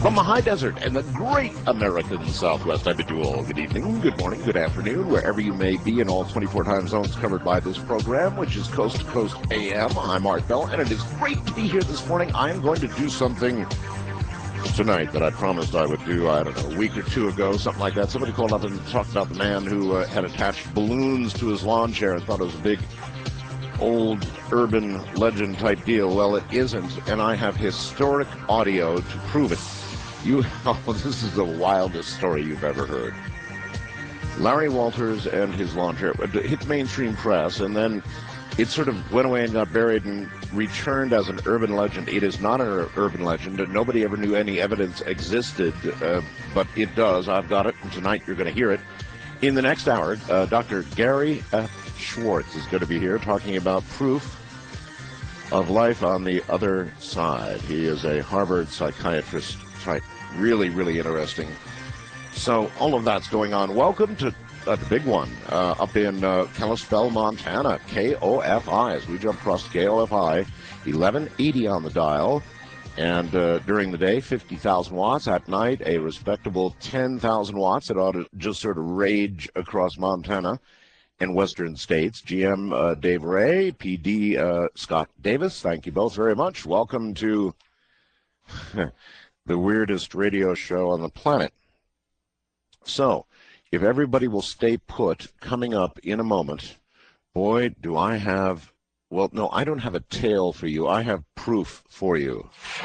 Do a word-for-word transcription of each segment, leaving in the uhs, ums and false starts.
From the high desert and the great American Southwest, I bid you all good evening, good morning, good afternoon, wherever you may be in all twenty-four time zones covered by this program, which is Coast to Coast A M. I'm Art Bell, and it is great to be here this morning. I am going to do something tonight that I promised I would do, I don't know, a week or two ago, something like that. Somebody called up and talked about the man who uh, had attached balloons to his lawn chair and thought it was a big old urban legend type deal. Well, it isn't, and I have historic audio to prove it. You, oh, this is the wildest story you've ever heard. Larry Walters and his lawn chair hit mainstream press, and then it sort of went away and got buried and returned as an urban legend. It is not an urban legend, and nobody ever knew any evidence existed, uh, but it does. I've got it, and tonight you're going to hear it. In the next hour, uh, Doctor Gary F. Schwartz is going to be here talking about proof of life on the other side. He is a Harvard psychiatrist. Right, really, really interesting. So all of that's going on. Welcome to uh, the big one uh, up in uh, Kalispell, Montana, K O F I. As we jump across K O F I, eleven eighty on the dial. And uh, during the day, fifty thousand watts. At night, a respectable ten thousand watts. It ought to just sort of rage across Montana and western states. G M uh, Dave Ray, P D uh, Scott Davis, thank you both very much. Welcome to the weirdest radio show on the planet. So, if everybody will stay put, coming up in a moment, boy, do I have, well, no, I don't have a tale for you. I have proof for you.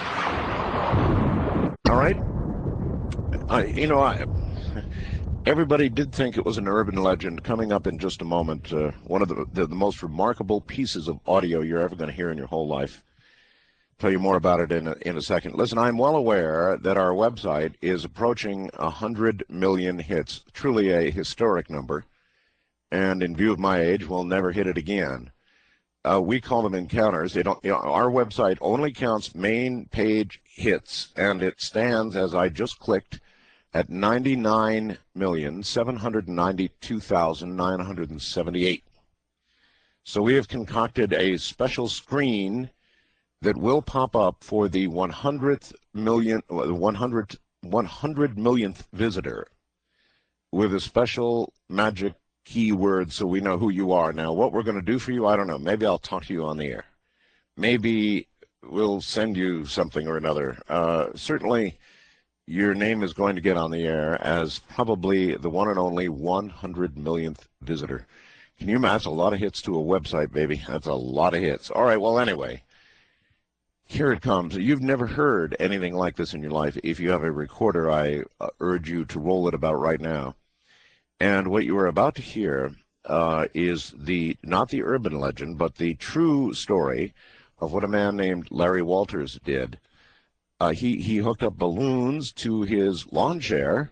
All right? I, you know, I, everybody did think it was an urban legend. Coming up in just a moment, uh, one of the, the, the most remarkable pieces of audio you're ever going to hear in your whole life. Tell you more about it in a, in a second. Listen, I'm well aware that our website is approaching one hundred million hits, truly a historic number, and in view of my age, we'll never hit it again. Uh, we call them encounters. They don't, you know, our website only counts main page hits, and it stands, as I just clicked, at ninety-nine million, seven hundred ninety-two thousand, nine hundred seventy-eight. So we have concocted a special screen that will pop up for the one hundredth million, one hundred, one hundred millionth visitor with a special magic keyword so we know who you are. Now, what we're going to do for you, I don't know. Maybe I'll talk to you on the air. Maybe we'll send you something or another. Uh, certainly, your name is going to get on the air as probably the one and only one hundred millionth visitor. Can you imagine? That's a lot of hits to a website, baby. That's a lot of hits. All right, well, anyway. Here it comes. You've never heard anything like this in your life. If you have a recorder, I uh, urge you to roll it about right now. And what you are about to hear uh, is the not the urban legend, but the true story of what a man named Larry Walters did. Uh, he, he hooked up balloons to his lawn chair,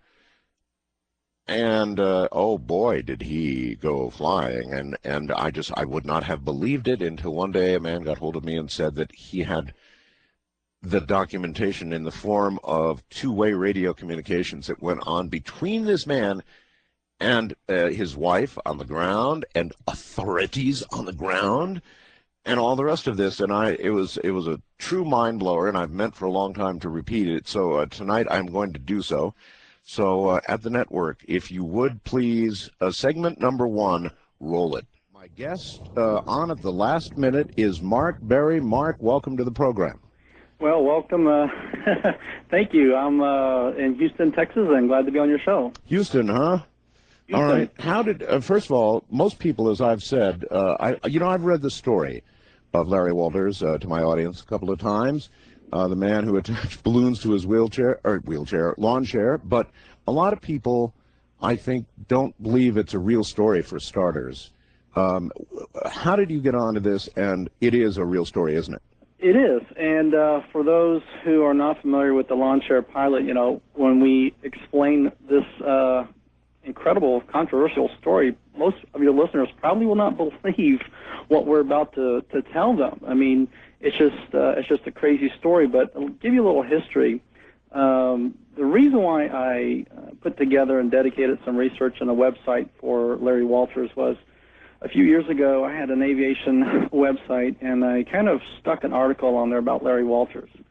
and uh, oh boy, did he go flying. And, and I just, I would not have believed it until one day a man got hold of me and said that he had the documentation in the form of two-way radio communications that went on between this man and uh, his wife on the ground and authorities on the ground and all the rest of this. And I, it was, it was a true mind blower, and I've meant for a long time to repeat it. So uh, tonight I'm going to do so. So uh, at the network, if you would please, uh, segment number one, roll it. My guest uh, on at the last minute is Mark Berry. Mark, welcome to the program. Well, welcome. Uh, thank you. I'm uh, in Houston, Texas, and glad to be on your show. Houston, huh? Houston. All right. How did, uh, first of all, most people, as I've said, uh, I, you know, I've read the story of Larry Walters uh, to my audience a couple of times, uh, the man who attached balloons to his wheelchair, or wheelchair, lawn chair, but a lot of people, I think, don't believe it's a real story for starters. Um, how did you get onto this? And it is a real story, isn't it? It is, and uh, for those who are not familiar with the lawn chair pilot, you know, when we explain this uh, incredible, controversial story, most of your listeners probably will not believe what we're about to, to tell them. I mean, it's just uh, it's just a crazy story, but I'll give you a little history. Um, the reason why I uh, put together and dedicated some research and a website for Larry Walters was a few years ago, I had an aviation website, and I kind of stuck an article on there about Larry Walters.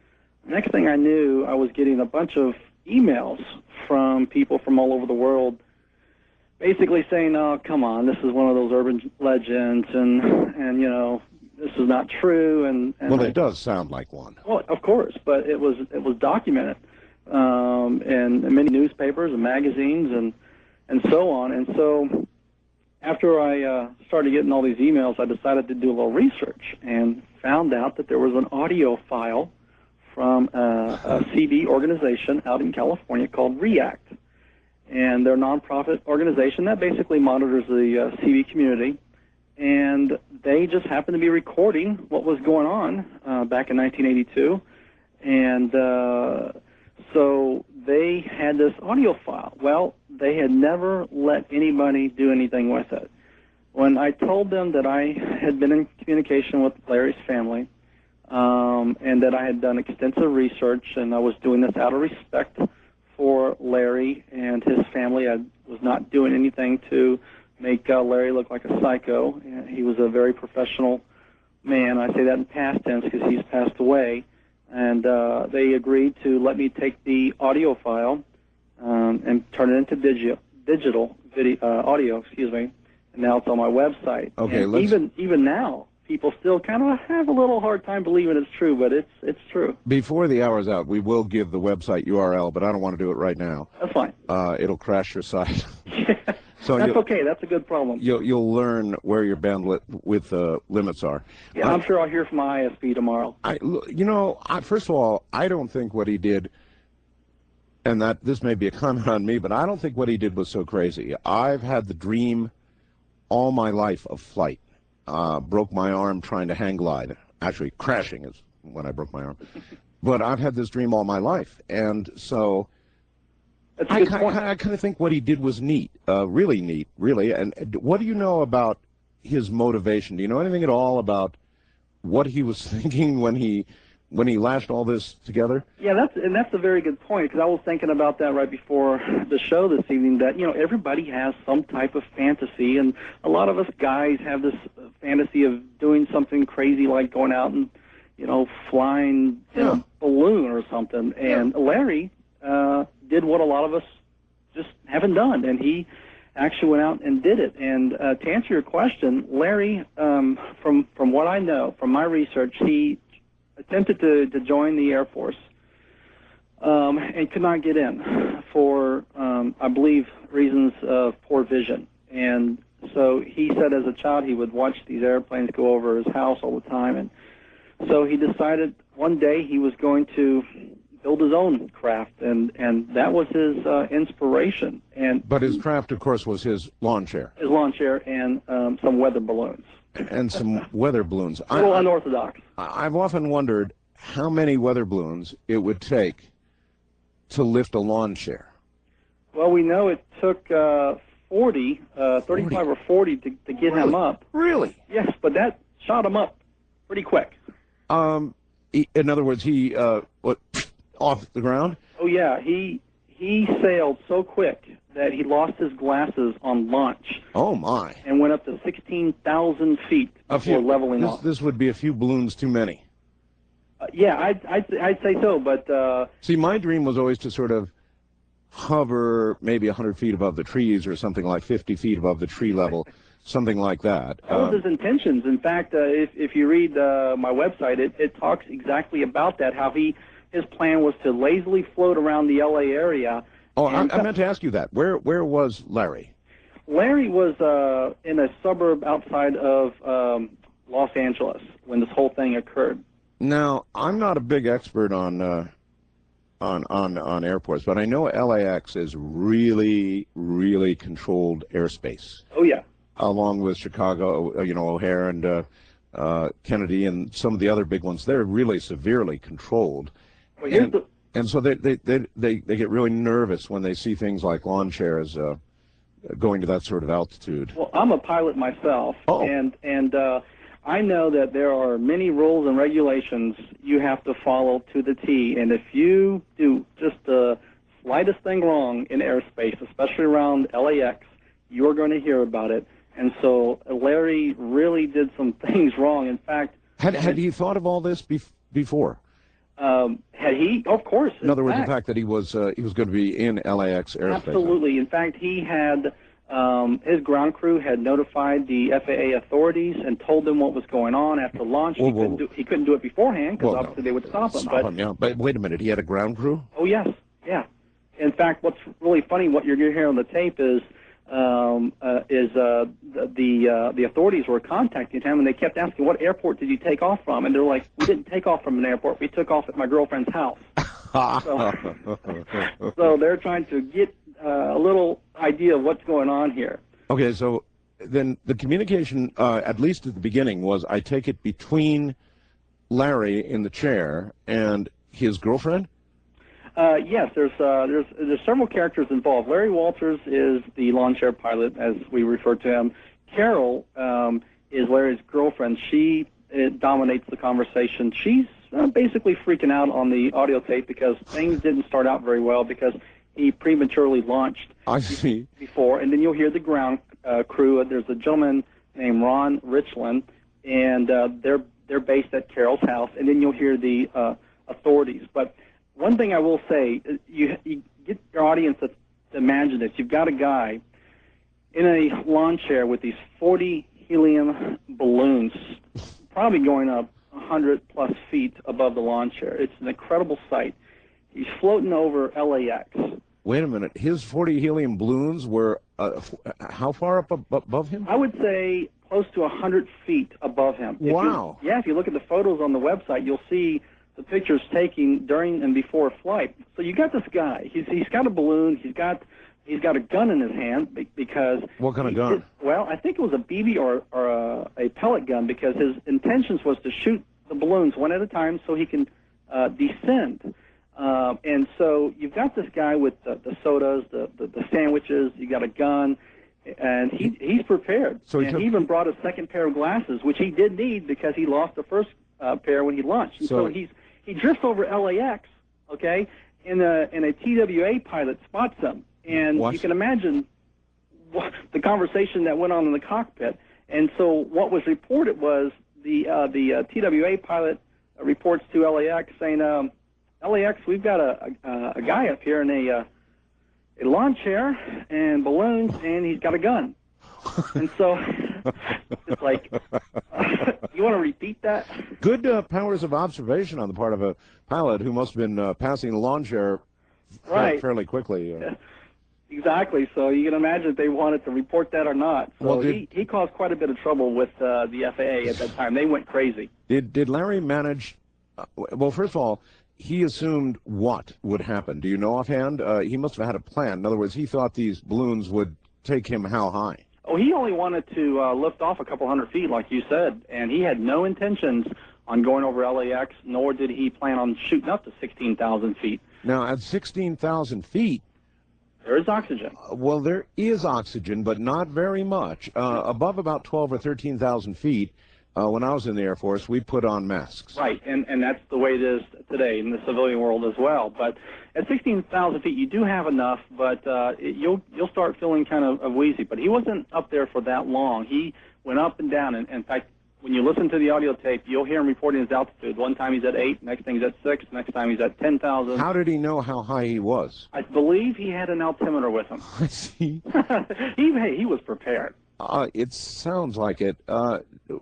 Next thing I knew, I was getting a bunch of emails from people from all over the world, basically saying, "Oh, come on, this is one of those urban legends, and and you know, this is not true." And, and Well, I, it does sound like one. well, of course, but it was it was documented um, in many newspapers and magazines and and so on. And so, after I uh, started getting all these emails, I decided to do a little research and found out that there was an audio file from a, a C B organization out in California called REACT. And they're a nonprofit organization that basically monitors the uh, C B community. And they just happened to be recording what was going on uh, back in nineteen eighty-two. And uh, so they had this audio file. Well, they had never let anybody do anything with it. When I told them that I had been in communication with Larry's family, um, and that I had done extensive research, and I was doing this out of respect for Larry and his family. I was not doing anything to make uh, Larry look like a psycho. He was a very professional man. I say that in past tense because he's passed away. And uh, they agreed to let me take the audio file um, and turn it into digi- digital video, uh, audio, excuse me. And now it's on my website. Okay, and let's... even even now, people still kind of have a little hard time believing it's true, but it's it's true. Before the hour's out, we will give the website U R L, but I don't want to do it right now. That's fine. Uh, it'll crash your site. So That's okay. That's a good problem. You'll, you'll learn where your bandwidth with uh, limits are. Yeah, I'm sure I'll hear from my I S P tomorrow. I, you know, I, first of all, I don't think what he did, and that this may be a comment on me, but I don't think what he did was so crazy. I've had the dream all my life of flight. Uh, broke my arm trying to hang glide. Actually, crashing is when I broke my arm. But I've had this dream all my life, and so That's a I good kind, point. I kind of think what he did was neat, uh, really neat, really. And what do you know about his motivation? Do you know anything at all about what he was thinking when he when he lashed all this together? Yeah, that's and that's a very good point, because I was thinking about that right before the show this evening, that, you know, everybody has some type of fantasy, and a lot of us guys have this fantasy of doing something crazy like going out and, you know, flying in Yeah. a balloon or something. And Yeah. Larry uh, did what a lot of us just haven't done, and he actually went out and did it. And uh, to answer your question, Larry, um, from from what I know, from my research, he attempted to, to join the Air Force um, and could not get in for, um, I believe, reasons of poor vision. And so he said as a child he would watch these airplanes go over his house all the time. And so he decided one day he was going to build his own craft, and, and that was his uh, inspiration. And But his craft, of course, was his lawn chair his lawn chair and um, some weather balloons. and some weather balloons. A little I, unorthodox. I've often wondered how many weather balloons it would take to lift a lawn chair. Well, we know it took uh, forty, uh, thirty-five or forty to, to get him up. Really? Yes, but that shot him up pretty quick. Um, he, in other words, he uh, what off the ground? Oh yeah, he he sailed so quick that he lost his glasses on launch Oh my! and went up to sixteen thousand feet A before few, leveling this, off. this would be a few balloons too many. Uh, yeah, I'd, I'd I'd say so, but uh, See, my dream was always to sort of hover maybe one hundred feet above the trees or something like fifty feet above the tree level, something like that. that was Um, his intentions. In fact, uh, if if you read uh, my website, it, it talks exactly about that. How he his plan was to lazily float around the L A area. oh, I, and- I meant to ask you that. Where where was Larry? Larry was uh, in a suburb outside of um, Los Angeles when this whole thing occurred. Now, I'm not a big expert on uh, on on on airports, but I know L A X is really, really controlled airspace, Oh yeah, along with Chicago, uh, you know, O'Hare and uh, uh, Kennedy and some of the other big ones. They're really severely controlled, well, here's and, the, and so they, they they they they get really nervous when they see things like lawn chairs uh, going to that sort of altitude. well, I'm a pilot myself, Oh. and and uh, I know that there are many rules and regulations you have to follow to the T. And if you do just the slightest thing wrong in airspace, especially around L A X, you're going to hear about it. And so Larry really did some things wrong. In fact, Had had he thought of all this bef- before? Um, had he, of course. In other words, the fact that he was uh, he was going to be in L A X airspace. Absolutely. In fact, he had um, his ground crew had notified the F A A authorities and told them what was going on after launch. Whoa, he, whoa, couldn't do, he couldn't do it beforehand because well, obviously no. they would stop him. Stop but, him, yeah. But wait a minute, he had a ground crew? Oh yes, yeah. In fact, what's really funny, what you're hearing on the tape is um, uh, is uh, the the, uh, the authorities were contacting him, and they kept asking, "What airport did you take off from?" And they're like, "We didn't take off from an airport. We took off at my girlfriend's house." so, so they're trying to get uh, a little idea of what's going on here. Okay, so then the communication, uh, at least at the beginning, was, I take it, between Larry in the chair and his girlfriend? Uh, yes, there's uh, there's there's several characters involved. Larry Walters is the lawn chair pilot, as we refer to him. Carol um, is Larry's girlfriend. She uh, dominates the conversation. She's uh, basically freaking out on the audio tape because things didn't start out very well because he prematurely launched I see. before. And then you'll hear the ground uh, crew. There's a gentleman named Ron Richland, and uh, they're they're based at Carol's house. And then you'll hear the uh, authorities. But one thing I will say, you, you get your audience to imagine this. You've got a guy in a lawn chair with these forty helium balloons, probably going up one hundred plus feet above the lawn chair. It's an incredible sight. He's floating over L A X. Wait a minute. His forty helium balloons were uh, how far up ab above him? I would say close to one hundred feet above him. Wow. If you, yeah, if you look at the photos on the website, you'll see the pictures taken during and before flight. So you got this guy. He's he's got a balloon. He's got he's got a gun in his hand because. What kind of he gun? Did, well, I think it was a B B or or a, a pellet gun because his intentions was to shoot the balloons one at a time so he can uh, descend. Um, and so you've got this guy with the, the sodas, the, the the sandwiches. You got a gun, and he he's prepared. So he and took- he even brought a second pair of glasses, which he did need because he lost the first uh, pair when he launched. And so, So- he's he drifts over L A X, okay, and a and a T W A pilot spots him, and What? you can imagine what, the conversation that went on in the cockpit. And so what was reported was the uh, the uh, T W A pilot uh, reports to L A X saying, um, L A X, we've got a, a, a guy up here in a uh, a lawn chair and balloons, and he's got a gun. And so it's like, you want to repeat that? Good uh, powers of observation on the part of a pilot who must have been uh, passing the lawn chair fa- Right. fairly quickly. Uh, Exactly. So you can imagine if they wanted to report that or not. So Well, did- he, he caused quite a bit of trouble with uh, the F A A at that time. They went crazy. did did Larry manage? Uh, well, first of all, he assumed what would happen. Do you know offhand? Uh, he must have had a plan. In other words, he thought these balloons would take him how high? Oh, he only wanted to uh, lift off a couple hundred feet, like you said, and he had no intentions on going over L A X, nor did he plan on shooting up to sixteen thousand feet. Now, at sixteen thousand feet, There is oxygen. uh, well, there is oxygen, but not very much. Uh, above about twelve or thirteen thousand feet, uh, when I was in the Air Force, we put on masks. Right, and, and that's the way it is today in the civilian world as well. But at sixteen thousand feet, you do have enough, but uh, it, you'll you'll start feeling kind of, of wheezy. But he wasn't up there for that long. He went up and down. And in fact, when you listen to the audio tape, you'll hear him reporting his altitude. One time he's at eight, next thing he's at six, next time he's at ten thousand. How did he know how high he was? I believe he had an altimeter with him. I see. he hey, he was prepared. Uh, it sounds like it. Uh,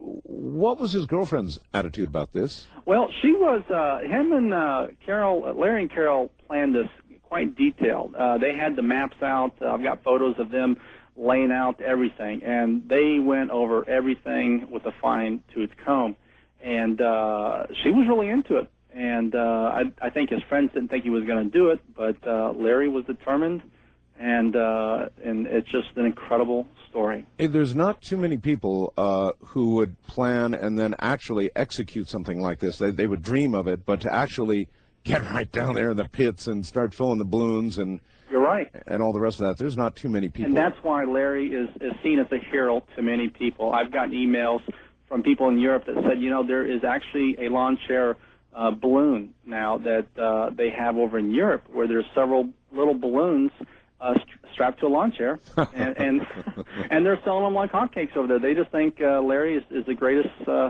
what was his girlfriend's attitude about this? Well, she was, uh, him and uh, Carol, uh, Larry and Carol planned this quite detailed. Uh, they had the maps out. Uh, I've got photos of them laying out everything, and they went over everything with a fine-tooth comb. And uh, she was really into it. And uh, I, I think his friends didn't think he was going to do it, but uh, Larry was determined, and uh, and it's just an incredible story. Hey, there's not too many people uh, who would plan and then actually execute something like this. They, they would dream of it, but to actually get right down there in the pits and start filling the balloons and You're right. and all the rest of that, there's not too many people. And that's why Larry is, is seen as a hero to many people. I've gotten emails from people in Europe that said, you know, there is actually a lawn chair uh, balloon now that uh, they have over in Europe where there's several little balloons uh, st- strapped to a lawn chair, and, and and they're selling them like hotcakes over there. They just think uh, Larry is, is the greatest uh,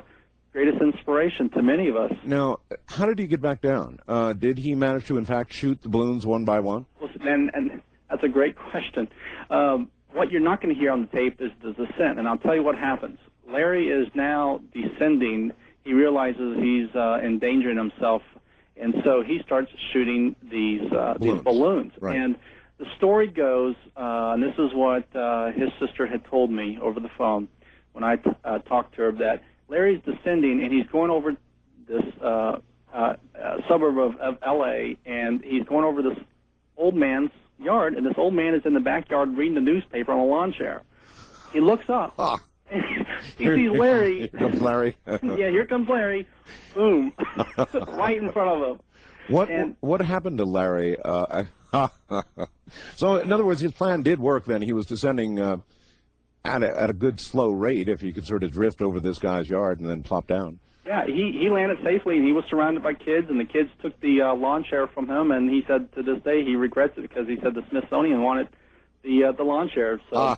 greatest inspiration to many of us. Now, how did he get back down? Uh, did he manage to, in fact, shoot the balloons one by one? Listen, and, and that's a great question. Um, what you're not going to hear on the tape is the descent, and I'll tell you what happens. Larry is now descending. He realizes he's uh, endangering himself, and so he starts shooting these uh, balloons. these balloons. Right. And the story goes, uh, and this is what uh, his sister had told me over the phone when I uh, talked to her, that Larry's descending, and he's going over this uh, uh, uh, suburb of, of L A, and he's going over this old man's yard, and this old man is in the backyard reading the newspaper on a lawn chair. He looks up. Ah. He sees Larry. Here comes Larry. Yeah, here comes Larry. Boom. Right in front of him. What And- what happened to Larry? Uh, so, in other words, his plan did work then. He was descending uh, at, a, at a good slow rate if he could sort of drift over this guy's yard and then plop down. Yeah, he, he landed safely, and he was surrounded by kids, and the kids took the uh, lawn chair from him, and he said to this day he regrets it because he said the Smithsonian wanted the uh, the lawn chair. So.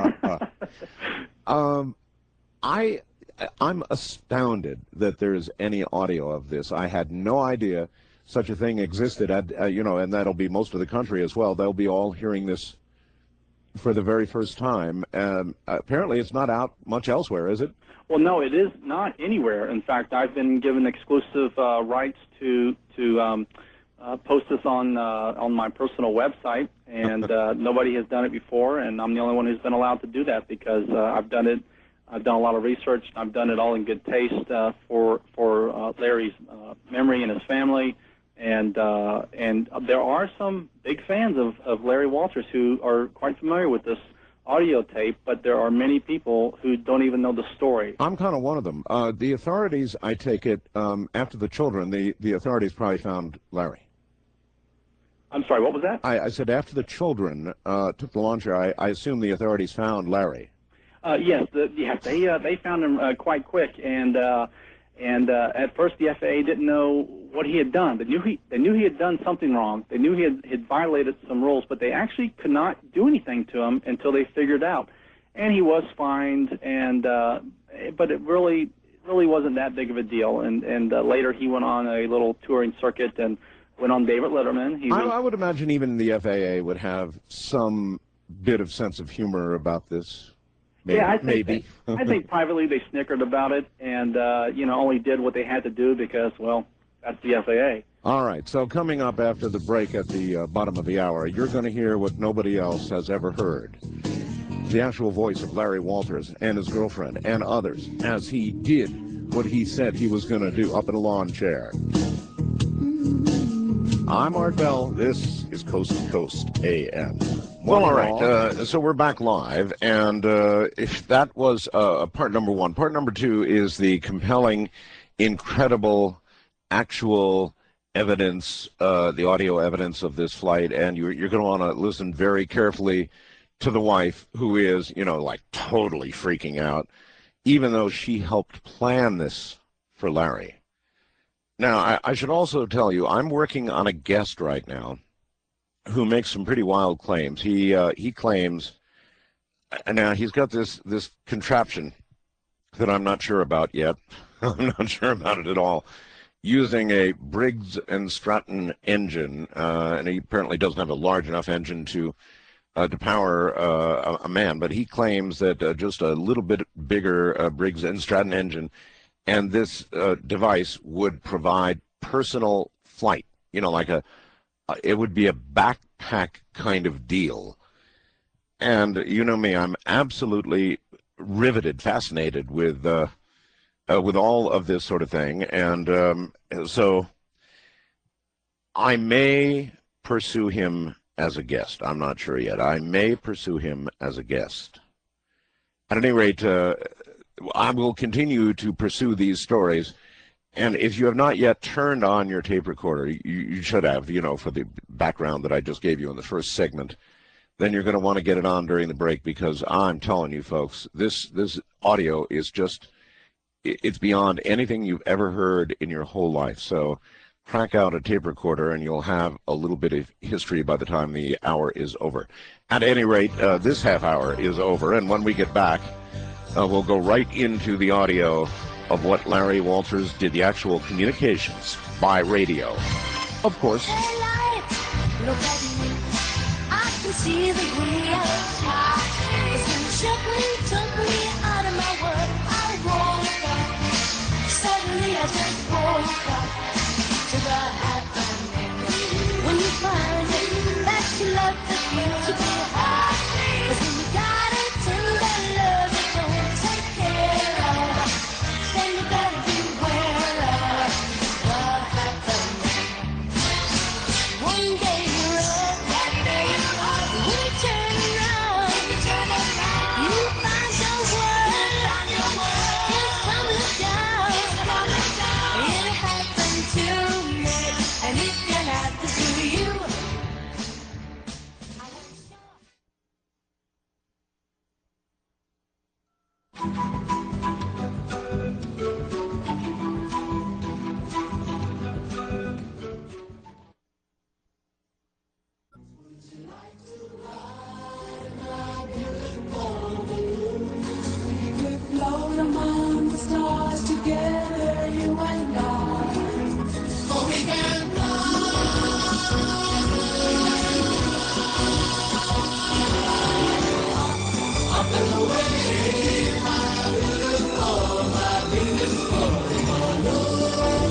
um, I, I'm astounded that there's any audio of this. I had no idea such a thing existed, at, uh, you know, and that'll be most of the country as well. They'll be all hearing this for the very first time. Um, apparently it's not out much elsewhere, is it? Well, no, it is not anywhere. In fact, I've been given exclusive uh, rights to to um, uh, post this on uh, on my personal website, and uh, nobody has done it before, and I'm the only one who's been allowed to do that because uh, I've done it. I've done a lot of research. I've done it all in good taste uh, for for uh, Larry's uh, memory and his family, and uh, and there are some big fans of, of Larry Walters who are quite familiar with this audio tape, but there are many people who don't even know the story. I'm kind of one of them. Uh, the authorities, I take it, um, after the children, the, the authorities probably found Larry. I'm sorry, what was that? I, I said after the children uh, took the launcher, I, I assume the authorities found Larry. Uh, yes, the, yes, they uh, they found him uh, quite quick, and uh, and uh, at first the F A A didn't know what he had done. They knew he they knew he had done something wrong. They knew he had, had violated some rules, but they actually could not do anything to him until they figured out. And he was fined, and uh, but it really really wasn't that big of a deal. And and uh, later he went on a little touring circuit and went on David Letterman. He I, was, I would imagine even the F A A would have some bit of sense of humor about this. Maybe, yeah, I think maybe. They, I think privately they snickered about it, and uh, you know only did what they had to do because well that's the F A A. All right, so coming up after the break at the uh, bottom of the hour, you're going to hear what nobody else has ever heard. The actual voice of Larry Walters and his girlfriend and others as he did what he said he was going to do up in a lawn chair. I'm Art Bell. This is Coast to Coast A M. Well, all right, uh, so we're back live, and uh, if that was uh, part number one. Part number two is the compelling, incredible, actual evidence, uh, the audio evidence of this flight, and you're, you're going to want to listen very carefully to the wife, who is, you know, like totally freaking out, even though she helped plan this for Larry. Now, I, I should also tell you, I'm working on a guest right now who makes some pretty wild claims. He uh, he claims, and now he's got this this contraption that I'm not sure about yet. I'm not sure about it at all. Using a Briggs and Stratton engine, uh, and he apparently doesn't have a large enough engine to uh, to power uh, a, a man, but he claims that uh, just a little bit bigger uh, Briggs and Stratton engine, and this uh, device would provide personal flight. You know, like a uh, it would be a backpack kind of deal. And you know me, I'm absolutely riveted, fascinated with. Uh, Uh, with all of this sort of thing, and um, so I may pursue him as a guest. I'm not sure yet. I may pursue him as a guest. At any rate, uh, I will continue to pursue these stories, and if you have not yet turned on your tape recorder, you, you should have, you know, for the background that I just gave you in the first segment, then you're going to want to get it on during the break, because I'm telling you folks, this, this audio is just... it's beyond anything you've ever heard in your whole life. So crack out a tape recorder and you'll have a little bit of history by the time the hour is over. At any rate, uh, this half hour is over, and when we get back, uh, we'll go right into the audio of what Larry Walters did, the actual communications by radio. Of course. Look at me, I can see the real sky. It's gonna shook me, took me out of my world. I woke up, suddenly I just woke up to the happening. When you find it, that you love the future behind. 'Cause when you got a tender love that don't take care of, then you gotta beware of the happening. One day you're up, one day you're up. When you turn around, when you turn around, you find your world, your world is coming down, it's coming down. It happened to me, and it can happen to you. Float among the stars together, you and I. Oh, we can fly. Up and away, my beautiful, my beautiful.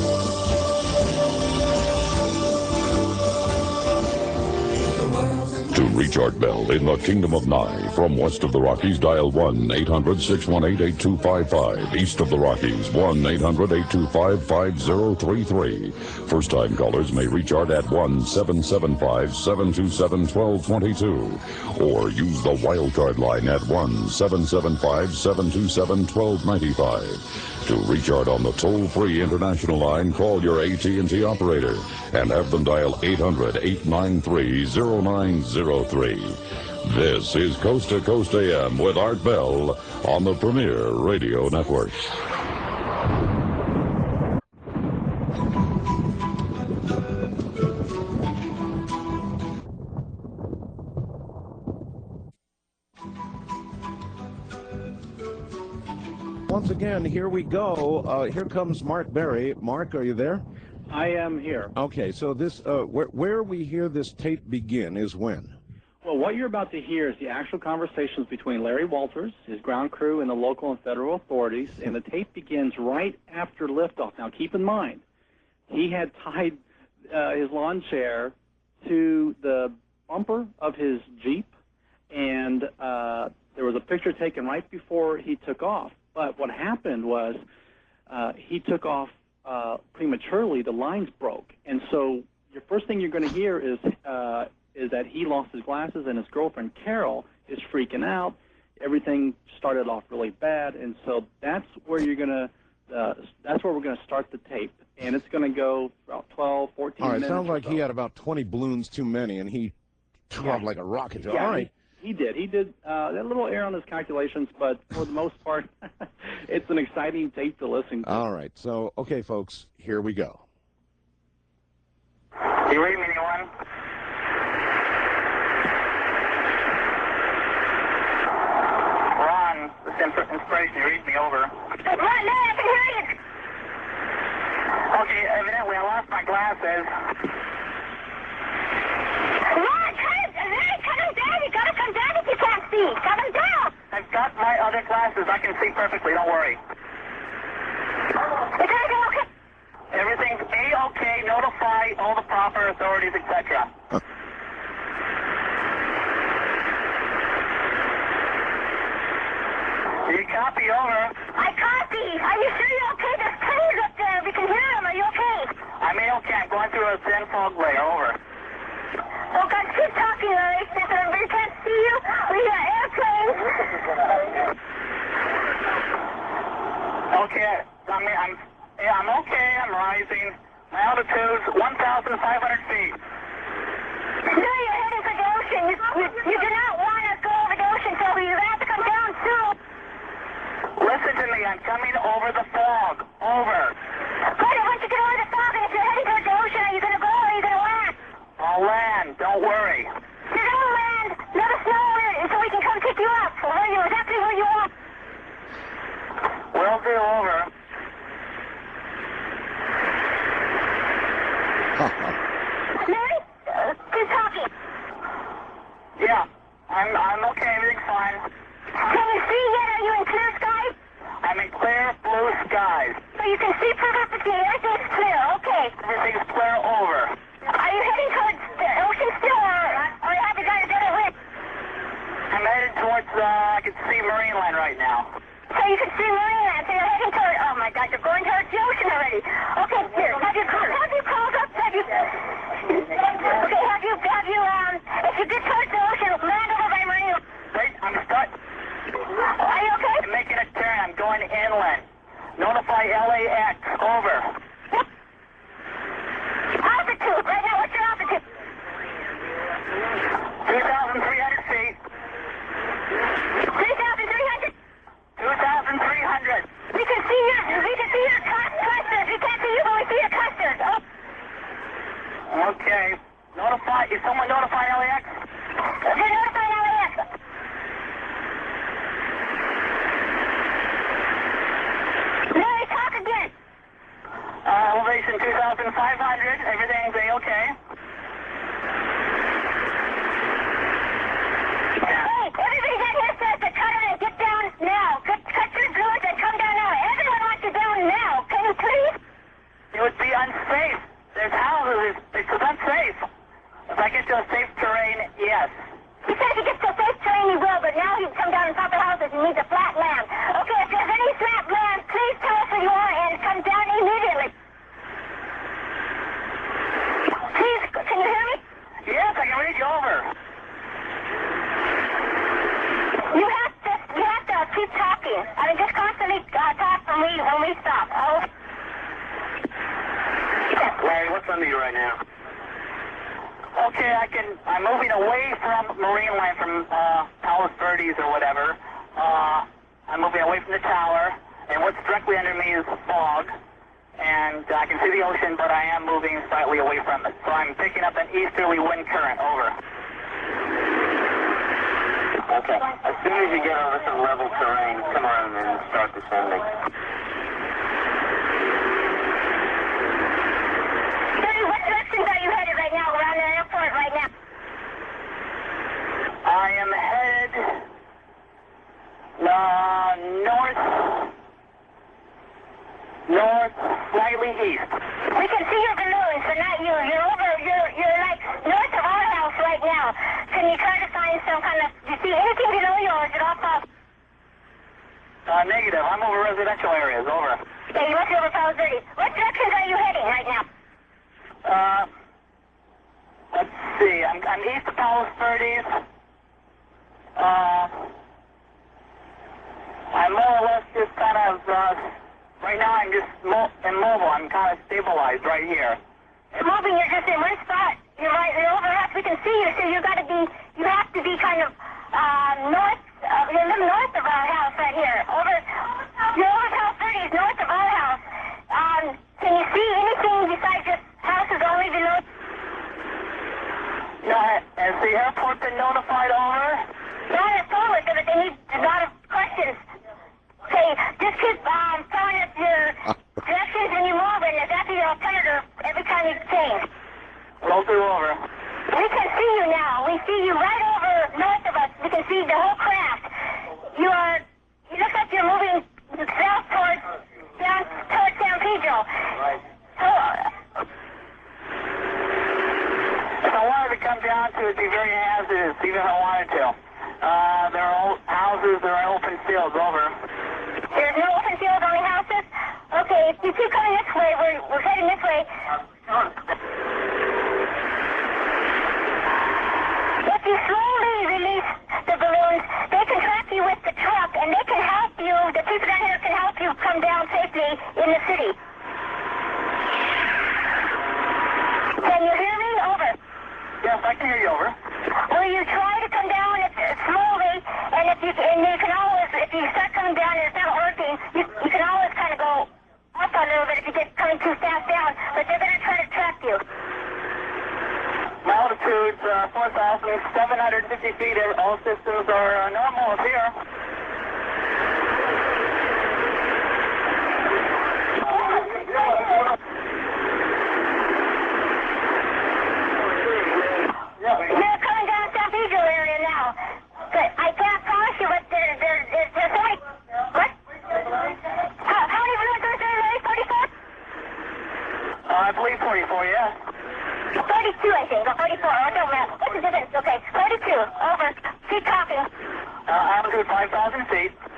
To reach Art Bell in the Kingdom of Nye, from west of the Rockies, dial one eight hundred, six one eight, eight two five five. East of the Rockies, one eight hundred, eight two five, five zero three three. First-time callers may reach Art at one seven seven five, seven two seven, one two two two. Or use the wildcard line at one seven seven five, seven two seven, one two nine five. To reach Art on the toll-free international line, call your A T and T operator and have them dial eight hundred, eight nine three, zero nine zero three. This is Coast to Coast A M with Art Bell on the Premier Radio Network. Once again, here we go. Uh, here comes Mark Berry. Mark, are you there? I am here. Okay, so this, uh, where, where we hear this tape begin is when? Well, what you're about to hear is the actual conversations between Larry Walters, his ground crew, and the local and federal authorities, and the tape begins right after liftoff. Now, keep in mind, he had tied uh, his lawn chair to the bumper of his Jeep, and uh, there was a picture taken right before he took off. But what happened was uh, he took off uh, prematurely. The lines broke, and so your first thing you're going to hear is uh, is that he lost his glasses, and his girlfriend Carol is freaking out. Everything started off really bad, and so that's where you're going to uh, that's where we're going to start the tape, and it's going to go about twelve, fourteen All right, minutes. sounds like or he so. had about twenty balloons too many, and he took Yeah. off like a rocket. Yeah, All right. He, he did. He did uh, a little error on his calculations, but for the most part, it's an exciting tape to listen to. All right, so, okay, folks, here we go. You read me anyone? Ron, this is inspiration. You read me over. Right now, I can hear you. Okay, evidently I lost my glasses. Ron, come, Larry, come on down. You gotta come down if you can't see. Come on down. I've got my other glasses. I can see perfectly. Don't worry. Is everything okay? Everything's A-okay. Notify all the proper authorities, et cetera. You copy over. I copy. Are you sure you're okay? There's planes up there. We can hear them. Are you okay? I'm A-okay. I'm going through a thin fog layer. Over. Oh, God, keep talking, Larry. Since we can't see you, we hear airplanes. Okay, I mean, I'm, yeah, I'm okay. I'm rising. My altitude's one thousand five hundred feet. No, you're heading for the ocean. You, you, you do not want to go over the ocean, so you have to come down soon. Listen to me. I'm coming over the fog. Over. Buddy, once you get over the fog, and if you're heading towards the ocean, are you going to go or are you going to land? I'll land. Don't worry. You're going to land. Let us know where, so we can come pick you up. Where you exactly where you are. Will do. Over. inland right now. So you can see Marineland, so you're heading toward, oh my God, you're going towards the ocean already. Okay, here, have you, have you called up, have you, okay, have you, have you, um, if you get towards the ocean, land over by Marineland. Wait, I'm stuck. Are you okay? I'm making a turn. I'm going inland. Notify L A X. Over. Altitude, right now, what's your altitude? two thousand three hundred feet. three thousand three hundred? two thousand three hundred. We can see your, we can see your cl- clusters. We can't see you, but we see your clusters. Oh. Okay. Notify, is someone notify L A X? They're notifying L A X. Larry, talk again. Uh, elevation two thousand five hundred. Everything's A-okay. Hey, everybody down here says to cut it and get down now. Cut, cut your druids and come down now. Everyone wants you down now. Can you please? It would be unsafe. There's houses. It's unsafe. If I get to a safe terrain, yes. He said if he gets to safe terrain, he will, but now he's come down on top of houses and needs a flat land. Okay, if there's any flat land, please tell us where you are and come down immediately. Please, can you hear me? Yes, I can read you over. You have to, you have to keep talking. I mean, just constantly uh, talk when we, when we stop. Oh. Larry, what's under you right now? Okay, I can, I'm moving away from Marineland, from uh, Palos Verdes or whatever. Uh, I'm moving away from the tower, and what's directly under me is fog. And I can see the ocean, but I am moving slightly away from it. So I'm picking up an easterly wind current. Over. Okay. As soon as you get over some level terrain, come around and start descending. Daddy, what directions are you headed right now around the airport right now? I am headed uh, north, north, slightly east. We can see your balloons, but not you. You're over, you're, you're like north of our house right now. Can you try to find some kind of, do you see anything below you or is it all false? Uh, negative. I'm over residential areas. Over. Yeah, you must be over Palos Verdes. What directions are you heading right now? Uh, let's see. I'm, I'm east of Palos Verdes. Uh, I'm more or less just kind of, uh, right now I'm just mo- immobile. I'm kind of stabilized right here. Moving, you're just in one spot. You're right, you're over us. We can see you, so you got to be, you have to be kind of, uh, north, uh, you're a little north of our house right here. Over, you're over Palos Verdes, north of our house. Um, can you see anything besides just houses only below? No, has the airport been notified? Over? Not at all, but they need a lot of questions. Okay, just keep, um, telling us your directions when you move, and exactly your alternative every time you change. Roll through. Over. We can see you now. We see you right over north of us. We can see the whole craft. You are, you look like you're moving south towards, down towards San Pedro. So, uh, If I wanted to come down to it, it'd be very hazardous, even if I wanted to. Uh, there are old houses, there are open fields. Over. there's no open field, only houses? Okay, if you keep coming this way, we're, we're heading this way. If you slowly release the balloons, they can trap you with the truck, and they can help you, the people down here can help you come down safely in the city. Can you hear me? Over. Yes, I can hear you. Over. Will you try to come down if, slowly, and if you and you can always, if you start coming down and it's not working, you, you can always kind of go up a little bit if you get coming too fast down, but they're going to try to trap you. My altitude's uh, four thousand seven hundred fifty feet. All systems are uh, normal up here. They're coming down San Pedro area now, but I can't promise you what they're, they're, they're, they're so many, what? How, how many balloons are there, Larry? forty-four? Uh, I believe forty-four, yeah. thirty-two, I think, or forty-four, I don't know. What's the difference? Okay, forty-two, over. Keep talking. Uh, altitude five thousand feet.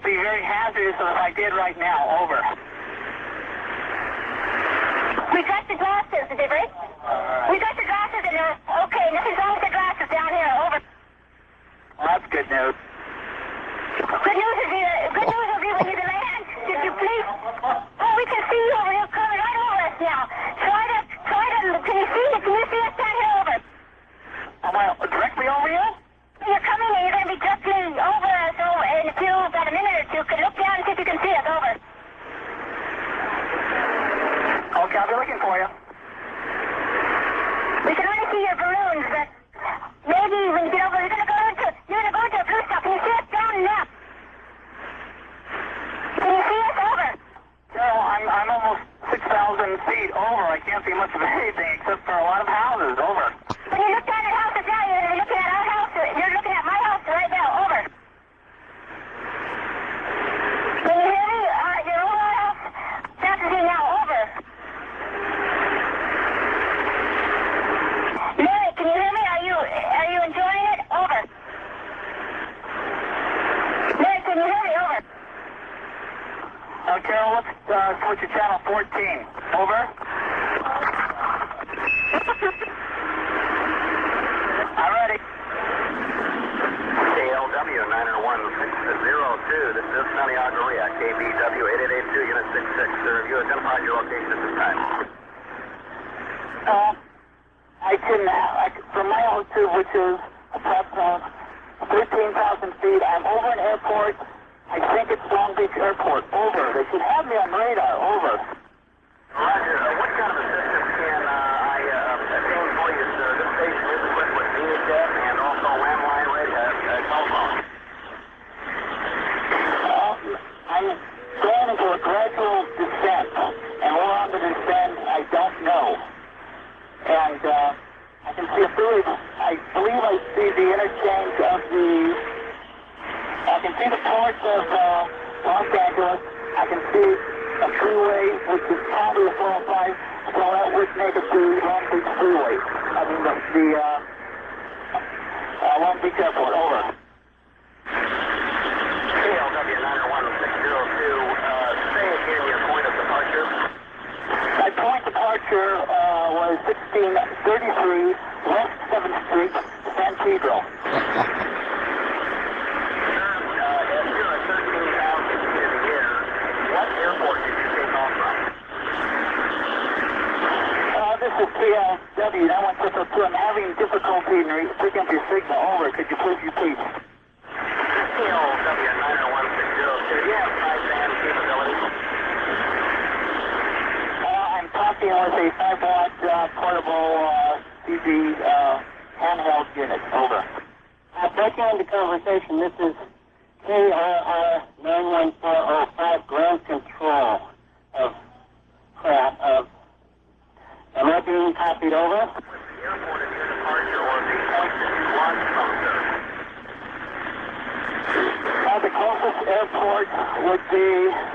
be very hazardous if I did right now. Over. We got the glasses, did we? We got the glasses in there. Okay, this is all the glasses down here. Over. Well, that's good news. Good news is you. Good news will be when you land. Did you please? Oh, we can see you over here coming right over us now. Try to, try to. Can you see? Can you see us down here? Over. Am I directly over you? You're coming and you're going to be directly over us. Oh, in a few, about a minute or two. Can look down and see if you can see us. Over. Okay, I'll be looking for you. We can only see your balloons, but maybe when you get over, you're going to go into, you're going to go into a blue stuff. Can you see us down now? Can you see us? Over. No, I'm, I'm almost six thousand feet over. I can't see much of anything except for a lot of houses. Over. When you look down at houses now, you're going to be looking at our house. You're looking at my house right now. Over. Can you hear me? Uh, you're over our house. That's me now. Over. Mary, can you hear me? Are you are you enjoying it? Over. Mary, can you hear me? Over. Uh, Carol, let's uh, switch to channel fourteen. Over. I'm ready. K L W nine one six zero two, this is Santiago Ria, K B W eight eight eight two, Unit six six. Sir, have you identified your location at this time? Uh, I can, I can, from my altitude, which is approximately thirteen thousand feet, I'm over an airport. I think it's Long Beach Airport. Over. They should have me on radar. Over. Roger. Uh, what kind of assistance can uh, I uh, obtain for you, sir? This station is equipped with VHF and also landline radio, uh, telephone. Uh, I'm going into a gradual descent, and where on the descent, I don't know. And uh, I can see a bridge. I believe I see the interchange of the. I can see the ports of uh, Los Angeles. I can see a freeway, which is probably a four oh five, so that would make it the Long Beach Freeway. I mean, the, the uh, uh, Long Beach Airport. Over. K L W nine one six zero two, uh, say again your point of departure. My point departure uh, was sixteen thirty-three West seventh Street, San Pedro. This is K L W nine one six zero two. I'm having difficulty in re- picking up your signal. Over. Could you please repeat? K L W nine one six zero two. Do you have sideband capability? Uh, I'm talking with a five watt uh, portable uh, C B uh, handheld unit. Over. Uh, back on the conversation. This is K R R nine one four zero five ground control of crap of. Am I being copied over? The airport is your departure or the point that you launch from, sir. Uh, the closest airport would be,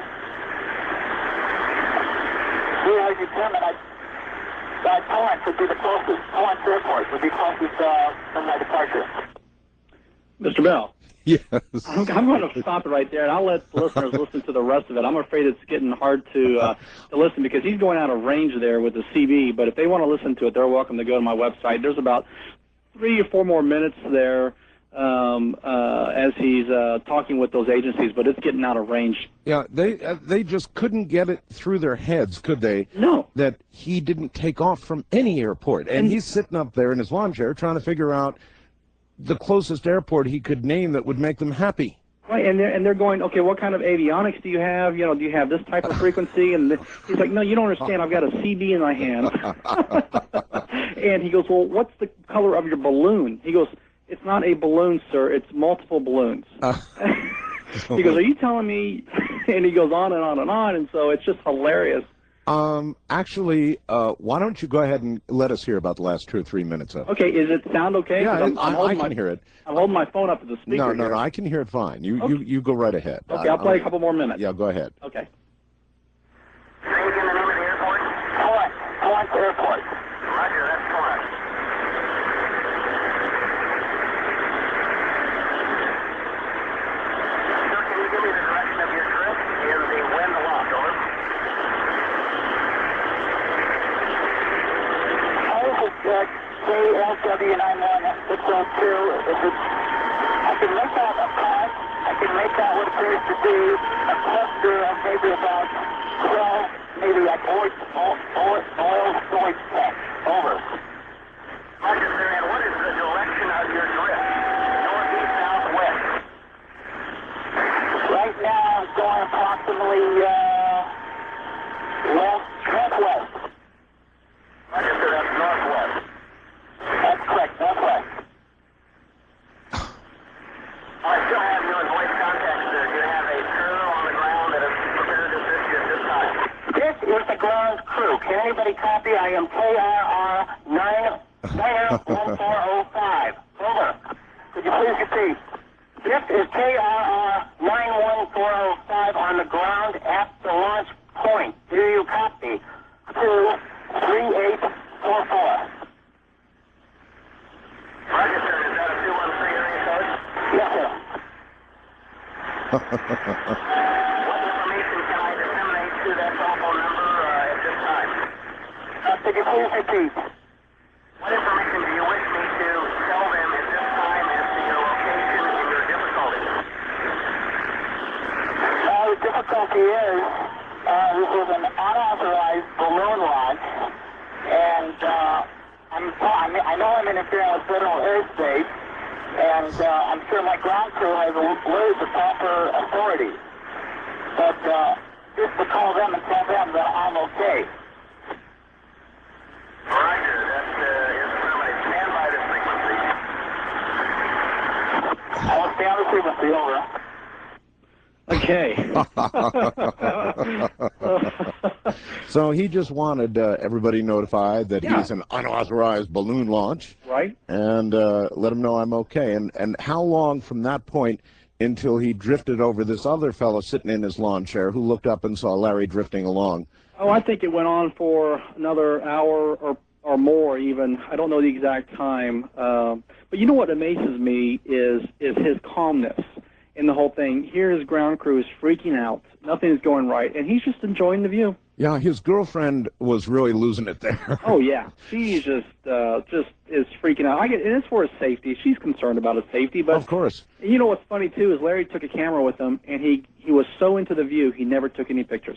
we are determined, I, uh, Torrance would be the closest, Torrance Airport would be closest uh, from my departure. Mister Bell. Yes. I'm, I'm going to stop it right there, and I'll let the listeners listen to the rest of it. I'm afraid it's getting hard to uh, to listen because he's going out of range there with the C B, but if they want to listen to it, they're welcome to go to my website. There's about three or four more minutes there um, uh, as he's uh, talking with those agencies, but it's getting out of range. Yeah, they uh, they just couldn't get it through their heads, could they? No. That he didn't take off from any airport, and, And he's sitting up there in his lawn chair trying to figure out the closest airport he could name that would make them happy. Right, and they're and they're going, okay, what kind of avionics do you have? You know, do you have this type of frequency? And the, he's like, no, you don't understand. I've got a C B in my hand. And he goes, well, what's the color of your balloon? He goes, it's not a balloon, sir. It's multiple balloons. Uh, he goes, are you telling me? And he goes on and on and on, and so it's just hilarious. Um, actually, uh, why don't you go ahead and let us hear about the last two or three minutes of it? Okay, is it sound okay? Yeah, I'm, I'm I, I can my, hear it. I'm holding my phone up to the speaker. No, no, here. no, I can hear it fine. You, Okay. you, you go right ahead. Okay, I, I'll play I'll, a couple more minutes. Yeah, go ahead. Okay. Say again the name of the airport? Torrance, Torrance Airport. Roger, that's Torrance. Sir, can you give me the direct W nine one six oh two. If it's, I can make out a pod. I can make out what appears to be a cluster of maybe about twelve, maybe like oil, oil, oil storage tanks. Over. Roger, sir. And what is the direction of your drift? Northeast, southwest. Right now, I'm going approximately uh, west, northwest. Roger, sir. That's northwest. That's correct. Northwest. I still have you in voice contact, sir. You have a crew on the ground that is prepared to assist you at this time. This is the ground crew. Can anybody copy? I am K R R nine one four oh five. Over. Could you please repeat? This is K R R nine one four oh five on the ground at the launch point. Do you copy? Two three eight four four. Roger, sir. Is that a two one three area code? Yes, sir. What information can I disseminate to that telephone number uh, at this time? Uh, could you please repeat? What information do you wish me to tell them at this time as to your location and your difficulty? Uh, the difficulty is uh, this is an unauthorized balloon launch, and uh, I'm, I know I'm interfering with federal airspace, and uh, I'm sure my ground crew has alerted the proper authority. But uh, just to call them and tell them that I'm okay. Roger, that uh, is somebody. Stand by this frequency. I will stay on the frequency, over. Okay. So he just wanted uh, everybody notified that Yeah. he's an unauthorized balloon launch, Right? and uh, let him know I'm okay. And and how long from that point until he drifted over this other fellow sitting in his lawn chair who looked up and saw Larry drifting along? Oh, I think it went on for another hour or or more even. I don't know the exact time. Um, but you know what amazes me is is his calmness in the whole thing. Here his ground crew is freaking out. Nothing is going right, and he's just enjoying the view. Yeah, his girlfriend was really losing it there. Oh yeah, she just uh, just is freaking out. I get, and it's for his safety. She's concerned about his safety, but Of course. you know what's funny too is Larry took a camera with him, and he he was so into the view he never took any pictures.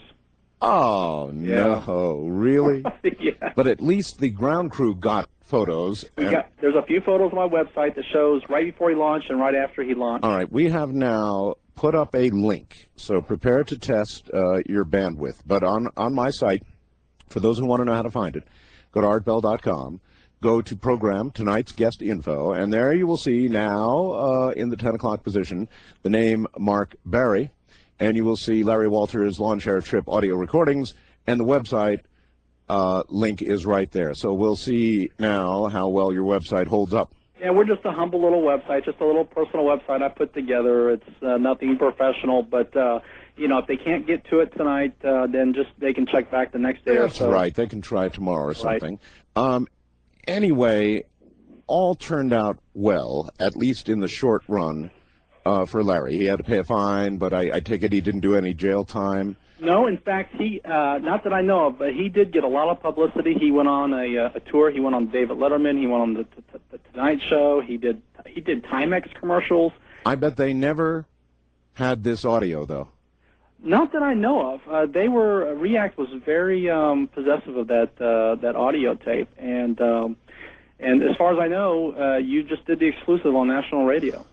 Oh, no, really? Yeah. But at least the ground crew got photos. We and- got, there's a few photos on my website that shows right before he launched and right after he launched. All right, we have now put up a link, so prepare to test uh, your bandwidth. But on, on my site, for those who want to know how to find it, go to art bell dot com, go to program, tonight's guest info, and there you will see now uh, in the ten o'clock position the name Mark Barry, and you will see Larry Walters' Lawn Chair Trip audio recordings, and the website uh, link is right there. So we'll see now how well your website holds up. Yeah, we're just a humble little website, just a little personal website I put together. It's uh, nothing professional, but uh, you know, if they can't get to it tonight, uh, then just they can check back the next day That's or so. right. They can try tomorrow or Right. something. Um, anyway, all turned out well, at least in the short run, uh, for Larry. He had to pay a fine, but I, I take it he didn't do any jail time. No, in fact, he uh, not that I know of, but he did get a lot of publicity. He went on a, uh, a tour. He went on David Letterman. He went on the, the, the Tonight Show. He did he did Timex commercials. I bet they never had this audio, though. Not that I know of. Uh, they were React was very um, possessive of that uh, that audio tape, and um, and as far as I know, uh, you just did the exclusive on national radio.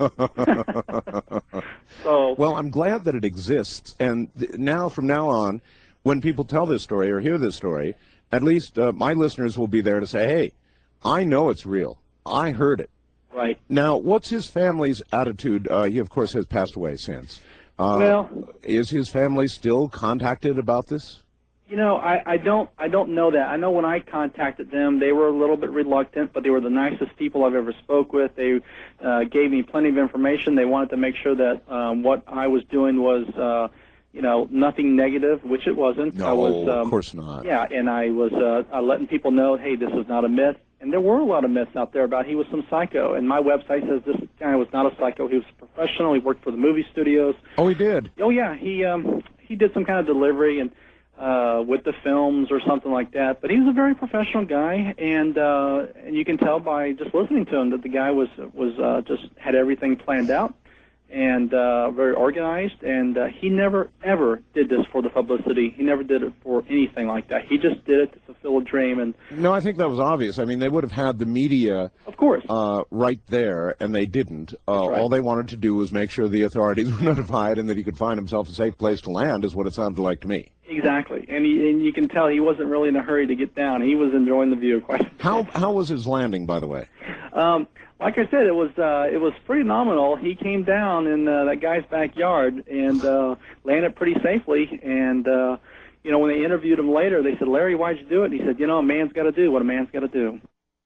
So Well, I'm glad that it exists, and th- now, from now on, when people tell this story or hear this story, at least uh, my listeners will be there to say, hey, I know it's real. I heard it. right. Now, what's his family's attitude? Uh, he, of course, has passed away since. Uh, Well, is his family still contacted about this? you know, I, I don't I don't know that. I know when I contacted them, they were a little bit reluctant, but they were the nicest people I've ever spoke with. They uh, gave me plenty of information. They wanted to make sure that um, what I was doing was, uh, you know, nothing negative, which it wasn't. No, I was, um, of course not. Yeah, and I was uh, uh, letting people know, hey, this is not a myth. And there were a lot of myths out there about he was some psycho. And my website says this guy was not a psycho. He was a professional. He worked for the movie studios. Oh, he did? Oh, yeah. He um, he did some kind of delivery, and uh, with the films or something like that. But he was a very professional guy, and uh, and you can tell by just listening to him that the guy was was uh, just had everything planned out and uh, very organized. And uh, he never ever did this for the publicity. He never did it for anything like that. He just did it to fulfill a dream. And no, I think that was obvious. I mean, they would have had the media, of course, uh, right there, and they didn't. Uh, right. All they wanted to do was make sure the authorities were notified and that he could find himself a safe place to land, is what it sounded like to me. Exactly, and, he, and you can tell he wasn't really in a hurry to get down. He was enjoying the view quite. How how was his landing, by the way? Um, like I said, it was uh, it was pretty nominal. He came down in uh, that guy's backyard and uh, landed pretty safely. And uh, you know, when they interviewed him later, they said, "Larry, why'd you do it?" And he said, "You know, a man's got to do what a man's got to do."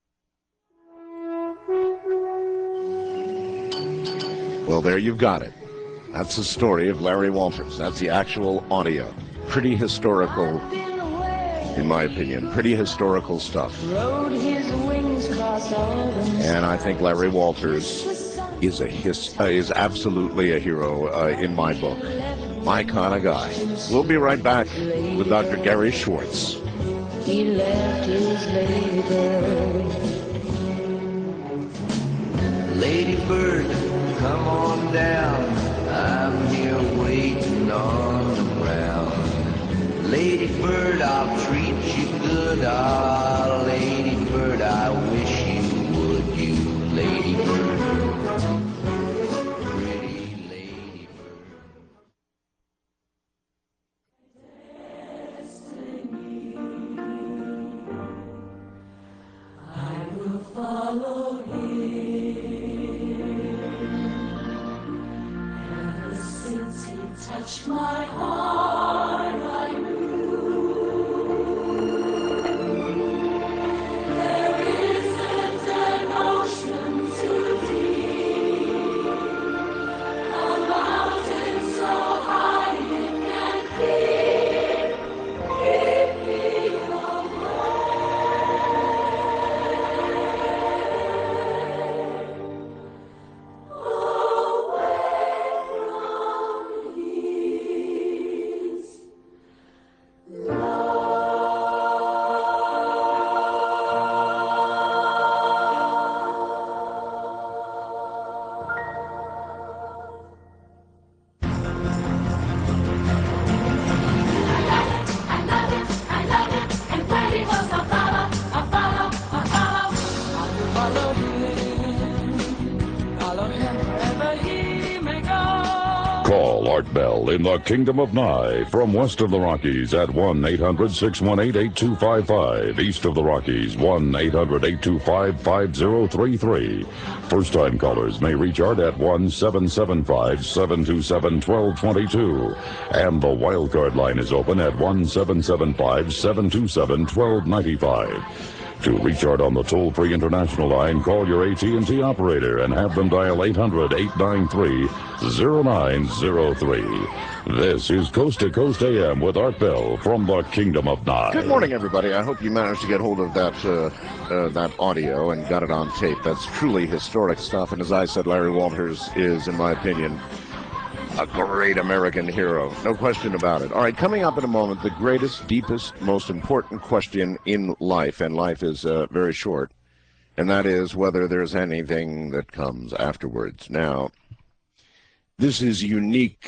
Well, there you've got it. That's the story of Larry Walters. That's the actual audio. Pretty historical, in my opinion. Pretty historical stuff. And I think Larry Walters is a his, uh, is absolutely a hero uh, in my book. My kind of guy. We'll be right back with Doctor Gary Schwartz. He left his lady bird. Lady bird, come on down. I'm here waiting on the ground. Lady bird, I'll treat you good. Ah, lady bird, I wish you would. You lady bird, pretty lady bird. I will follow him. Touch my heart, I knew there isn't an ocean too deep, a mountain so high it can keep, keep me away. Call Art Bell in the Kingdom of Nye from west of the Rockies at one eight hundred six one eight eight two five five. East of the Rockies, one eight hundred eight two five five zero three three. First-time callers may reach Art at one seven seven five seven two seven one two two two. And the wildcard line is open at one seven seven five seven two seven one two nine five. To reach Art on the toll-free international line, call your A T and T operator and have them dial eight hundred eight nine three zero nine zero three. This is Coast to Coast A M with Art Bell from the Kingdom of Nye. Good morning, everybody. I hope you managed to get hold of that uh, uh, that audio and got it on tape. That's truly historic stuff. And as I said, Larry Walters is, in my opinion, a great American hero. No question about it. All right, coming up in a moment, the greatest, deepest, most important question in life, and life is uh, very short, and that is whether there's anything that comes afterwards. Now, this is unique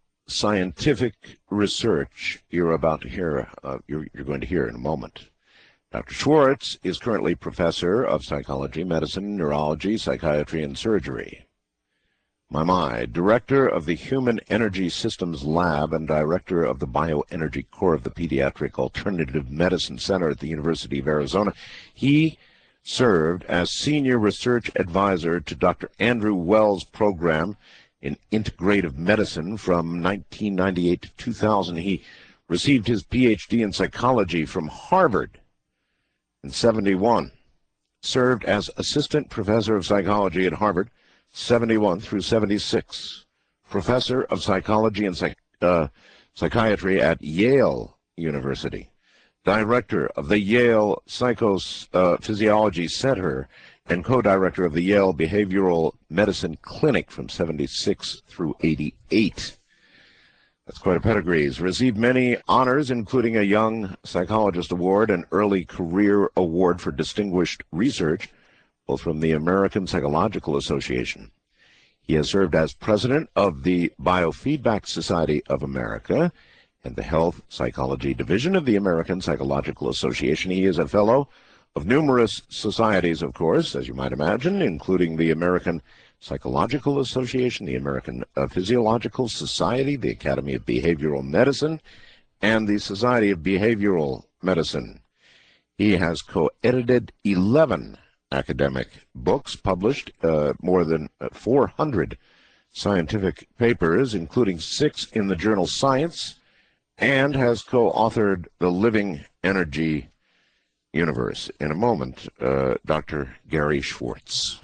scientific research you're about to hear, uh, you're, you're going to hear in a moment. Doctor Schwartz is currently professor of psychology, medicine, neurology, psychiatry, and surgery. My, my, director of the Human Energy Systems Lab and director of the Bioenergy Core of the Pediatric Alternative Medicine Center at the University of Arizona. He served as senior research advisor to Doctor Andrew Wells' program in integrative medicine from nineteen ninety-eight to two thousand. He received his P H D in psychology from Harvard in seventy-one. Served as assistant professor of psychology at Harvard seventy-one through seventy-six, professor of psychology and psych, uh, psychiatry at Yale University, director of the Yale Psychophysiology Center, and co-director of the Yale Behavioral Medicine Clinic from seventy-six through eighty-eight. That's quite a pedigree. He's received many honors, including a Young Psychologist Award and Early Career Award for Distinguished Research, both from the American Psychological Association. He has served as president of the Biofeedback Society of America and the Health Psychology Division of the American Psychological Association. He is a fellow of numerous societies, of course, as you might imagine, including the American Psychological Association, the American uh, Physiological Society, the Academy of Behavioral Medicine, and the Society of Behavioral Medicine. He has co-edited eleven academic books, published uh, more than four hundred scientific papers, including six in the journal Science, and has co-authored The Living Energy Universe. In a moment, uh, Doctor Gary Schwartz.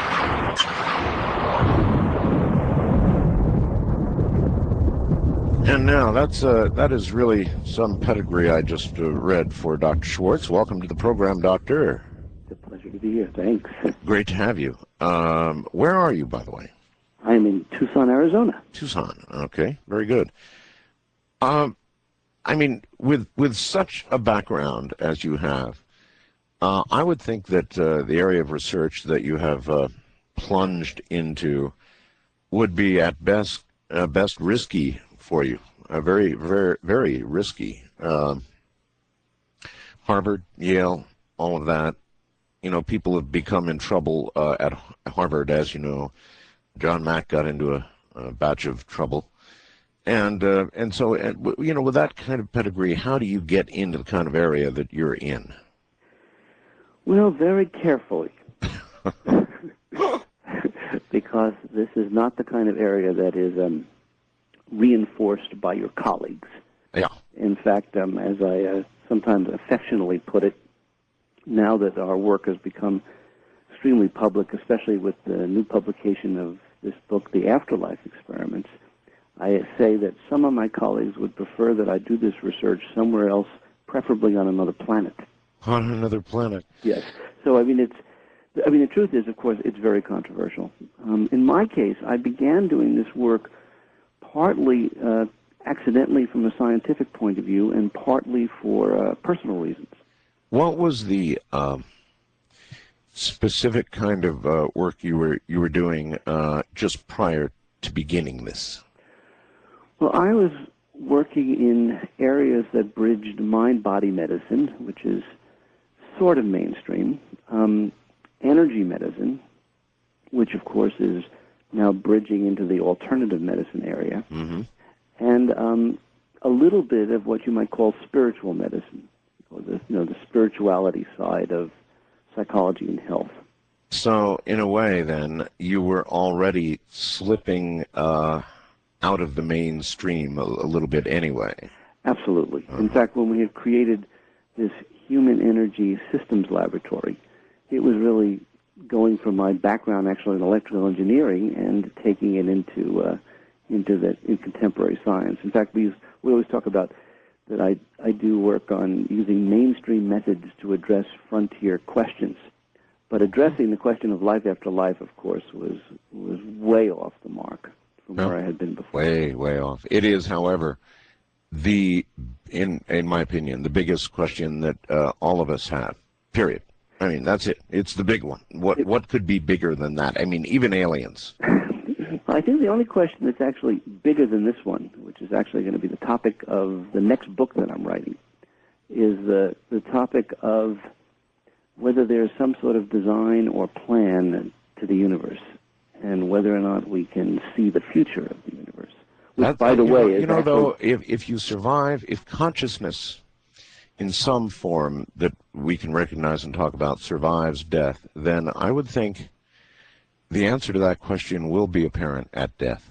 And now, that's uh, that is really some pedigree I just uh, read for Doctor Schwartz. Welcome to the program, Doctor. It's a pleasure to be here. Thanks. Great to have you. Um, where are you, by the way? I'm in Tucson, Arizona. Tucson. Okay, very good. Um, I mean, with with such a background as you have, uh, I would think that uh, the area of research that you have uh, plunged into would be at best uh, best risky for you. Uh, very, very, very risky. Um, Harvard, Yale, all of that. You know, people have become in trouble uh, at Harvard, as you know. John Mack got into a, a batch of trouble. And uh, and so, and, you know, with that kind of pedigree, how do you get into the kind of area that you're in? Well, very carefully. Because this is not the kind of area that is um, reinforced by your colleagues. Yeah. In fact, um, as I uh, sometimes affectionately put it, now that our work has become extremely public, especially with the new publication of this book, The Afterlife Experiments, I say that some of my colleagues would prefer that I do this research somewhere else, preferably on another planet. On another planet. Yes. So, I mean, it's, I mean, the truth is, of course, it's very controversial. Um, in my case, I began doing this work partly uh, accidentally from a scientific point of view and partly for uh, personal reasons. What was the um, specific kind of uh, work you were you were doing uh, just prior to beginning this? Well, I was working in areas that bridged mind-body medicine, which is sort of mainstream, um, energy medicine, which of course is now bridging into the alternative medicine area, mm-hmm. and um, a little bit of what you might call spiritual medicine, or the, you know, the spirituality side of psychology and health. So, in a way, then, you were already slipping uh, out of the mainstream a, a little bit anyway. Absolutely. Uh-huh. In fact, when we had created this Human Energy Systems Laboratory, it was really going from my background actually in electrical engineering and taking it into uh, into the in contemporary science. In fact, we use, we always talk about that I I do work on using mainstream methods to address frontier questions, but addressing the question of life after life, of course, was was way off the mark from No. where I had been before. Way, way off. It is, however, the in in my opinion, the biggest question that uh, all of us have. Period. I mean, that's it. It's the big one. What what could be bigger than that? I mean, even aliens. I think the only question that's actually bigger than this one, which is actually going to be the topic of the next book that I'm writing, is the the topic of whether there's some sort of design or plan to the universe, and whether or not we can see the future of the universe. Which, That, by the you way, know, is you know actually, though, if if you survive, if consciousness in some form that we can recognize and talk about survives death, then I would think the answer to that question will be apparent at death.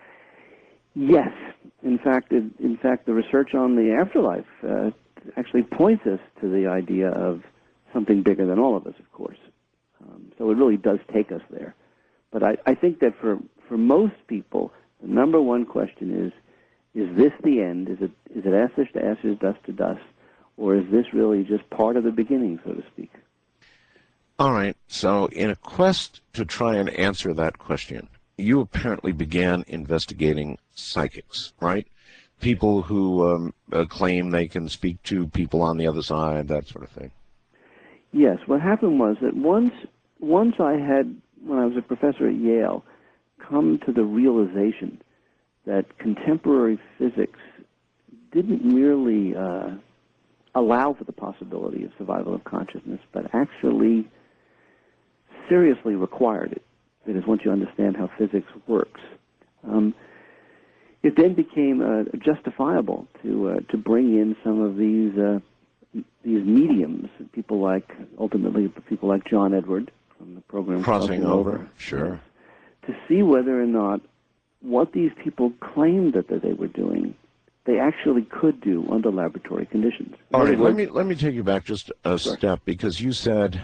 yes. In fact, it, in fact, the research on the afterlife uh, actually points us to the idea of something bigger than all of us, of course. Um, so it really does take us there. But I, I think that for, for most people, the number one question is, is this the end? Is it is it ashes to ashes, dust to dust? Or is this really just part of the beginning, so to speak? All right, so in a quest to try and answer that question, you apparently began investigating psychics, right? people who um, uh, claim they can speak to people on the other side, that sort of thing. Yes, what happened was that once, once I had, when I was a professor at Yale, come to the realization that contemporary physics didn't merely uh, allow for the possibility of survival of consciousness, but actually seriously required it. That is, once you understand how physics works, um, it then became uh, justifiable to uh, to bring in some of these uh, these mediums, people like ultimately people like John Edward from the program Crossing Over, sure, to see whether or not what these people claimed that, that they were doing, they actually could do under laboratory conditions. In All right, other let words- me let me take you back just a Sure. step, because you said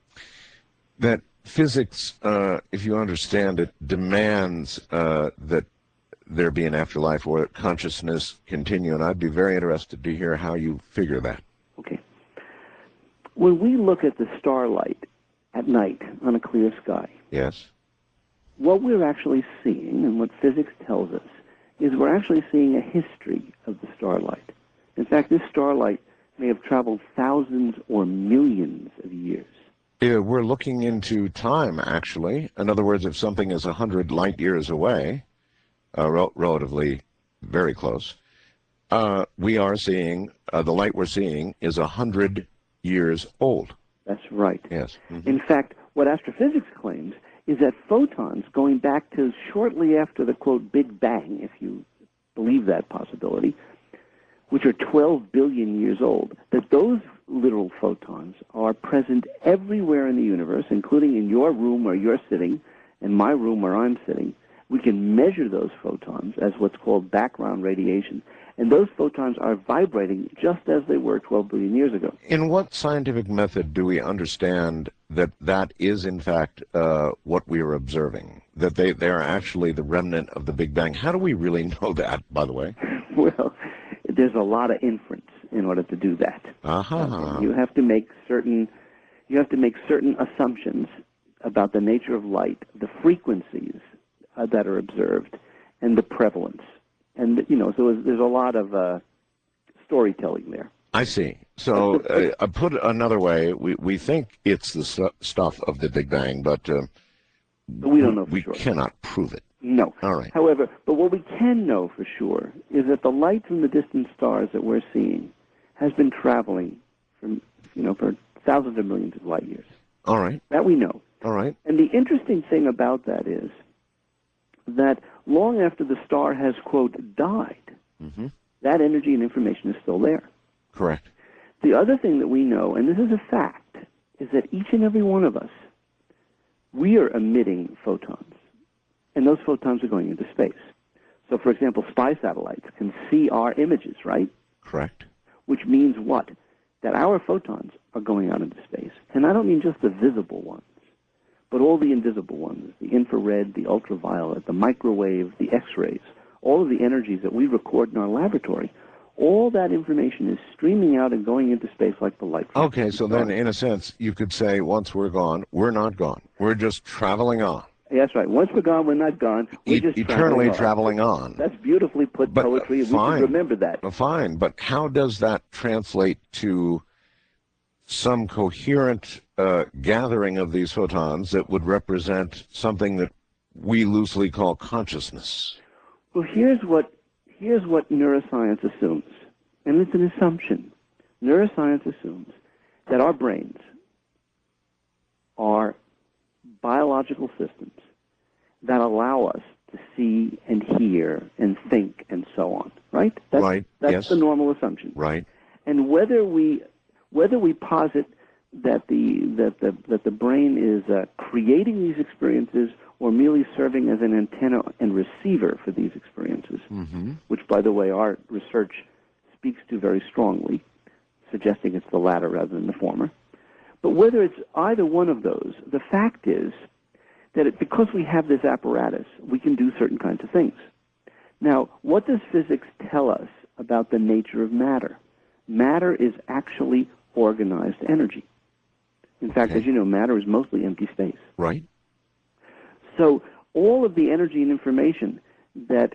that physics, uh, if you understand it, demands uh, that there be an afterlife or that consciousness continue, and I'd be very interested to hear how you figure that. Okay. When we look at the starlight at night on a clear sky, Yes. what we're actually seeing, and what physics tells us, is we're actually seeing a history of the starlight. In fact, this starlight may have traveled thousands or millions of years. Yeah, we're looking into time, actually. In other words, if something is one hundred light years away, uh, rel- relatively very close, uh, we are seeing, uh, the light we're seeing is one hundred years old. That's right. Yes. Mhm. In fact, what astrophysics claims is that photons, going back to shortly after the, quote, Big Bang, if you believe that possibility, which are twelve billion years old, that those literal photons are present everywhere in the universe, including in your room where you're sitting, and my room where I'm sitting. We can measure those photons as what's called background radiation, and those photons are vibrating just as they were twelve billion years ago. In what scientific method do we understand that that is, in fact, uh, what we are observing? That they, they are actually the remnant of the Big Bang? How do we really know that, by the way? Well, there's a lot of inference in order to do that. Uh-huh. You have to make certain, you have to make certain assumptions about the nature of light, the frequencies uh, that are observed, and the prevalence. And, you know, so there's, there's a lot of uh, storytelling there. I see. So, uh, I put it another way, we, we think it's the stu- stuff of the Big Bang, but, uh, But we don't know for we sure. cannot prove it. No. All right. However, but what we can know for sure is that the light from the distant stars that we're seeing has been traveling for, you know, for thousands of millions of light years. All right. That we know. All right. And the interesting thing about that is that long after the star has, quote, died, Mm-hmm. that energy and information is still there. Correct. The other thing that we know, and this is a fact, is that each and every one of us, we are emitting photons, and those photons are going into space. So, for example, spy satellites can see our images, right? Correct. Which means what? That our photons are going out into space. And I don't mean just the visible ones, but all the invisible ones, the infrared, the ultraviolet, the microwave, the X-rays, all of the energies that we record in our laboratory, all that information is streaming out and going into space like the light. from Okay, the so star. then, in a sense, you could say once we're gone, we're not gone. We're just traveling on. That's right. Once we're gone, we're not gone. We're E- just eternally traveling on. traveling on. That's beautifully put But, uh, poetry, and we fine. should remember that. Well, fine, but how does that translate to some coherent uh, gathering of these photons that would represent something that we loosely call consciousness? Well, here's what here's what neuroscience assumes, and it's an assumption. Neuroscience assumes that our brains are biological systems that allow us to see and hear and think and so on. Right? That's, Right, That's yes. the normal assumption. Right. And whether we whether we posit that the that the that the brain is uh, creating these experiences or merely serving as an antenna and receiver for these experiences, Mm-hmm. which, by the way, our research speaks to very strongly, suggesting it's the latter rather than the former. But whether it's either one of those, the fact is that it, because we have this apparatus, we can do certain kinds of things. Now, what does physics tell us about the nature of matter? Matter is actually organized energy. In fact, Okay. as you know, matter is mostly empty space. Right. So all of the energy and information that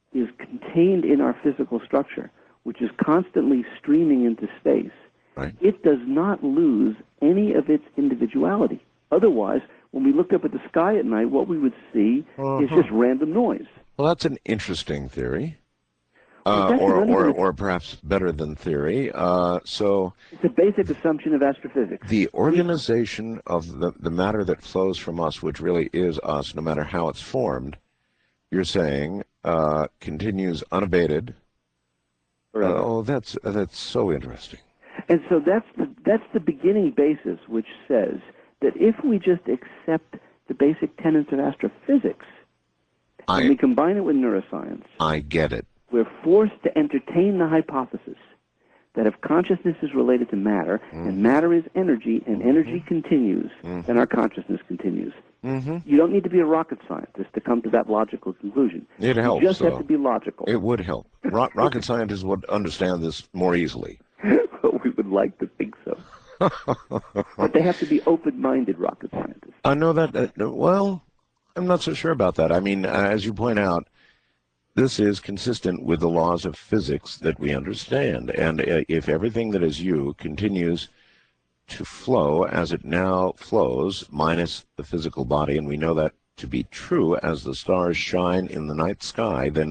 is contained in our physical structure, which is constantly streaming into space, Right. it does not lose any of its individuality. Otherwise, when we looked up at the sky at night, what we would see Uh-huh. is just random noise. Well, that's an interesting theory. Well, Uh, that's or, another or, one. or perhaps better than theory. Uh, so It's a basic assumption of astrophysics. the organization of the, the matter that flows from us, which really is us, no matter how it's formed, you're saying, uh, continues unabated. Forever. Oh, that's that's so interesting. And so that's the, that's the beginning basis, which says that if we just accept the basic tenets of astrophysics I, and we combine it with neuroscience, I get it. we're forced to entertain the hypothesis that if consciousness is related to matter, Mm-hmm. and matter is energy, and energy continues, then our consciousness continues. Mm-hmm. You don't need to be a rocket scientist to come to that logical conclusion. It helps, You just have though. to be logical. It would help. Ro- rocket scientists would understand this more easily. We would like to think so. But they have to be open-minded rocket scientists. I know that, uh, well, I'm not so sure about that. I mean, uh, as you point out, this is consistent with the laws of physics that we understand. And uh, if everything that is you continues to flow as it now flows, minus the physical body, and we know that to be true as the stars shine in the night sky, then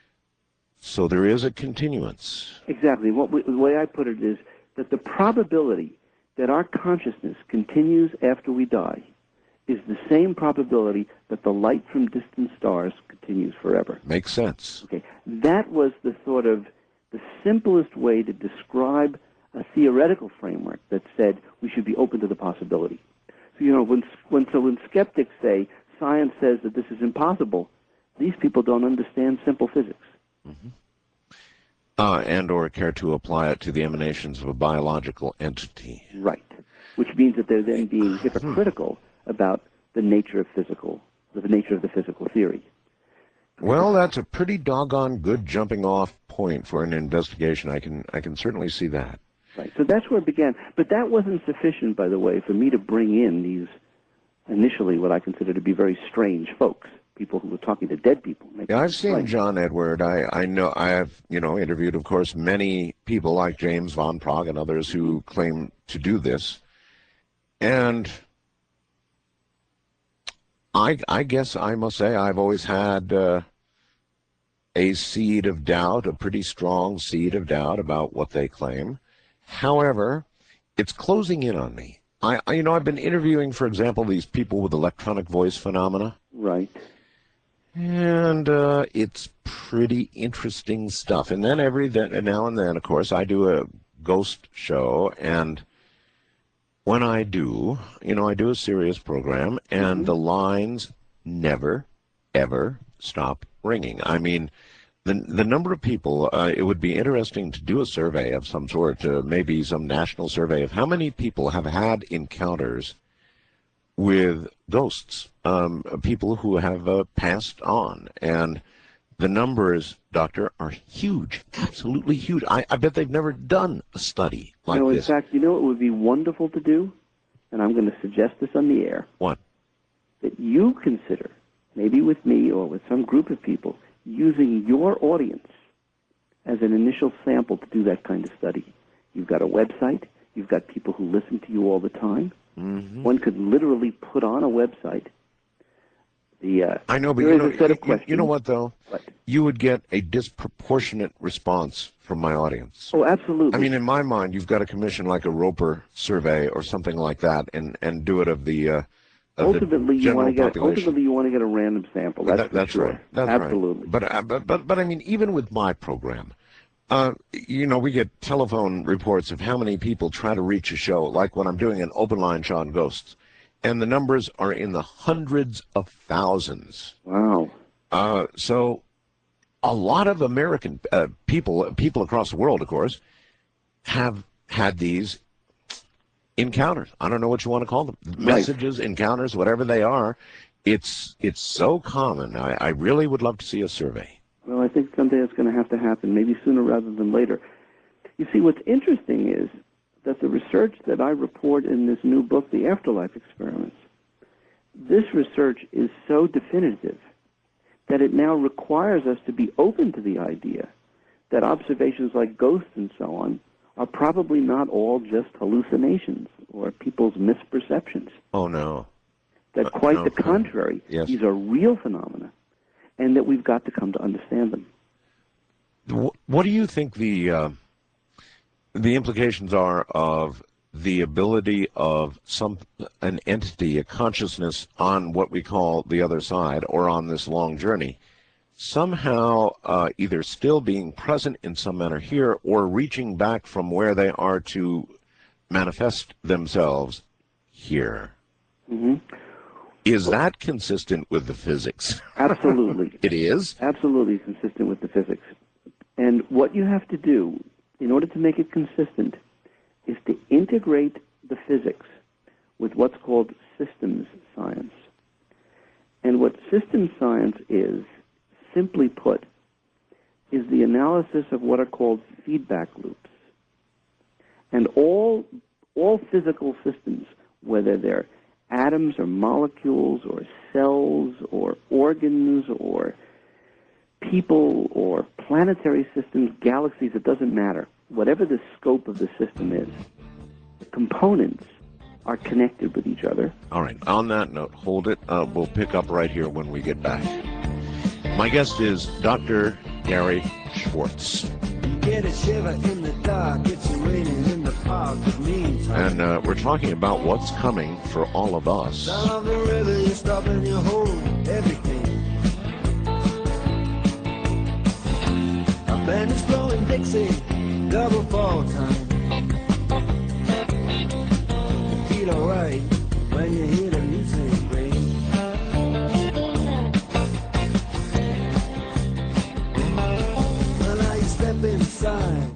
so there is a continuance. Exactly. What we, the way I put it is that the probability that our consciousness continues after we die is the same probability that the light from distant stars continues forever. Makes sense. Okay. That was the sort of the simplest way to describe a theoretical framework that said we should be open to the possibility. So, you know, when, when, so when skeptics say science says that this is impossible, these people don't understand simple physics. Mm-hmm. Uh, and or care to apply it to the emanations of a biological entity. Right. Which means that they're then being hypocritical about the nature of physical, the nature of the physical theory. Well, that's a pretty doggone good jumping off point for an investigation. I can I can certainly see that. Right. So that's where it began. But that wasn't sufficient, by the way, for me to bring in these initially what I consider to be very strange folks, people who were talking to dead people. Yeah, I've seen John Edward. I, I know I have, you know, interviewed, of course, many people like James von Prague and others who claim to do this. And I, I guess I must say I've always had uh, a seed of doubt, a pretty strong seed of doubt about what they claim. However, it's closing in on me. I, I you know, I've been interviewing, for example, these people with electronic voice phenomena. Right. And uh, it's pretty interesting stuff. And then every then, now and then, of course, I do a ghost show. And when I do, you know, I do a serious program, and Mm-hmm. the lines never, ever stop ringing. I mean, the the number of people, uh, it would be interesting to do a survey of some sort, uh, maybe some national survey of how many people have had encounters with ghosts, um, people who have uh, passed on. And the numbers, Doctor, are huge, absolutely huge. I, I bet they've never done a study like no, in this. fact, you know what would be wonderful to do? And I'm going to suggest this on the air. What? That you consider, maybe with me or with some group of people, using your audience as an initial sample to do that kind of study. You've got a website. You've got people who listen to you all the time. Mm-hmm. One could literally put on a website the. Uh, I know, but there you is know, a set of you, questions. you know what, though? What? You would get a disproportionate response from my audience. Oh, absolutely. I mean, in my mind, you've got to commission like a Roper survey or something like that, and, and do it of the uh, of ultimately, the you want general to get population. ultimately you want to get a random sample. That's, That- for that's sure. right. That's absolutely. right. But, uh, but but but I mean, even with my program, uh, you know, we get telephone reports of how many people try to reach a show, like when I'm doing an open line show on ghosts, and the numbers are in the hundreds of thousands. Wow. Uh, so, a lot of American uh, people, people across the world, of course, have had these encounters. I don't know what you want to call them. Messages, encounters, whatever they are. It's it's so common. I, I really would love to see a survey. Well, I think someday it's going to have to happen, maybe sooner rather than later. You see, what's interesting is that the research that I report in this new book, The Afterlife Experiments, this research is so definitive that it now requires us to be open to the idea that observations like ghosts and so on are probably not all just hallucinations or people's misperceptions. Oh, no. That Uh, quite no, the no. contrary, Yes. these are real phenomena, and that we've got to come to understand them. Wh- What do you think the uh, the implications are of the ability of some an entity, a consciousness on what we call the other side, or on this long journey, somehow uh, either still being present in some manner here, or reaching back from where they are to manifest themselves here? hmm Is that consistent with the physics? Absolutely. It is? Absolutely consistent with the physics. And what you have to do in order to make it consistent is to integrate the physics with what's called systems science. And what systems science is, simply put, is the analysis of what are called feedback loops. And all, all physical systems, whether they're atoms or molecules or cells or organs or people or planetary systems, galaxies, it doesn't matter. Whatever the scope of the system is, the components are connected with each other. All right. On that note, hold it. Uh, we'll pick up right here when we get back. My guest is Doctor Gary Schwartz. Get a shiver in the dark, it's raining in the park. Meantime, And uh, we're talking about what's coming for all of us. down of the river, you stop and you hold everything. A band is blowing Dixie, double fall time. You feel alright when you hear the music ring. Well, now you step inside.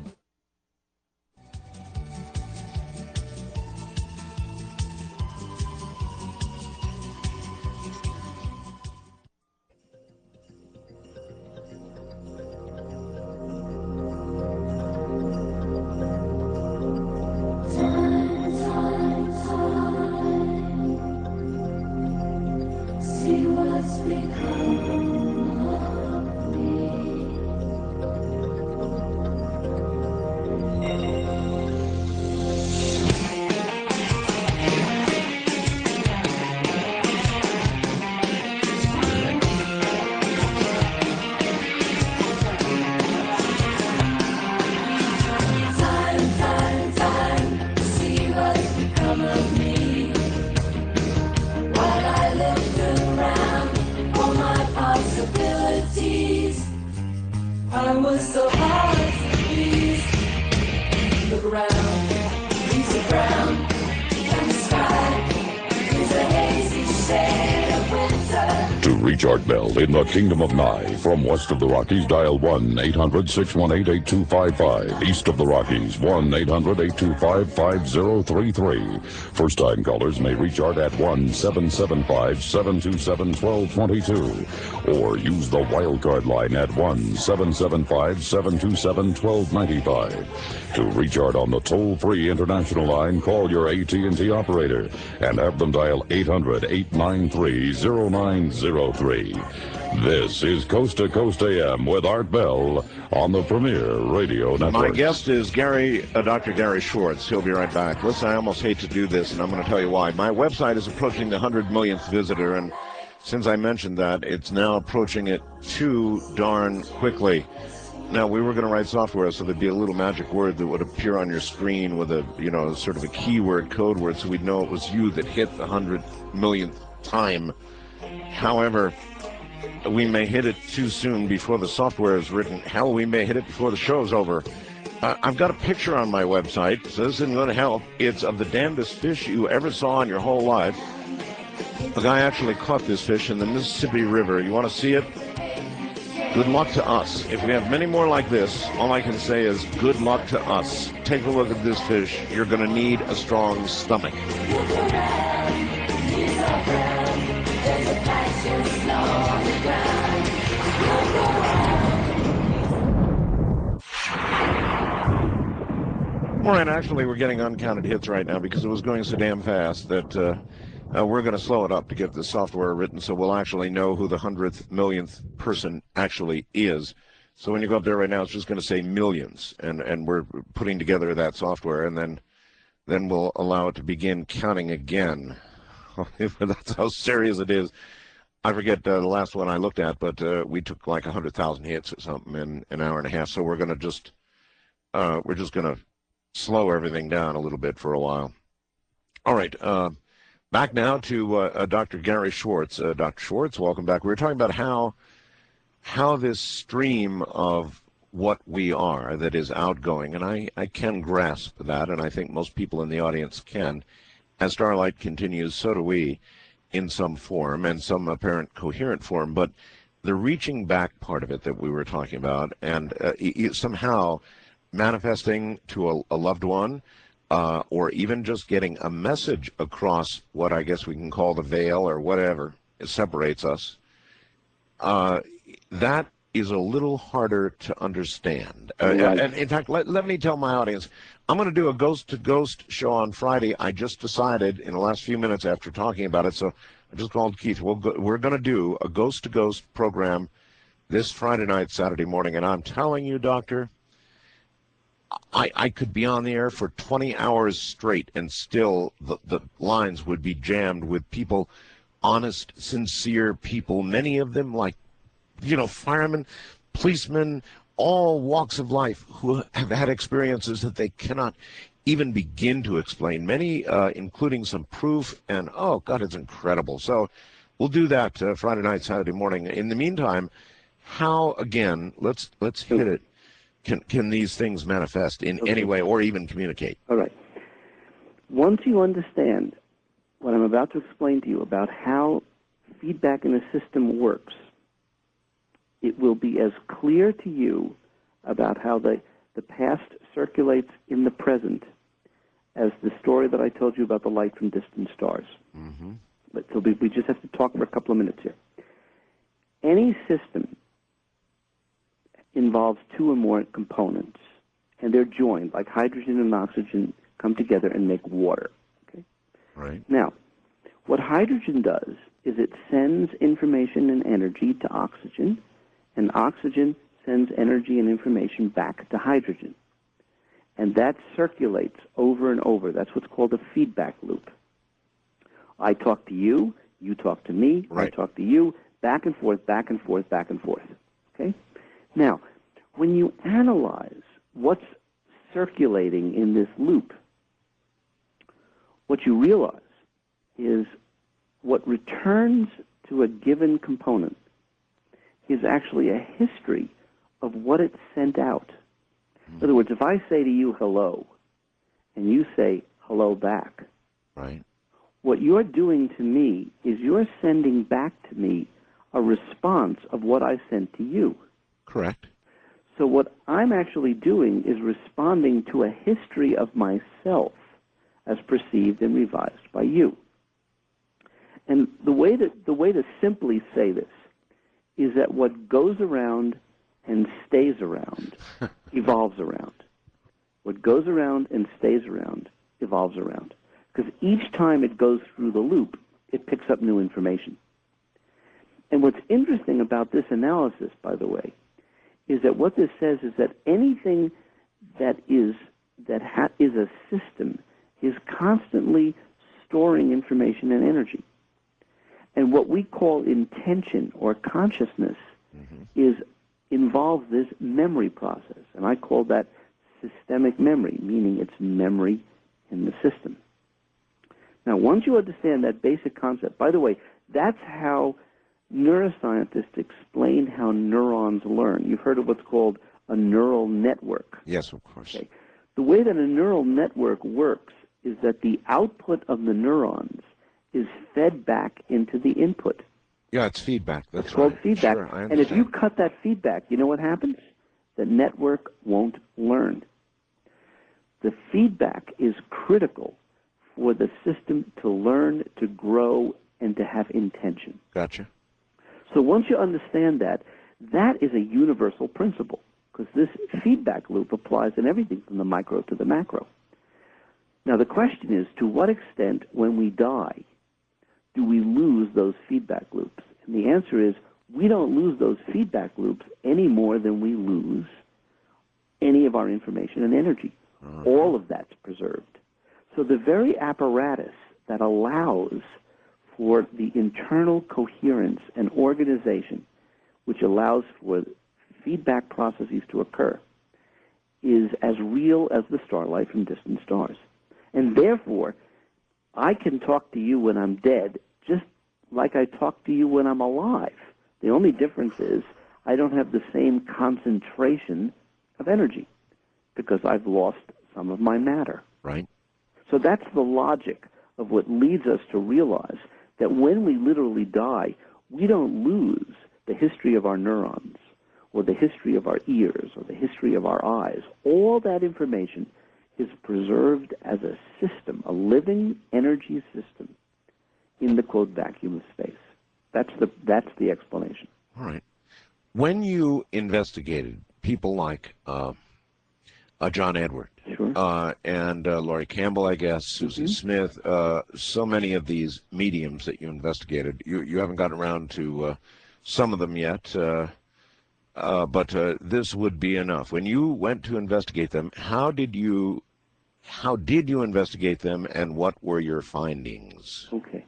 See what's become of me. Time, time, time, see what's become of me. While I looked around for my possibilities, I was so hard to please. Look around, leaves are brown, and the sky is a hazy shade of winter. To reach Art Bell in the Kingdom of Nye, from west of the Rockies, dial one eight hundred six one eight eight two five five. East of the Rockies, one eight hundred eight two five five zero three three. First-time callers may reach Art at one seven seven five seven two seven one two two two, or use the wildcard line at one seven seven five seven two seven one two nine five. To reach Art on the toll-free international line, call your A T and T operator and have them dial eight hundred eight nine three zero nine zero three. This is Coast to Coast A M with Art Bell on the Premier Radio Network. My guest is Gary, uh, Doctor Gary Schwartz. He'll be right back. Listen, I almost hate to do this, and I'm going to tell you why. My website is approaching the one hundred millionth visitor, and since I mentioned that, it's now approaching it too darn quickly. Now, we were going to write software so there'd be a little magic word that would appear on your screen with a, you know, sort of a keyword, code word, so we'd know it was you that hit the one hundred millionth time. However, we may hit it too soon before the software is written. Hell, we may hit it before the show's over. Uh, I've got a picture on my website, so this isn't going to help. It's of the damnedest fish you ever saw in your whole life. A guy actually caught this fish in the Mississippi River. You want to see it? Good luck to us. If we have many more like this, all I can say is good luck to us. Take a look at this fish. You're going to need a strong stomach. All right, actually, we're getting uncounted hits right now because it was going so damn fast that uh, Uh, we're going to slow it up to get the software written so we'll actually know who the hundredth millionth person actually is. So when you go up there right now, it's just going to say millions, and, and we're putting together that software, and then then we'll allow it to begin counting again. That's how serious it is. I forget uh, the last one I looked at, but uh, we took like one hundred thousand hits or something in an hour and a half, so we're going to just, uh, we're just going to slow everything down a little bit for a while. All right. Uh, Back now to uh, uh, Doctor Gary Schwartz. Uh, Doctor Schwartz, welcome back. We were talking about how how this stream of what we are that is outgoing, and I, I can grasp that, and I think most people in the audience can. As Starlight continues, so do we, in some form, and some apparent coherent form, but the reaching back part of it that we were talking about, and uh, somehow manifesting to a, a loved one, Uh, or even just getting a message across what I guess we can call the veil or whatever it separates us, uh, that is a little harder to understand. Uh, right. And in fact, let, let me tell my audience, I'm going to do a ghost-to-ghost show on Friday. I just decided in the last few minutes after talking about it, so I just called Keith. We'll go, we're going to do a ghost-to-ghost program this Friday night, Saturday morning, and I'm telling you, Doctor, I, I could be on the air for twenty hours straight and still the, the lines would be jammed with people, honest, sincere people, many of them like, you know, firemen, policemen, all walks of life who have had experiences that they cannot even begin to explain, many uh, including some proof, and oh, God, it's incredible. So we'll do that uh, Friday night, Saturday morning. In the meantime, how, again, let's let's hit it. Can, can these things manifest in Okay. any way or even communicate? All right. Once you understand what I'm about to explain to you about how feedback in a system works, it will be as clear to you about how the, the past circulates in the present as the story that I told you about the light from distant stars. Mm-hmm. But so we, we just have to talk for a couple of minutes here. Any system involves two or more components, and they're joined, like hydrogen and oxygen come together and make water. Okay? Right. Now, what hydrogen does is it sends information and energy to oxygen, and oxygen sends energy and information back to hydrogen. And that circulates over and over. That's what's called a feedback loop. I talk to you, you talk to me, right. I talk to you, back and forth, back and forth, back and forth. Okay? Now, when you analyze what's circulating in this loop, what you realize is what returns to a given component is actually a history of what it sent out. In other words, if I say to you hello, and you say hello back, right. what you're doing to me is you're sending back to me a response of what I sent to you. Correct. So what I'm actually doing is responding to a history of myself as perceived and revised by you. And the way to, the way to simply say this is that what goes around and stays around evolves around. What goes around and stays around evolves around. Because each time it goes through the loop, it picks up new information. And what's interesting about this analysis, by the way, is that what this says is that anything that is that ha- is a system is constantly storing information and energy. And what we call intention or consciousness mm-hmm. is involves this memory process, and I call that systemic memory, meaning it's memory in the system. Now, once you understand that basic concept, by the way, that's how neuroscientists explain how neurons learn. You've heard of what's called a neural network. Yes, of course. Okay. The way that a neural network works is that the output of the neurons is fed back into the input. Yeah, it's feedback. That's it's called right. feedback. Sure, I and if you understand. cut that feedback, you know what happens? The network won't learn. The feedback is critical for the system to learn, to grow, and to have intention. Gotcha. So once you understand that, that is a universal principle, because this feedback loop applies in everything from the micro to the macro. Now the question is, to what extent, when we die, do we lose those feedback loops? And the answer is we don't lose those feedback loops any more than we lose any of our information and energy. Uh-huh. All of that's preserved. So the very apparatus that allows for the internal coherence and organization, which allows for feedback processes to occur, is as real as the starlight from distant stars. And therefore, I can talk to you when I'm dead just like I talk to you when I'm alive. The only difference is I don't have the same concentration of energy because I've lost some of my matter. Right. So that's the logic of what leads us to realize that when we literally die, we don't lose the history of our neurons or the history of our ears or the history of our eyes. All that information is preserved as a system, a living energy system in the, quote, vacuum of space. That's the, that's the explanation. All right. When you investigated people like uh, uh, John Edward, sure. uh, and uh, Laurie Campbell, I guess, Susie mm-hmm. Smith, uh, so many of these mediums that you investigated, you, you haven't gotten around to uh, some of them yet, uh, uh, but uh, this would be enough. When you went to investigate them, how did you, how did you investigate them, and what were your findings? Okay.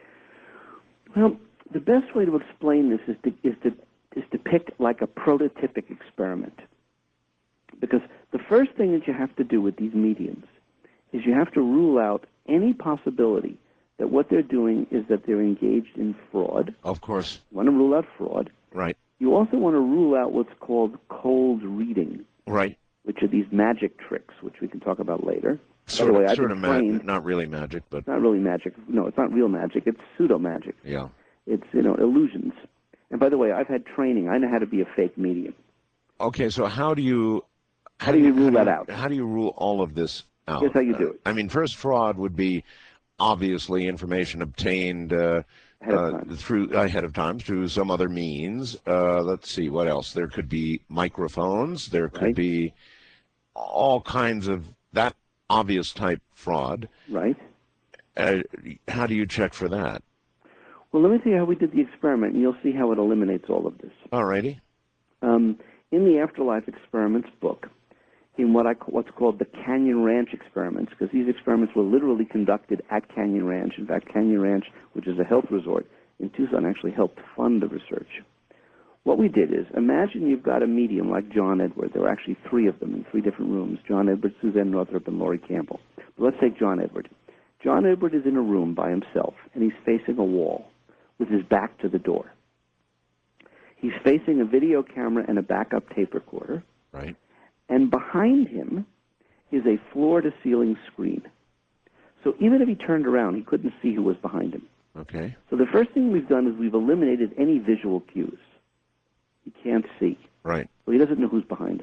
Well, the best way to explain this is to, is to, is to pick like a prototypic experiment. Because the first thing that you have to do with these mediums is you have to rule out any possibility that what they're doing is that they're engaged in fraud. Of course. You want to rule out fraud. Right. You also want to rule out what's called cold reading. Right. Which are these magic tricks, which we can talk about later. Sort, By the way, of, I've sort been of trained, magic, not really magic, but... It's not really magic. No, it's not real magic. It's pseudo-magic. Yeah. It's, you know, illusions. And by the way, I've had training. I know how to be a fake medium. Okay, so how do you... How, how do you rule how that do you, out? How do you rule all of this out? Here's how you do it. Uh, I mean, first, fraud would be obviously information obtained uh, ahead, uh, of through ahead of time through some other means. Uh, let's see, what else? There could be microphones. There could right. be all kinds of that obvious type fraud. Right. Uh, how do you check for that? Well, let me tell you how we did the experiment, and you'll see how it eliminates all of this. All righty. Um, in the Afterlife Experiments book, in what I call, what's called the Canyon Ranch experiments, because these experiments were literally conducted at Canyon Ranch. In fact, Canyon Ranch, which is a health resort in Tucson, actually helped fund the research. What we did is, imagine you've got a medium like John Edward. There were actually three of them in three different rooms, John Edward, Suzanne Northrup, and Laurie Campbell. But let's take John Edward. John Edward is in a room by himself, and he's facing a wall with his back to the door. He's facing a video camera and a backup tape recorder. Right. And behind him is a floor-to-ceiling screen. So even if he turned around, he couldn't see who was behind him. Okay. So the first thing we've done is we've eliminated any visual cues. He can't see. Right. So he doesn't know who's behind him.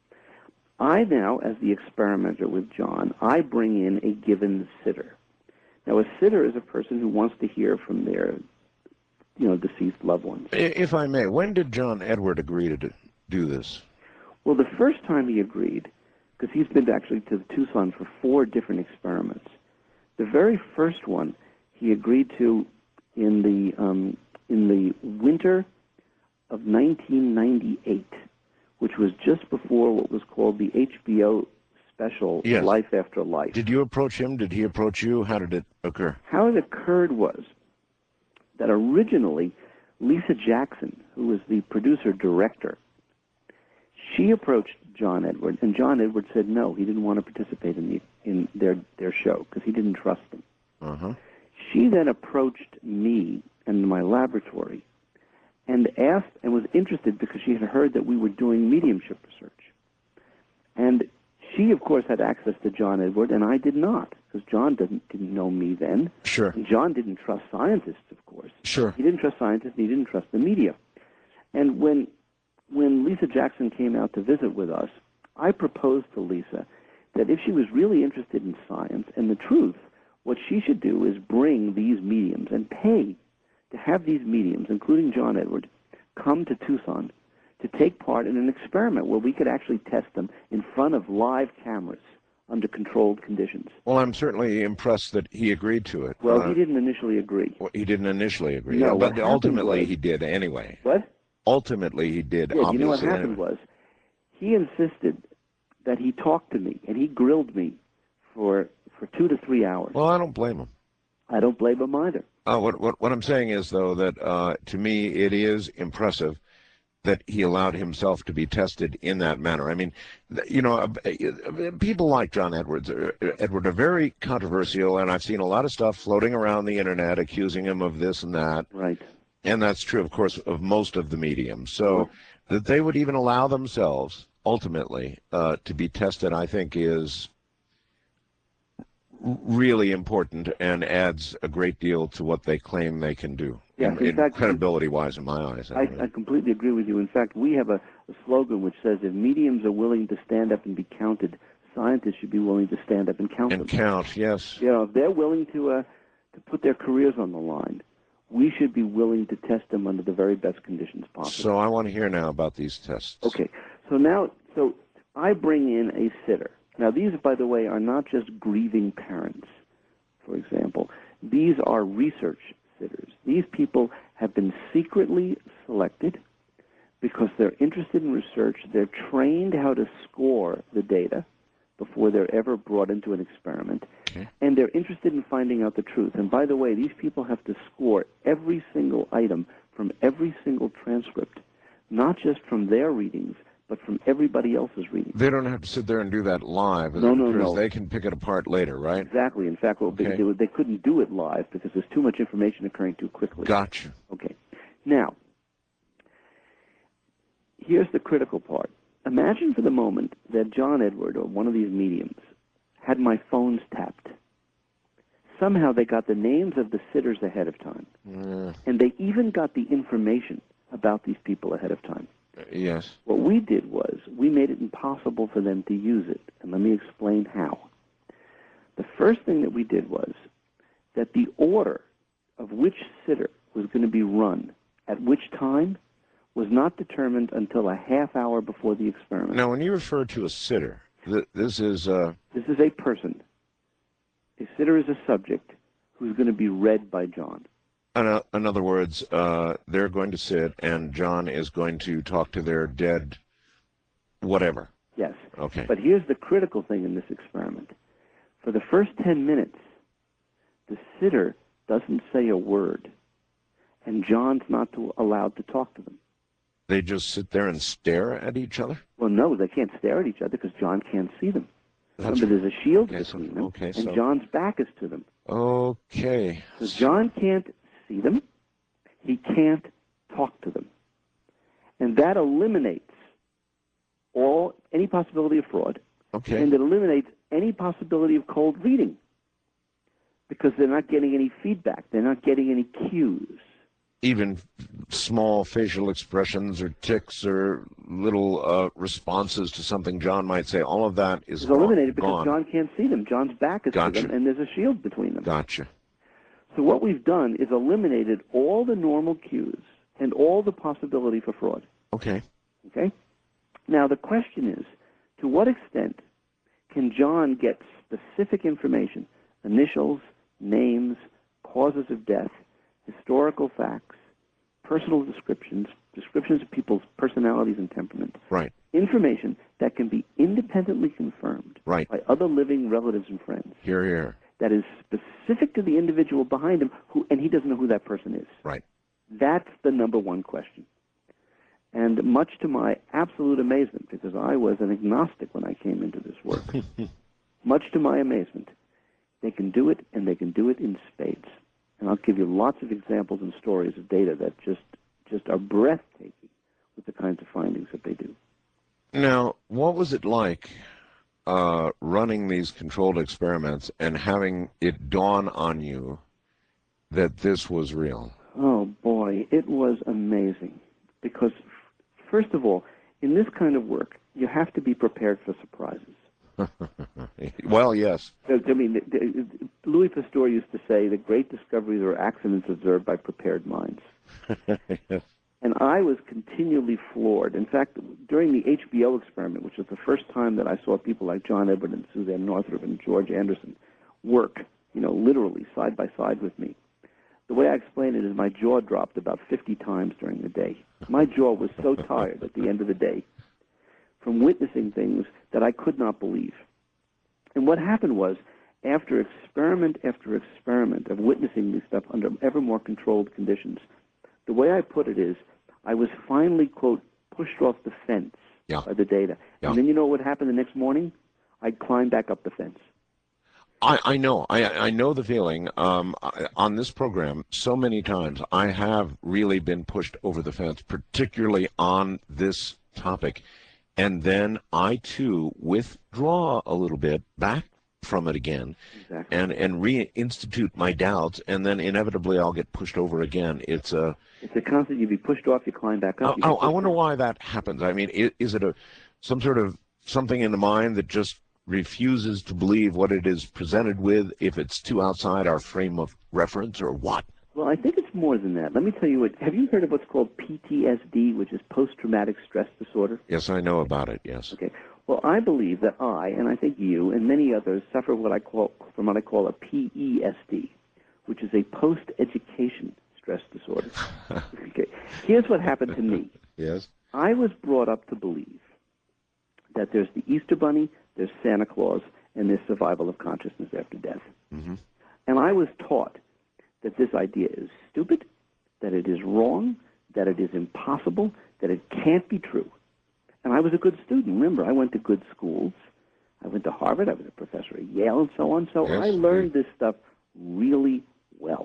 I now, as the experimenter with John, I bring in a given sitter. Now, a sitter is a person who wants to hear from their, you know, deceased loved ones. If I may, when did John Edward agree to do this? Well, the first time he agreed, because he's been actually to Tucson for four different experiments, the very first one he agreed to in the um, in the winter of nineteen ninety-eight, which was just before what was called the H B O special, yes. Life After Life. Did you approach him? Did he approach you? How did it occur? How it occurred was that originally Lisa Jackson, who was the producer-director, she approached John Edward, and John Edward said no, he didn't want to participate in the in their their show because he didn't trust them. Uh-huh. She then approached me and my laboratory and asked and was interested because she had heard that we were doing mediumship research. And she, of course, had access to John Edward, and I did not, because John didn't, didn't know me then. Sure. And John didn't trust scientists, of course. Sure. He didn't trust scientists, and he didn't trust the media. And when when Lisa Jackson came out to visit with us, I proposed to Lisa that if she was really interested in science and the truth, what she should do is bring these mediums and pay to have these mediums, including John Edward, come to Tucson to take part in an experiment where we could actually test them in front of live cameras under controlled conditions. Well, I'm certainly impressed that he agreed to it. Well, Uh, he didn't initially agree. well, he didn't initially agree, No, yeah, what but happened ultimately was- he did anyway. What? Ultimately he did, Yeah, you know what obviously. happened anyway. was he insisted that he talked to me, and he grilled me for for two to three hours. Well, I don't blame him. I don't blame him either. Uh, what, what, what I'm saying is, though, that uh, to me it is impressive that he allowed himself to be tested in that manner. I mean, th- you know, uh, uh, people like John Edwards, uh, Edward are very controversial, and I've seen a lot of stuff floating around the internet accusing him of this and that. Right. And that's true, of course, of most of the mediums. So that they would even allow themselves, ultimately, uh, to be tested, I think, is really important and adds a great deal to what they claim they can do. Yes, in, in fact, credibility-wise, in my eyes. I, anyway. I completely agree with you. In fact, we have a, a slogan which says, if mediums are willing to stand up and be counted, scientists should be willing to stand up and count and them. count, yes. You know, if they're willing to uh, to put their careers on the line, we should be willing to test them under the very best conditions possible. So I want to hear now about these tests. Okay. So now, so I bring in a sitter. Now, these, by the way, are not just grieving parents, for example. These are research sitters. These people have been secretly selected because they're interested in research. They're trained how to score the data before they're ever brought into an experiment. Okay. And they're interested in finding out the truth. And by the way, these people have to score every single item from every single transcript, not just from their readings, but from everybody else's readings. They don't have to sit there and do that live. No, no, because no. They can pick it apart later, right? Exactly. In fact, what Okay. they do, they couldn't do it live because there's too much information occurring too quickly. Gotcha. Okay. Now, here's the critical part. Imagine for the moment that John Edward, or one of these mediums, had my phones tapped. Somehow they got the names of the sitters ahead of time, Uh, and they even got the information about these people ahead of time. yes. What we did was we made it impossible for them to use it, and let me explain how. The first thing that we did was that the order of which sitter was going to be run at which time was not determined until a half hour before the experiment. Now, when you refer to a sitter, th- this is uh, This is a person. A sitter is a subject who's going to be read by John. in, o- in other words, uh, they're going to sit, and John is going to talk to their dead whatever. Yes. Okay. But here's the critical thing in this experiment. For the first ten minutes, the sitter doesn't say a word, and John's not to, allowed to talk to them. They just sit there and stare at each other? Well, no, they can't stare at each other because John can't see them. That's- Remember, there's a shield okay, so- between them, okay, and so- John's back is to them. Okay. So John can't see them. He can't talk to them. And that eliminates all any possibility of fraud, Okay. and it eliminates any possibility of cold reading because they're not getting any feedback. They're not getting any cues. Even small facial expressions or tics or little uh, responses to something John might say, all of that is It's gone- eliminated because gone. John can't see them. John's back is Gotcha. to them, and there's a shield between them. Gotcha. So what we've done is eliminated all the normal cues and all the possibility for fraud. Okay. Okay? Now the question is, to what extent can John get specific information, initials, names, causes of death, historical facts, personal descriptions, descriptions of people's personalities and temperament, Right. information that can be independently confirmed Right. by other living relatives and friends, Here, here. that is specific to the individual behind him, who, and he doesn't know who that person is. Right. That's the number one question. And much to my absolute amazement, because I was an agnostic when I came into this work, much to my amazement, they can do it, and they can do it in spades. And I'll give you lots of examples and stories of data that just, just are breathtaking with the kinds of findings that they do. Now, what was it like uh, running these controlled experiments and having it dawn on you that this was real? Oh, boy, it was amazing. Because, first of all, in this kind of work, you have to be prepared for surprises. Well, yes. I mean, the- the- Louis Pasteur used to say that great discoveries are accidents observed by prepared minds. Yes. And I was continually floored. In fact, during the H B O experiment, which was the first time that I saw people like John Edward and Suzanne Northrop and George Anderson work, you know, literally side by side with me. The way I explain it is my jaw dropped about fifty times during the day. My jaw was so tired at the end of the day from witnessing things that I could not believe. And what happened was, after experiment after experiment of witnessing this stuff under ever more controlled conditions, the way I put it is, I was finally, quote, pushed off the fence yeah. by the data. Yeah. And then you know what would happen the next morning? I'd climb back up the fence. I, I know. I, I know the feeling. Um, I, on this program, so many times, I have really been pushed over the fence, particularly on this topic. And then I, too, withdraw a little bit back from it again exactly. and, and reinstitute my doubts, and then inevitably I'll get pushed over again. It's a it's a constant. You be pushed off, you climb back up. I, I, I wonder why that happens. I mean, is, is it a some sort of something in the mind that just refuses to believe what it is presented with if it's too outside our frame of reference, or what? Well, I think it's more than that. Let me tell you what. Have you heard of what's called P T S D, which is post-traumatic stress disorder? Yes, I know about it, yes. Okay. Well, I believe that I, and I think you, and many others suffer what I call, from what I call a P E S D, which is a post-education stress disorder. Okay. Here's what happened to me. Yes. I was brought up to believe that there's the Easter Bunny, there's Santa Claus, and there's survival of consciousness after death. Mm-hmm. And I was taught that this idea is stupid, that it is wrong, that it is impossible, that it can't be true. And I was a good student. Remember, I went to good schools. I went to Harvard. I was a professor at Yale and so on. So yes, I learned this stuff really well.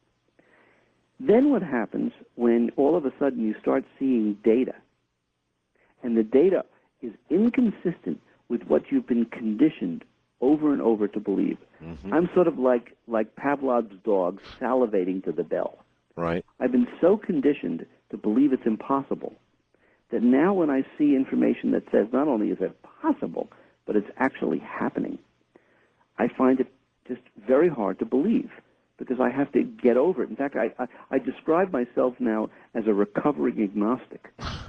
Then what happens when all of a sudden you start seeing data, and the data is inconsistent with what you've been conditioned over and over to believe. Mm-hmm. I'm sort of like, like Pavlov's dog salivating to the bell. Right. I've been so conditioned to believe it's impossible that now when I see information that says not only is it possible, but it's actually happening, I find it just very hard to believe because I have to get over it. In fact, I, I, I describe myself now as a recovering agnostic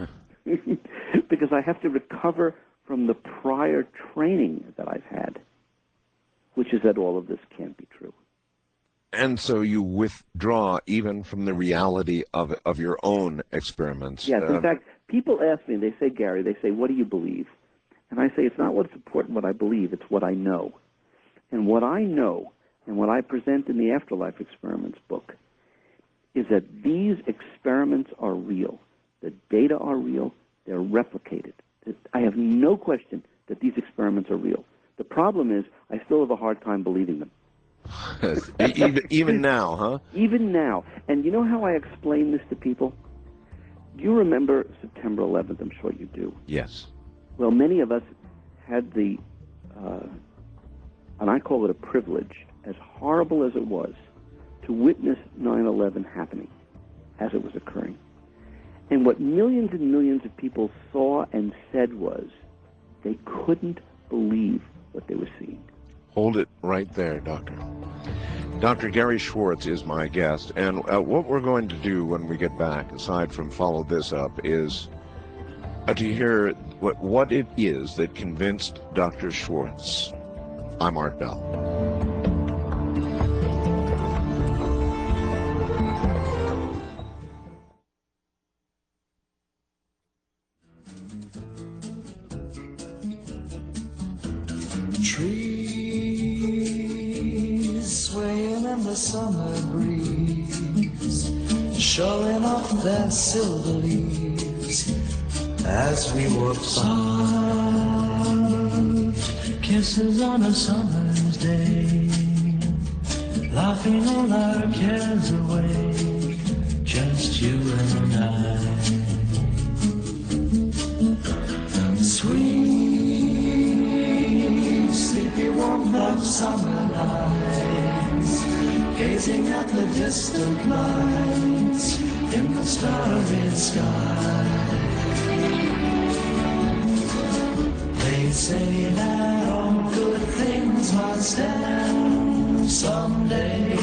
because I have to recover from the prior training that I've had, which is that all of this can't be true. And so you withdraw even from the reality of of your own experiments. Yes, in uh, fact, people ask me, they say, Gary, they say, what do you believe? And I say, it's not what's important what I believe, it's what I know. And what I know, and what I present in the Afterlife Experiments book, is that these experiments are real. The data are real. They're replicated. I have no question that these experiments are real. The problem is I still have a hard time believing them. even, even now, huh? Even now. And you know how I explain this to people? Do you remember September eleventh? I'm sure you do. Yes. Well, many of us had the, uh, and I call it a privilege, as horrible as it was, to witness nine eleven happening as it was occurring. And what millions and millions of people saw and said was they couldn't believe what they were seeing. Hold it right there, Doctor. Doctor Gary Schwartz is my guest, and uh, what we're going to do when we get back, aside from follow this up, is uh, to hear what, what it is that convinced Doctor Schwartz. I'm Art Bell. Trees swaying in the summer breeze, showing off their silver leaves as we walk soft kisses on a summer's day, laughing all our cares away, just you and I. Sweet, sleepy, warm of summer nights, gazing at the distant lights in the starry sky. They say that all good things must end someday.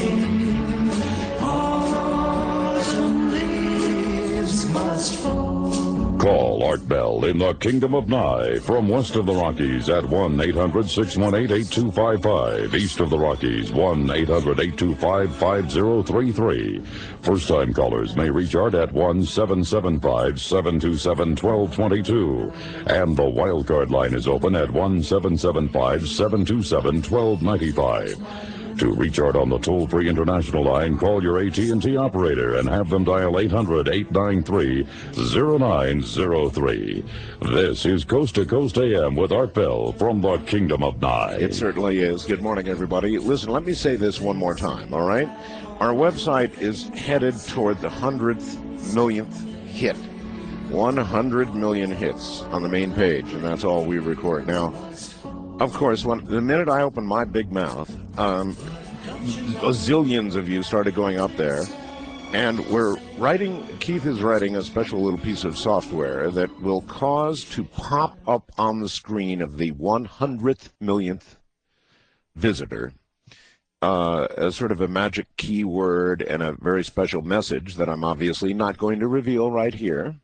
All autumn leaves must fall. Call Art Bell in the Kingdom of Nye from west of the Rockies at one eight hundred six one eight eight two five five. East of the Rockies, one eight hundred eight two five five zero three three. First-time callers may reach Art at one seven seven five seven two seven one two two two. And the wildcard line is open at one seven seven five seven two seven one two nine five. To reach Art on the toll-free international line, call your A T and T operator and have them dial eight hundred eight nine three zero nine zero three. This is Coast to Coast A M with Art Bell from the Kingdom of Nye. It certainly is. Good morning, everybody. Listen, let me say this one more time, all right? Our website is headed toward the hundredth millionth hit. one hundred million hits on the main page, and that's all we record. Now, of course, when the minute I opened my big mouth, um, zillions of you started going up there, and we're writing, Keith is writing a special little piece of software that will cause to pop up on the screen of the one hundredth millionth visitor uh, as sort of a magic keyword and a very special message that I'm obviously not going to reveal right here.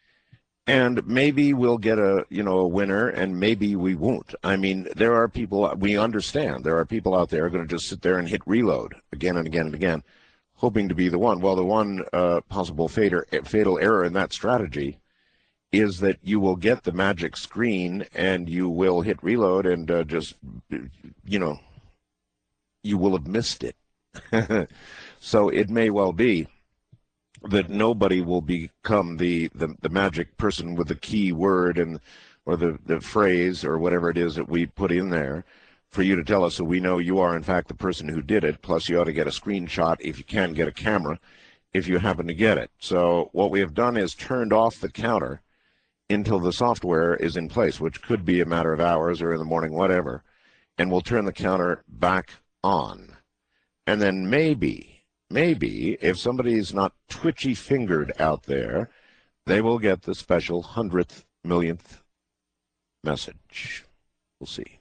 And maybe we'll get a, you know, a winner, and maybe we won't. I mean, there are people, we understand, there are people out there who are going to just sit there and hit reload again and again and again, hoping to be the one. Well, the one uh, possible fatal, fatal error in that strategy is that you will get the magic screen and you will hit reload and uh, just, you know, you will have missed it. So it may well be that nobody will become the, the, the magic person with the key word and or the, the phrase or whatever it is that we put in there for you to tell us so we know you are in fact the person who did it. Plus you ought to get a screenshot if you can get a camera if you happen to get it. So what we have done is turned off the counter until the software is in place, which could be a matter of hours or in the morning, whatever. And we'll turn the counter back on. And then maybe Maybe, if somebody's not twitchy-fingered out there, they will get the special hundredth millionth message. We'll see.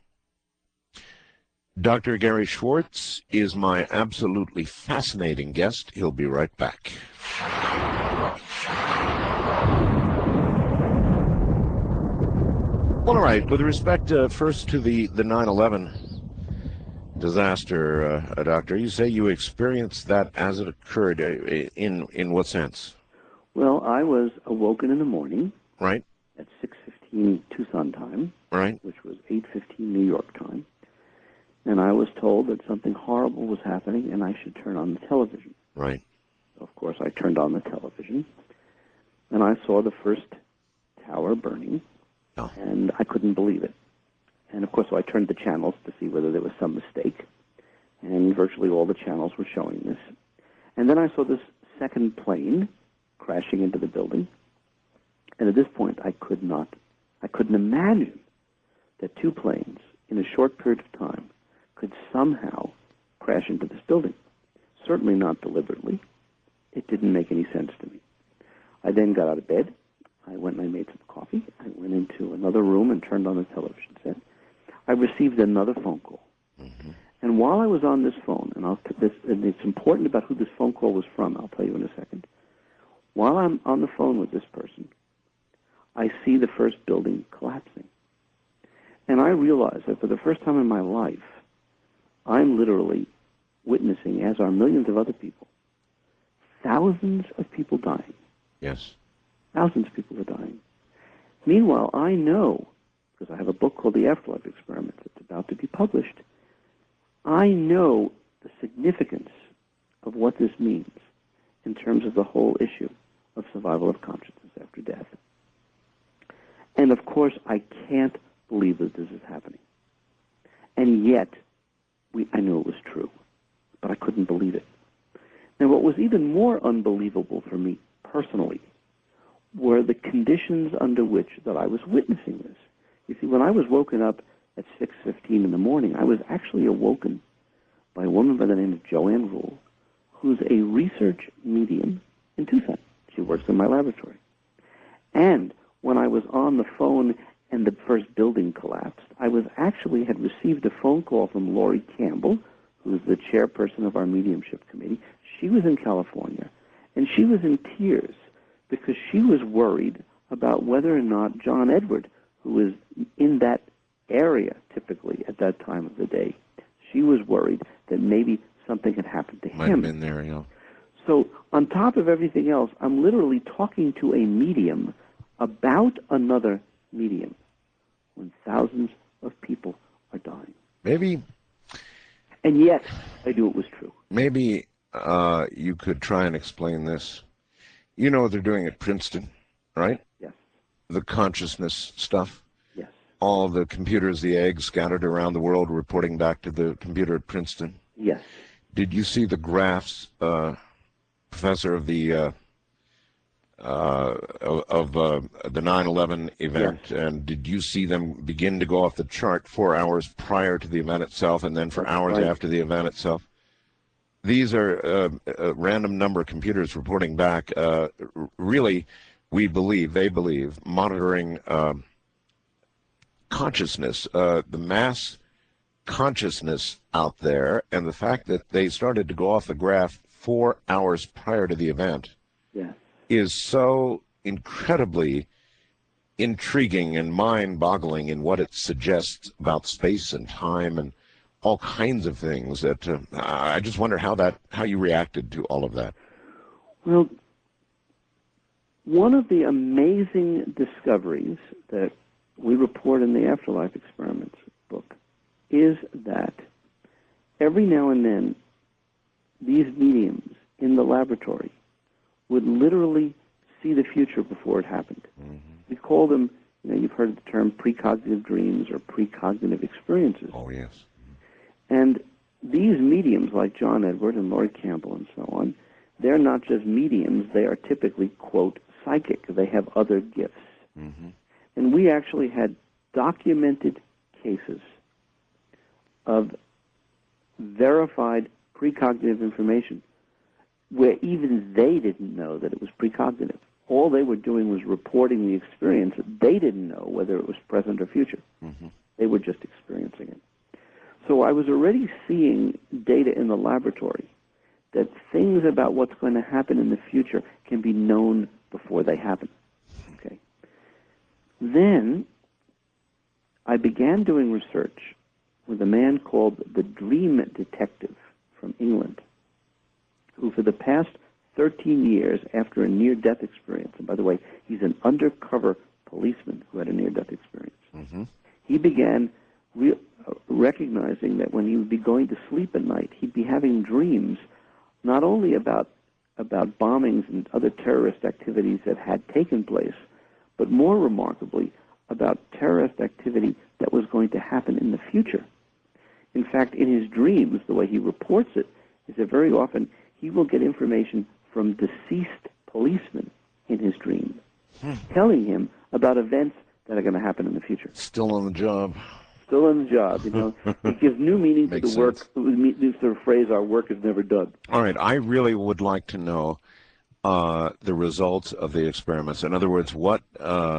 Doctor Gary Schwartz is my absolutely fascinating guest. He'll be right back. All right, with respect uh, first to the, the nine eleven disaster, uh, Doctor, you say you experienced that as it occurred. Uh, in in what sense? Well, I was awoken in the morning. Right. At six fifteen Tucson time. Right. Which was eight fifteen New York time. And I was told that something horrible was happening and I should turn on the television. Right. So of course, I turned on the television. And I saw the first tower burning. Oh. And I couldn't believe it. And, of course, so I turned the channels to see whether there was some mistake. And virtually all the channels were showing this. And then I saw this second plane crashing into the building. And at this point, I could not, I couldn't imagine that two planes in a short period of time could somehow crash into this building. Certainly not deliberately. It didn't make any sense to me. I then got out of bed. I went and I made some coffee. I went into another room and turned on the television set. I received another phone call. Mm-hmm. And while I was on this phone, and, I'll this, and it's important about who this phone call was from, I'll tell you in a second. While I'm on the phone with this person, I see the first building collapsing. And I realize that for the first time in my life, I'm literally witnessing, as are millions of other people, thousands of people dying. Yes. Thousands of people are dying. Meanwhile, I know, because I have a book called The Afterlife Experiment that's about to be published, I know the significance of what this means in terms of the whole issue of survival of consciousness after death. And of course, I can't believe that this is happening. And yet, we, I knew it was true, but I couldn't believe it. Now, what was even more unbelievable for me personally were the conditions under which that I was witnessing this. You see, when I was woken up at six fifteen in the morning, I was actually awoken by a woman by the name of Joanne Rule, who's a research medium in Tucson. She works in my laboratory. And when I was on the phone and the first building collapsed, I was actually had received a phone call from Lori Campbell, who's the chairperson of our mediumship committee. She was in California, and she was in tears because she was worried about whether or not John Edward, who was in that area typically at that time of the day, she was worried that maybe something had happened to Might him. have been there, yeah. So on top of everything else, I'm literally talking to a medium about another medium when thousands of people are dying. Maybe, And yet, I knew it was true. maybe uh, you could try and explain this. You know what they're doing at Princeton, right? Yes. The consciousness stuff. Yes. All the computers, the eggs scattered around the world, reporting back to the computer at Princeton. Yes. Did you see the graphs, uh, Professor, of the uh, uh, of, of uh, the nine eleven event? Yes. And did you see them begin to go off the chart four hours prior to the event itself, and then for That's hours right. after the event itself? These are uh, a random number of computers reporting back. Uh, really, we believe, they believe, monitoring uh, consciousness, uh, the mass consciousness out there, and the fact that they started to go off the graph four hours prior to the event Yes. is so incredibly intriguing and mind-boggling in what it suggests about space and time and all kinds of things that uh, I just wonder how that how you reacted to all of that. Well, one of the amazing discoveries that we report in the Afterlife Experiments book is that every now and then these mediums in the laboratory would literally see the future before it happened. Mm-hmm. We call them, you know, you've heard the term precognitive dreams or precognitive experiences. Oh, yes. And these mediums, like John Edward and Laurie Campbell and so on, they're not just mediums, they are typically, quote, psychic. They have other gifts. Mm-hmm. And we actually had documented cases of verified precognitive information where even they didn't know that it was precognitive. All they were doing was reporting the experience. They didn't know whether it was present or future. Mm-hmm. They were just experiencing it. So I was already seeing data in the laboratory that things about what's going to happen in the future can be known before they happen. Okay. Then I began doing research with a man called the Dream Detective from England, who for the past thirteen years, after a near-death experience, and by the way, he's an undercover policeman who had a near-death experience, Mm-hmm. he began re- uh, recognizing that when he would be going to sleep at night, he'd be having dreams not only about about bombings and other terrorist activities that had taken place, but more remarkably, about terrorist activity that was going to happen in the future. In fact, in his dreams, the way he reports it is that very often he will get information from deceased policemen in his dreams, Hmm. telling him about events that are going to happen in the future. Still on the job. Still in the job, you know. It gives new meaning to Makes the work, sense. the sort of phrase, our work is never done. All right, I really would like to know uh, the results of the experiments. In other words, what uh,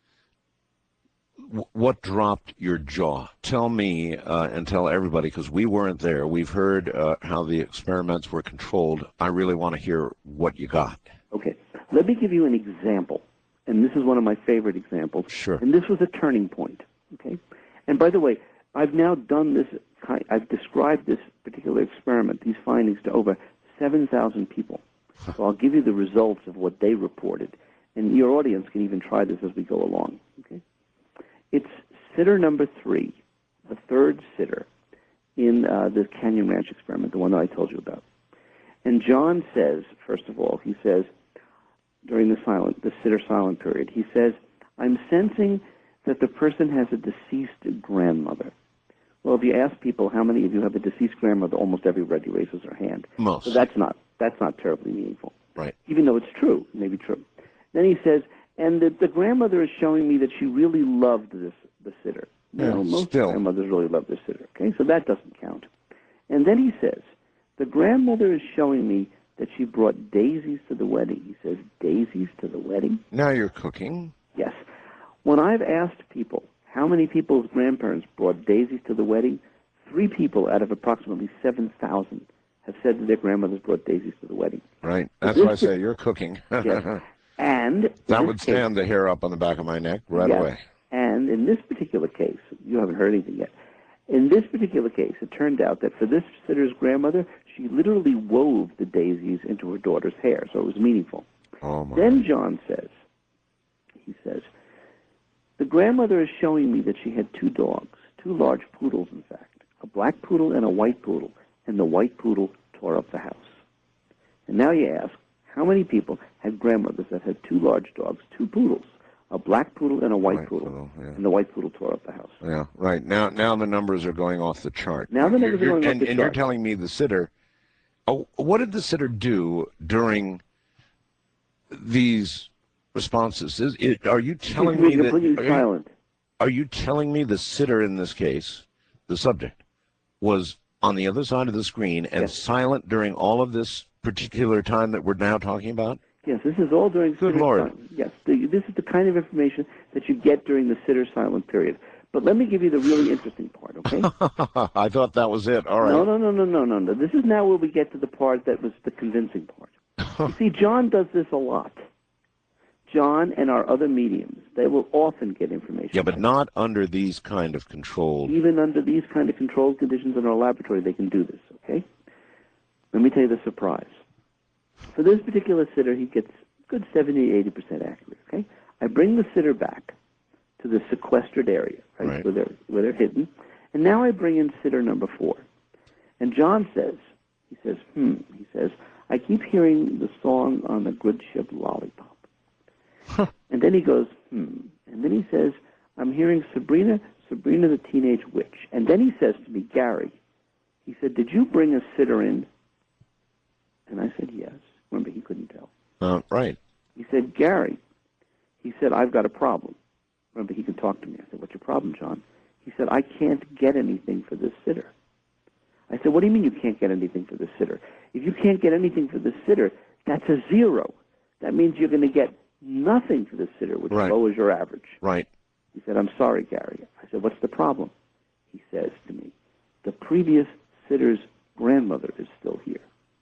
w- what dropped your jaw? Tell me uh, and tell everybody, because we weren't there. We've heard uh, how the experiments were controlled. I really want to hear what you got. Okay, let me give you an example, and this is one of my favorite examples. Sure. And this was a turning point, okay? And by the way, I've now done this, kind, I've described this particular experiment, these findings, to over seven thousand people. So I'll give you the results of what they reported, and your audience can even try this as we go along, okay? It's sitter number three, the third sitter in uh, the Canyon Ranch experiment, the one that I told you about. And John says, first of all, he says, during the silent, the sitter silent period, he says, I'm sensing that the person has a deceased grandmother. Well, if you ask people how many of you have a deceased grandmother, almost everybody raises their hand. Most. So that's not that's not terribly meaningful. Right. Even though it's true, it may be true. Then he says, and the, the grandmother is showing me that she really loved this the sitter. You Yeah, know, most still. grandmothers really love their sitter. Okay, so that doesn't count. And then he says, the grandmother is showing me that she brought daisies to the wedding. He says, daisies to the wedding? Now you're cooking. Yes. When I've asked people how many people's grandparents brought daisies to the wedding, three people out of approximately seven thousand have said that their grandmothers brought daisies to the wedding. Right. That's This why I is- say you're cooking. Yes. And in That this would case- stand the hair up on the back of my neck right Yes. away. And in this particular case, you haven't heard anything yet. In this particular case, it turned out that for this sitter's grandmother, she literally wove the daisies into her daughter's hair, so it was meaningful. Oh, my. Then John says, he says, the grandmother is showing me that she had two dogs, two large poodles, in fact, a black poodle and a white poodle, and the white poodle tore up the house. And now you ask, how many people had grandmothers that had two large dogs, two poodles, a black poodle and a white, White poodle, poodle, yeah. and the white poodle tore up the house? Yeah, right. Now now the numbers are going off the chart. Now the numbers You're- are going you're- off and, the and you're chart. telling me the sitter, oh, what did the sitter do during these responses? Is, it, are you telling me She's that... completely Are you, silent. are you telling me the sitter in this case, the subject, was on the other side of the screen and Yes. silent during all of this particular time that we're now talking about? Yes, this is all during Good sitter Lord. silence. Yes, the, this is the kind of information that you get during the sitter silent period. But let me give you the really interesting part, okay? I thought that was it. All right. No, no, no, no, no, no, no. This is now where we get to the part that was the convincing part. You see, John does this a lot. John and our other mediums, they will often get information. Yeah, but not under these kind of controlled... Even under these kind of controlled conditions in our laboratory, they can do this, okay? Let me tell you the surprise. For this particular sitter, he gets good seventy, eighty percent accurate, okay? I bring the sitter back to the sequestered area, right, Right. Where, they're, where they're hidden, and now I bring in sitter number four. And John says, he says, hmm, he says, I keep hearing the song on the good ship Lollipop. And then he goes, hmm. And then he says, I'm hearing Sabrina, Sabrina the Teenage Witch. And then he says to me, Gary, he said, did you bring a sitter in? And I said, yes. Remember, he couldn't tell. Uh, right. He said, Gary, he said, I've got a problem. Remember, he could talk to me. I said, what's your problem, John? He said, I can't get anything for this sitter. I said, what do you mean you can't get anything for this sitter? If you can't get anything for this sitter, that's a zero. That means you're going to get nothing for this sitter, which Right. lowers your average. Right. He said, I'm sorry, Gary. I said, what's the problem? He says to me, the previous sitter's grandmother is still here.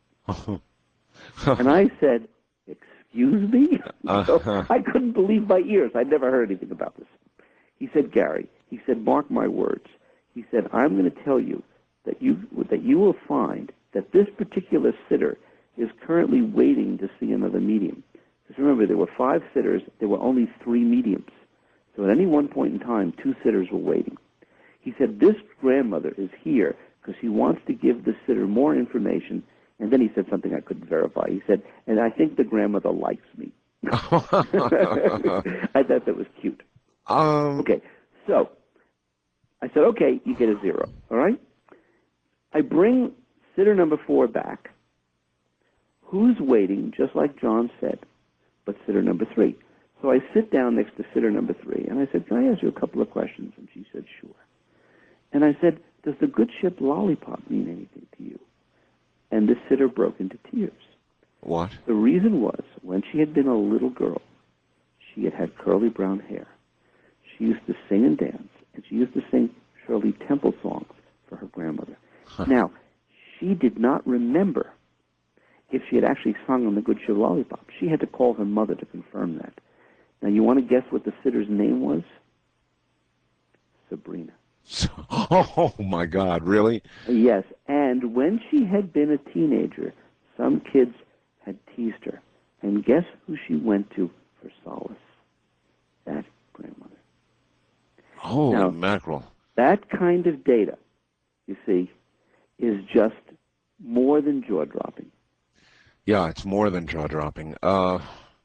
And I said, excuse me? So I couldn't believe my ears. I'd never heard anything about this. He said, Gary, he said, mark my words. He said, I'm going to tell you that you that you will find that this particular sitter is currently waiting to see another medium. Because remember, there were five sitters. There were only three mediums. So at any one point in time, two sitters were waiting. He said, this grandmother is here because he wants to give the sitter more information. And then he said something I couldn't verify. He said, and I think the grandmother likes me. I thought that was cute. Um, Okay, so I said, okay, you get a zero, all right? I bring sitter number four back. Who's waiting, just like John said, but sitter number three? So I sit down next to sitter number three, and I said, can I ask you a couple of questions? And she said, sure. And I said, does the good ship Lollipop mean anything to you? And the sitter broke into tears. What? The reason was, when she had been a little girl, she had had curly brown hair. She used to sing and dance, and she used to sing Shirley Temple songs for her grandmother. Huh. Now, she did not remember if she had actually sung on the Good Ship Lollipop. She had to call her mother to confirm that. Now, you want to guess what the sitter's name was? Sabrina. Oh, my God, really? Yes, and when she had been a teenager, some kids had teased her. And guess who she went to for solace? That grandmother. Holy Now- mackerel. That kind of data, you see, is just more than jaw-dropping. Yeah, it's more than jaw-dropping. Uh,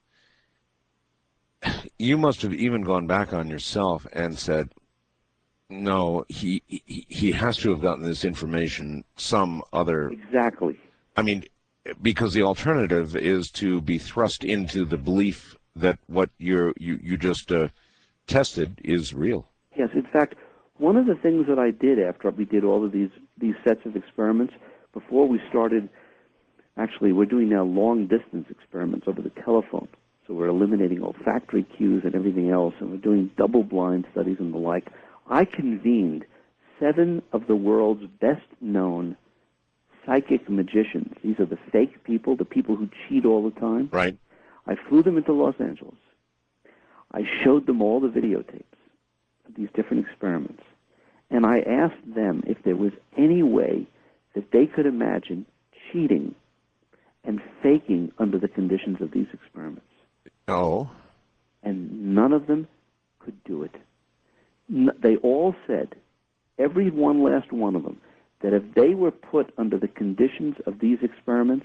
you must have even gone back on yourself and said, no, he, he he has to have gotten this information some other... Exactly. I mean, because the alternative is to be thrust into the belief that what you're, you, you just uh, tested is real. Yes, in fact, one of the things that I did after we did all of these, these sets of experiments, before we started, actually, we're doing now long-distance experiments over the telephone. So we're eliminating olfactory cues and everything else, and we're doing double-blind studies and the like. I convened seven of the world's best-known psychic magicians. These are the fake people, the people who cheat all the time. Right. I flew them into Los Angeles. I showed them all the videotapes of these different experiments. And I asked them if there was any way that they could imagine cheating and faking under the conditions of these experiments. Oh. And none of them could do it. N- they all said, every one last one of them, that if they were put under the conditions of these experiments,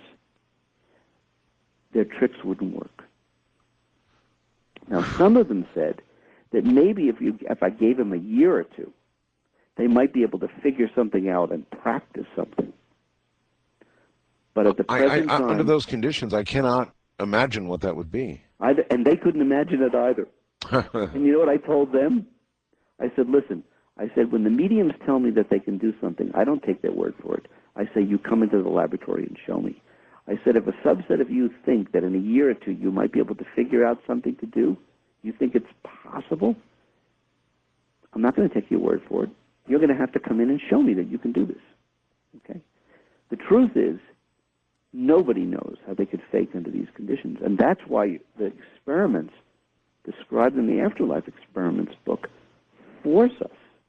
their tricks wouldn't work. Now, some of them said that maybe if you, if I gave them a year or two, they might be able to figure something out and practice something. But at the present I, I, time, under those conditions, I cannot imagine what that would be. I, and they couldn't imagine it either. And you know what I told them? I said, listen, I said, when the mediums tell me that they can do something, I don't take their word for it. I say, you come into the laboratory and show me. I said, if a subset of you think that in a year or two you might be able to figure out something to do, you think it's possible, I'm not going to take your word for it. You're going to have to come in and show me that you can do this. Okay? The truth is, nobody knows how they could fake under these conditions. And that's why the experiments described in the Afterlife Experiments book force us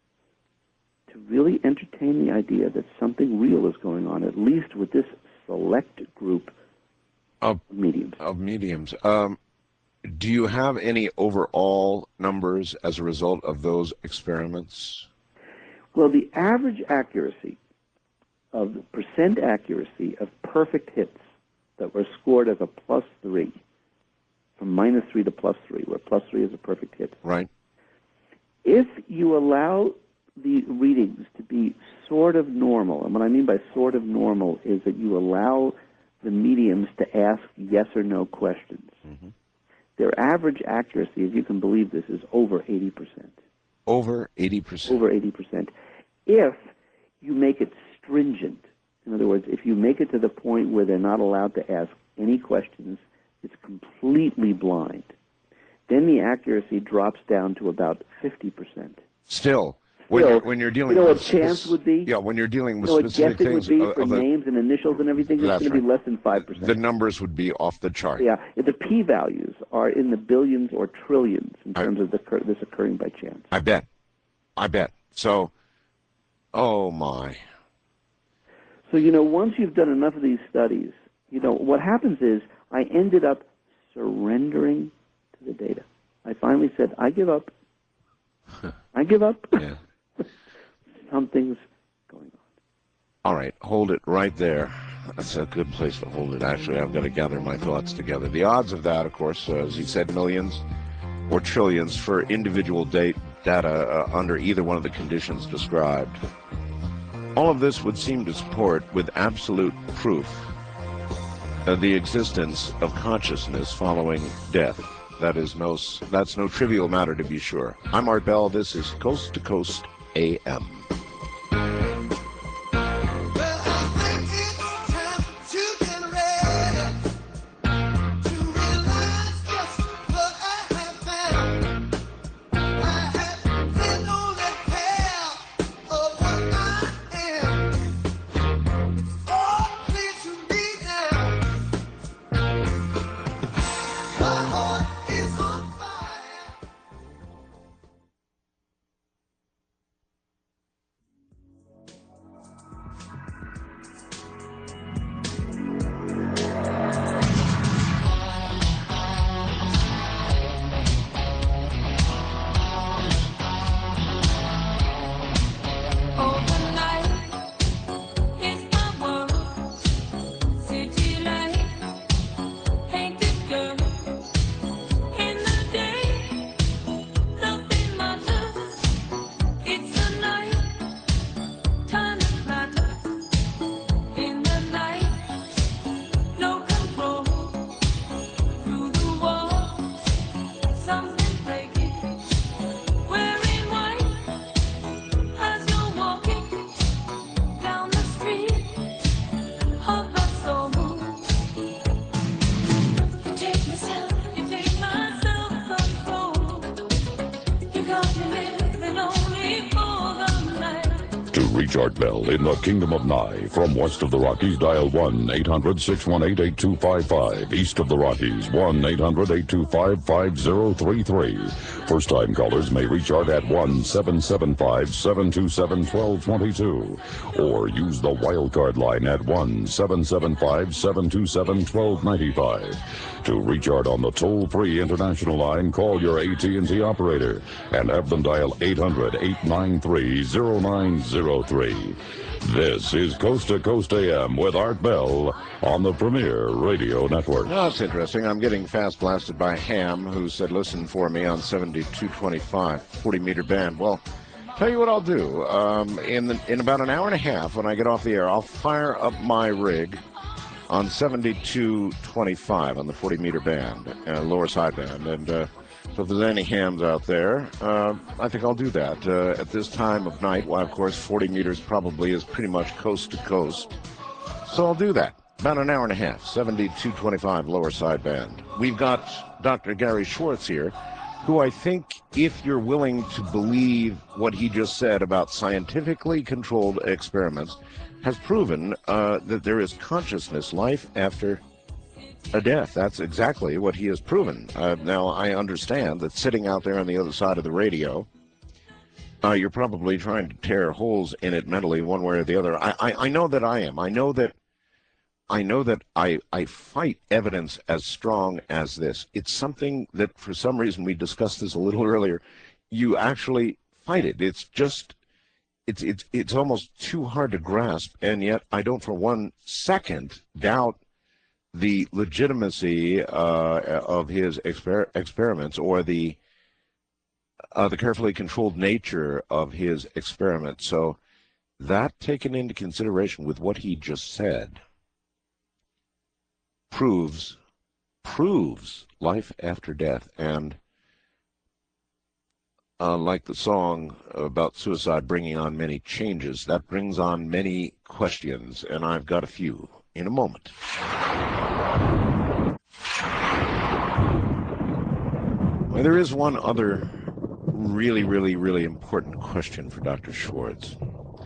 to really entertain the idea that something real is going on, at least with this select group of mediums. Of mediums. Um, do you have any overall numbers as a result of those experiments? Well, the average accuracy of the percent accuracy of perfect hits that were scored as a plus three, from minus three to plus three, where plus three is a perfect hit. Right. If you allow the readings to be sort of normal, and what I mean by sort of normal is that you allow the mediums to ask yes or no questions. Mm-hmm. Their average accuracy, if you can believe this, is over eighty percent. Over eighty percent. Over eighty percent. If you make it stringent, in other words, if you make it to the point where they're not allowed to ask any questions, it's completely blind, then the accuracy drops down to about fifty percent. Still, when, Still, you're, when you're dealing you know with... what chance would be? Yeah, when you're dealing with you know what specific guessing things... would be of, for of the, names and initials and everything? It's That's going to be right. less than five percent. The numbers would be off the chart. Yeah, the p-values are in the billions or trillions in terms I, of the, this occurring by chance. I bet. I bet. So, oh my... So, you know, once you've done enough of these studies, you know, what happens is I ended up surrendering to the data. I finally said, I give up. I give up. Yeah. Something's going on. All right, hold it right there. That's a good place to hold it. Actually, I've got to gather my thoughts together. The odds of that, of course, uh, as he said, millions or trillions for individual date, data uh, under either one of the conditions described. All of this would seem to support, with absolute proof, uh, the existence of consciousness following death. That is no, that's no trivial matter, to be sure. I'm Art Bell. This is Coast to Coast A M. Art Bell in the Kingdom of Nye. From west of the Rockies, dial one eight hundred six one eight eight two five five. East of the Rockies, one eight hundred eight two five five zero three three. First-time callers may reach Art at one seven seven five seven two seven one two two two. Or use the wildcard line at one seven seven five seven two seven one two nine five. To reach Art on the toll-free international line, call your A T and T operator and have them dial eight hundred eight nine three zero nine zero three. This is Coast to Coast A M with Art Bell on the Premier Radio Network. No, it's interesting. I'm getting fast blasted by Ham, who said, listen for me on seventy-two twenty-five, forty meter band. Well, tell you what I'll do. Um, in, the, in about an hour and a half, when I get off the air, I'll fire up my rig on seventy-two twenty-five on the forty meter band, uh, lower side band. And uh, so if there's any hams out there, uh, I think I'll do that. Uh, at this time of night, well, of course, forty meters probably is pretty much coast to coast. So I'll do that. About an hour and a half, seventy-two twenty-five lower side band. We've got Doctor Gary Schwartz here, who I think, if you're willing to believe what he just said about scientifically controlled experiments, has proven uh, that there is consciousness, life after a death. That's exactly what he has proven. Uh, now, I understand that sitting out there on the other side of the radio, uh, you're probably trying to tear holes in it mentally one way or the other. I, I, I know that I am. I know that I know that I, I fight evidence as strong as this. It's something that, for some reason, we discussed this a little earlier, you actually fight it. It's just It's it's it's almost too hard to grasp, and yet I don't for one second doubt the legitimacy uh, of his exper experiments or the uh, the carefully controlled nature of his experiments. So that, taken into consideration with what he just said, proves proves life after death. And Uh, like the song about suicide bringing on many changes, that brings on many questions, and I've got a few in a moment. Well, there is one other really, really, really important question for Doctor Schwartz,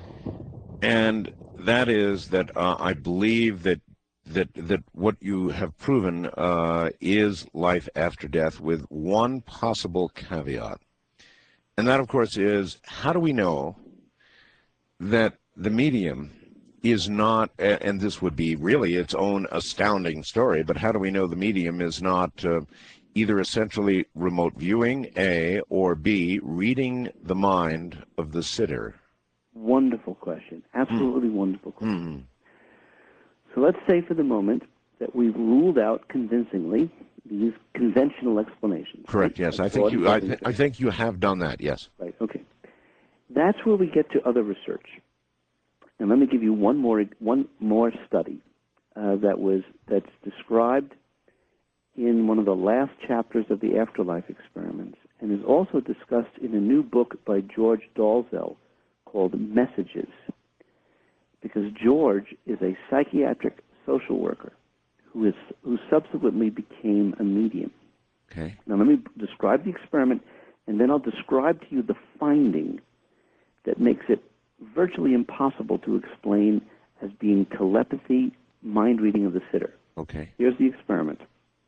and that is that uh, I believe that that that what you have proven uh, is life after death, with one possible caveat. And that, of course, is, how do we know that the medium is not, and this would be really its own astounding story, but how do we know the medium is not uh, either essentially remote viewing, A, or B, reading the mind of the sitter? Wonderful question. Absolutely mm. wonderful question. Mm. So let's say for the moment that we've ruled out convincingly these conventional explanations. Correct. Right? Yes, I think you. I, th I think you have done that. Yes. Right. Okay. That's where we get to other research. And let me give you one more one more study uh, that was that's described in one of the last chapters of the Afterlife Experiments, and is also discussed in a new book by George Dalzell called Messages. Because George is a psychiatric social worker who is who subsequently became a medium. Okay. Now let me describe the experiment, and then I'll describe to you the finding that makes it virtually impossible to explain as being telepathy, mind reading of the sitter. Okay. Here's the experiment.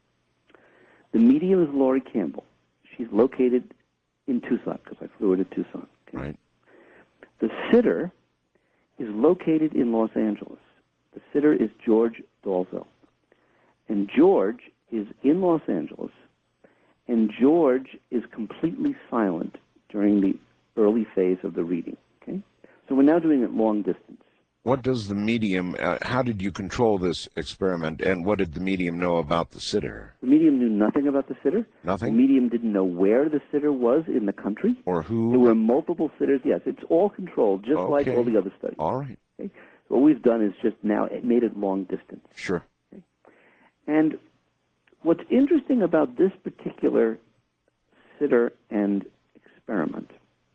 The medium is Laurie Campbell. She's located in Tucson, because I flew her to Tucson. Okay? Right. The sitter is located in Los Angeles. The sitter is George Dalzell. And George is in Los Angeles, and George is completely silent during the early phase of the reading. Okay, so we're now doing it long distance. What does the medium, uh, how did you control this experiment, and what did the medium know about the sitter? The medium knew nothing about the sitter. Nothing? The medium didn't know where the sitter was in the country. Or who? There were multiple sitters. Yes, it's all controlled, just Okay. like all the other studies. All right. Okay? So what we've done is just now it made it long distance. Sure. Okay? And what's interesting about this particular sitter and experiment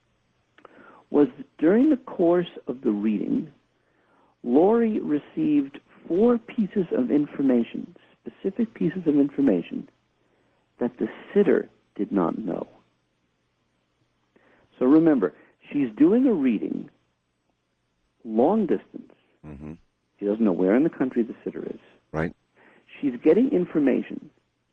was during the course of the reading, Laurie received four pieces of information, specific pieces of information, that the sitter did not know. So remember, she's doing a reading long distance. Mm-hmm. She doesn't know where in the country the sitter is. Right. She's getting information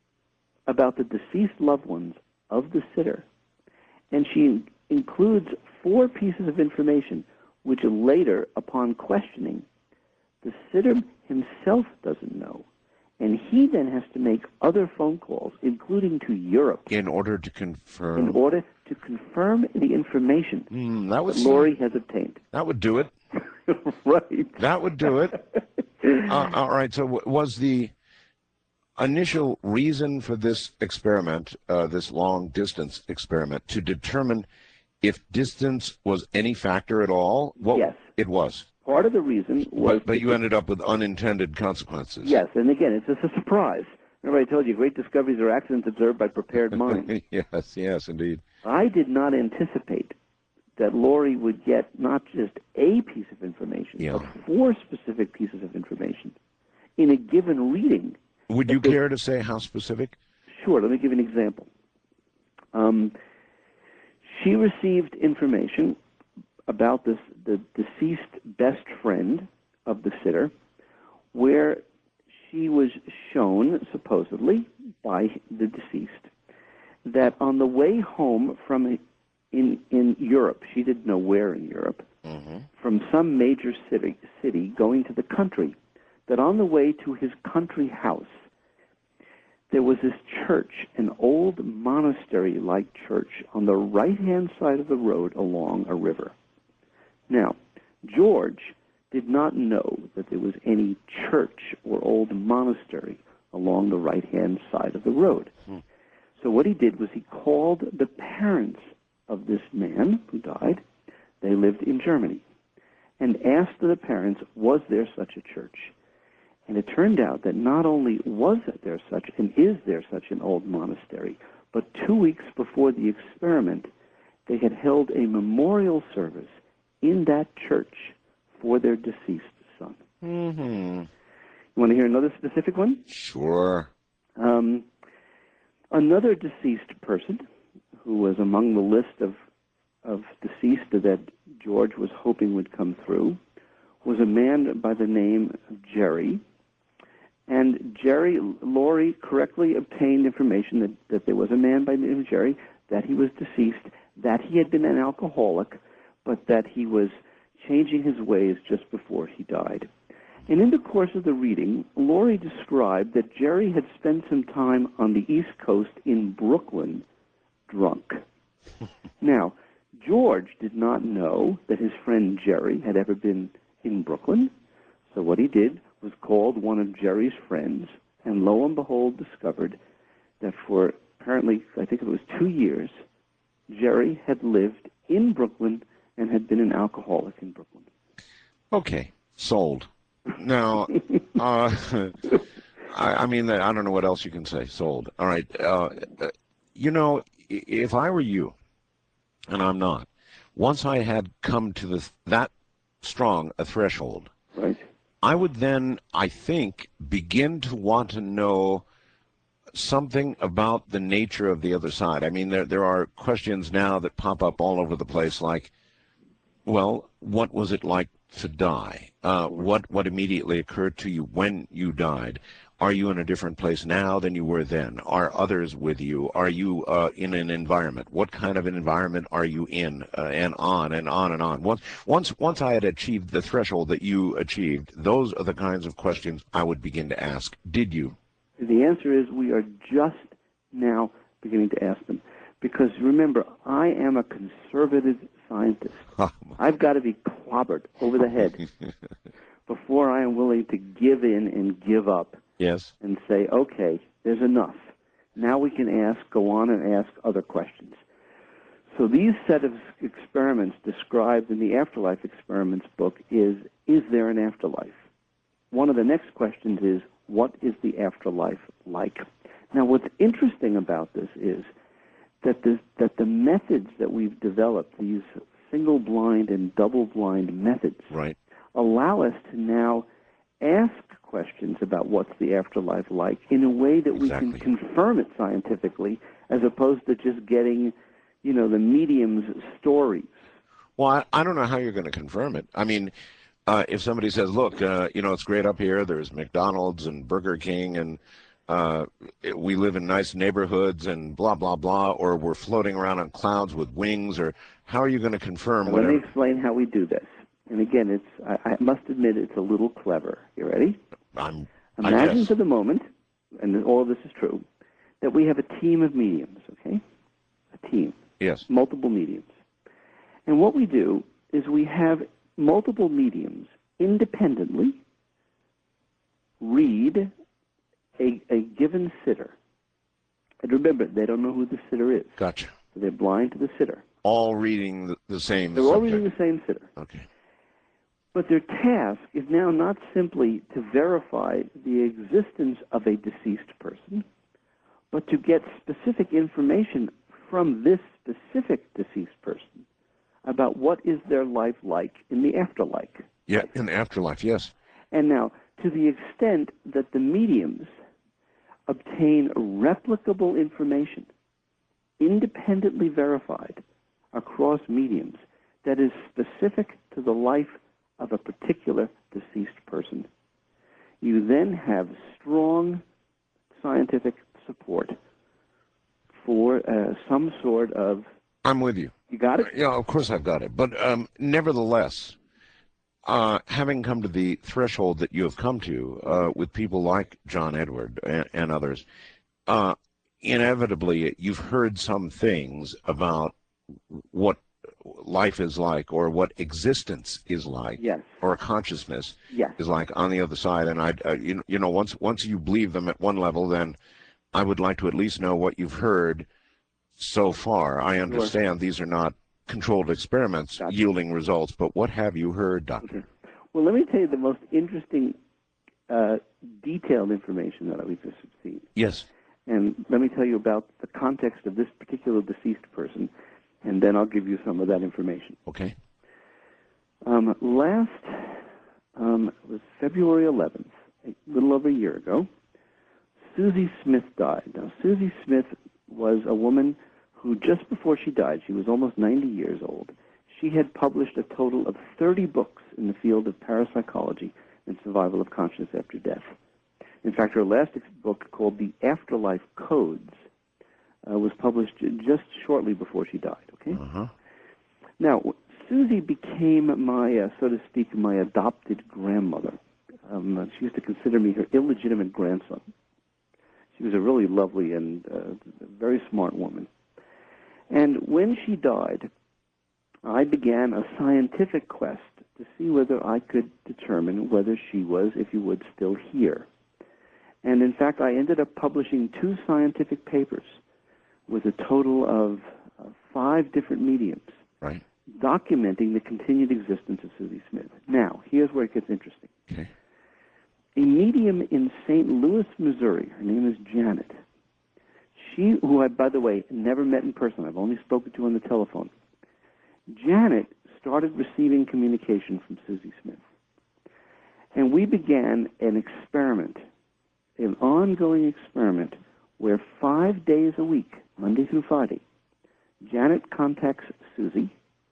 about the deceased loved ones of the sitter, and she in- includes four pieces of information which later, upon questioning, the sitter himself doesn't know. And he then has to make other phone calls, including to Europe, In order to confirm. in order to confirm the information Mm, that that was Lori has obtained. That would do it. Right. That would do it. Uh, all right. So, w- was the initial reason for this experiment, uh, this long distance experiment, to determine if distance was any factor at all? What, Yes. It was. Part of the reason was... But, but you ended up with unintended consequences. Yes, and again, it's just a surprise. Remember I told you, great discoveries are accidents observed by prepared minds. Yes, yes, indeed. I did not anticipate that Lori would get not just a piece of information, Yeah. but four specific pieces of information in a given reading. Would you care to say how specific? Sure, let me give you an example. Um, she received information about this, the deceased best friend of the sitter, where she was shown, supposedly, by the deceased, that on the way home from in, in Europe, she didn't know where in Europe, Mm-hmm. from some major city, city going to the country, that on the way to his country house, there was this church, an old monastery-like church on the right-hand side of the road along a river. Now, George did not know that there was any church or old monastery along the right-hand side of the road. Hmm. So what he did was he called the parents of this man who died. They lived in Germany, and asked the parents, was there such a church? And it turned out that not only was there such and is there such an old monastery, but two weeks before the experiment, they had held a memorial service in that church for their deceased son. Mm-hmm. You want to hear another specific one? Sure. Um, another deceased person who was among the list of, of deceased that George was hoping would come through was a man by the name of Jerry. And Jerry, Lori correctly obtained information that, that there was a man by the name of Jerry, that he was deceased, that he had been an alcoholic, but that he was changing his ways just before he died. And in the course of the reading, Lori described that Jerry had spent some time on the East Coast in Brooklyn drunk. Now, George did not know that his friend Jerry had ever been in Brooklyn, so what he did was called one of Jerry's friends, and lo and behold discovered that for apparently, I think it was two years, Jerry had lived in Brooklyn and had been an alcoholic in Brooklyn. Okay, sold. Now, uh, I, I mean, I don't know what else you can say. Sold. All right. Uh, you know, if I were you, and I'm not, once I had come to the, that strong a threshold, right, I would then, I think, begin to want to know something about the nature of the other side. I mean, there there are questions now that pop up all over the place, like, well, what was it like to die? Uh, what what immediately occurred to you when you died? Are you in a different place now than you were then? Are others with you? Are you uh, in an environment? What kind of an environment are you in? Uh, and on and on and on. Once, once, once I had achieved the threshold that you achieved, those are the kinds of questions I would begin to ask. Did you? The answer is we are just now beginning to ask them. Because remember, I am a conservative scientist. I've got to be clobbered over the head before I am willing to give in and give up. Yes. And say, okay, there's enough. Now we can ask, go on and ask other questions. So these set of experiments described in the Afterlife Experiments book is, is there an afterlife? One of the next questions is, what is the afterlife like? Now what's interesting about this is that the, that the methods that we've developed, these single-blind and double-blind methods, right, allow us to now ask questions about what's the afterlife like in a way that exactly. we can confirm it scientifically, as opposed to just getting, you know, the medium's stories. Well, I, I don't know how you're going to confirm it. I mean, Uh, if somebody says, look, uh, you know, it's great up here, there's McDonald's and Burger King, and uh, it- we live in nice neighborhoods and blah, blah, blah, or we're floating around on clouds with wings, or how are you going to confirm Now, whatever? let me explain how we do this. And again, it's I, I must admit it's a little clever. You ready? I'm, Imagine I guess. for the moment, and all of this is true, that we have a team of mediums, okay? A team. Yes. Multiple mediums. And what we do is we have multiple mediums independently read a, a given sitter. And remember, they don't know who the sitter is. Gotcha. So they're blind to the sitter. All reading the, the same They're all subject. reading the same sitter. Okay. But their task is now not simply to verify the existence of a deceased person, but to get specific information from this specific deceased person about what is their life like in the afterlife. Yeah, in the afterlife, yes. And now, to the extent that the mediums obtain replicable information, independently verified across mediums, that is specific to the life of a particular deceased person, you then have strong scientific support for uh, some sort of... I'm with you. You got it? Yeah, of course I've got it. But um, nevertheless, uh, having come to the threshold that you have come to uh, with people like John Edward and, and others, uh, inevitably you've heard some things about what life is like, or what existence is like, yes, or consciousness yes, is like on the other side. And I, uh, you, you know, once once you believe them at one level, then I would like to at least know what you've heard so far. I understand sure. These are not controlled experiments gotcha. yielding results, but what have you heard, Doctor? Okay. Well, let me tell you the most interesting, uh, detailed information that we've just seen. Yes. And let me tell you about the context of this particular deceased person, and then I'll give you some of that information. Okay. Um, last, um, it was February eleventh, a little over a year ago, Susie Smith died. Now, Susie Smith was a woman who, just before she died, she was almost ninety years old, she had published a total of thirty books in the field of parapsychology and survival of consciousness after death. In fact, her last book, called The Afterlife Codes, uh, was published just shortly before she died, okay? Uh-huh. Now, Susie became my, uh, so to speak, my adopted grandmother. Um, she used to consider me her illegitimate grandson. She was a really lovely and uh, very smart woman. And when she died, I began a scientific quest to see whether I could determine whether she was, if you would, still here. And in fact, I ended up publishing two scientific papers with a total of uh, five different mediums, right, documenting the continued existence of Susie Smith. Now, here's where it gets interesting. Okay. A medium in Saint Louis, Missouri, her name is Janet. She, who I, by the way, never met in person, I've only spoken to on the telephone. Janet started receiving communication from Susie Smith. And we began an experiment, an ongoing experiment, where five days a week, Monday through Friday, Janet contacts Susie,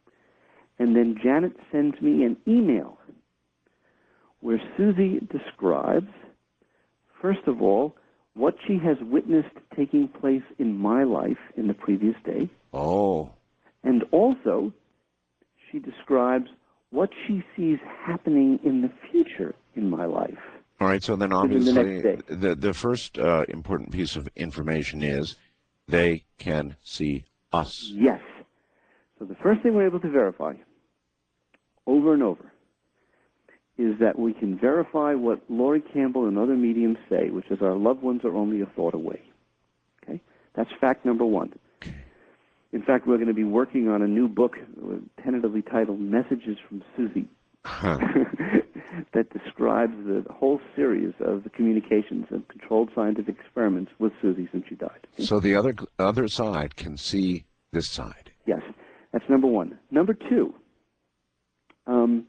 and then Janet sends me an email where Susie describes, first of all, what she has witnessed taking place in my life in the previous day. Oh. And also, she describes what she sees happening in the future in my life. All right, so then Within obviously the next day. the, the first uh, important piece of information is they can see us. Yes. So the first thing we're able to verify over and over is that we can verify what Laurie Campbell and other mediums say, which is our loved ones are only a thought away. Okay? That's fact number one. In fact, we're going to be working on a new book tentatively titled Messages from Susie Huh. that describes the whole series of the communications and controlled scientific experiments with Susie since she died. So the other other side can see this side. Yes, that's number one. Number two, um,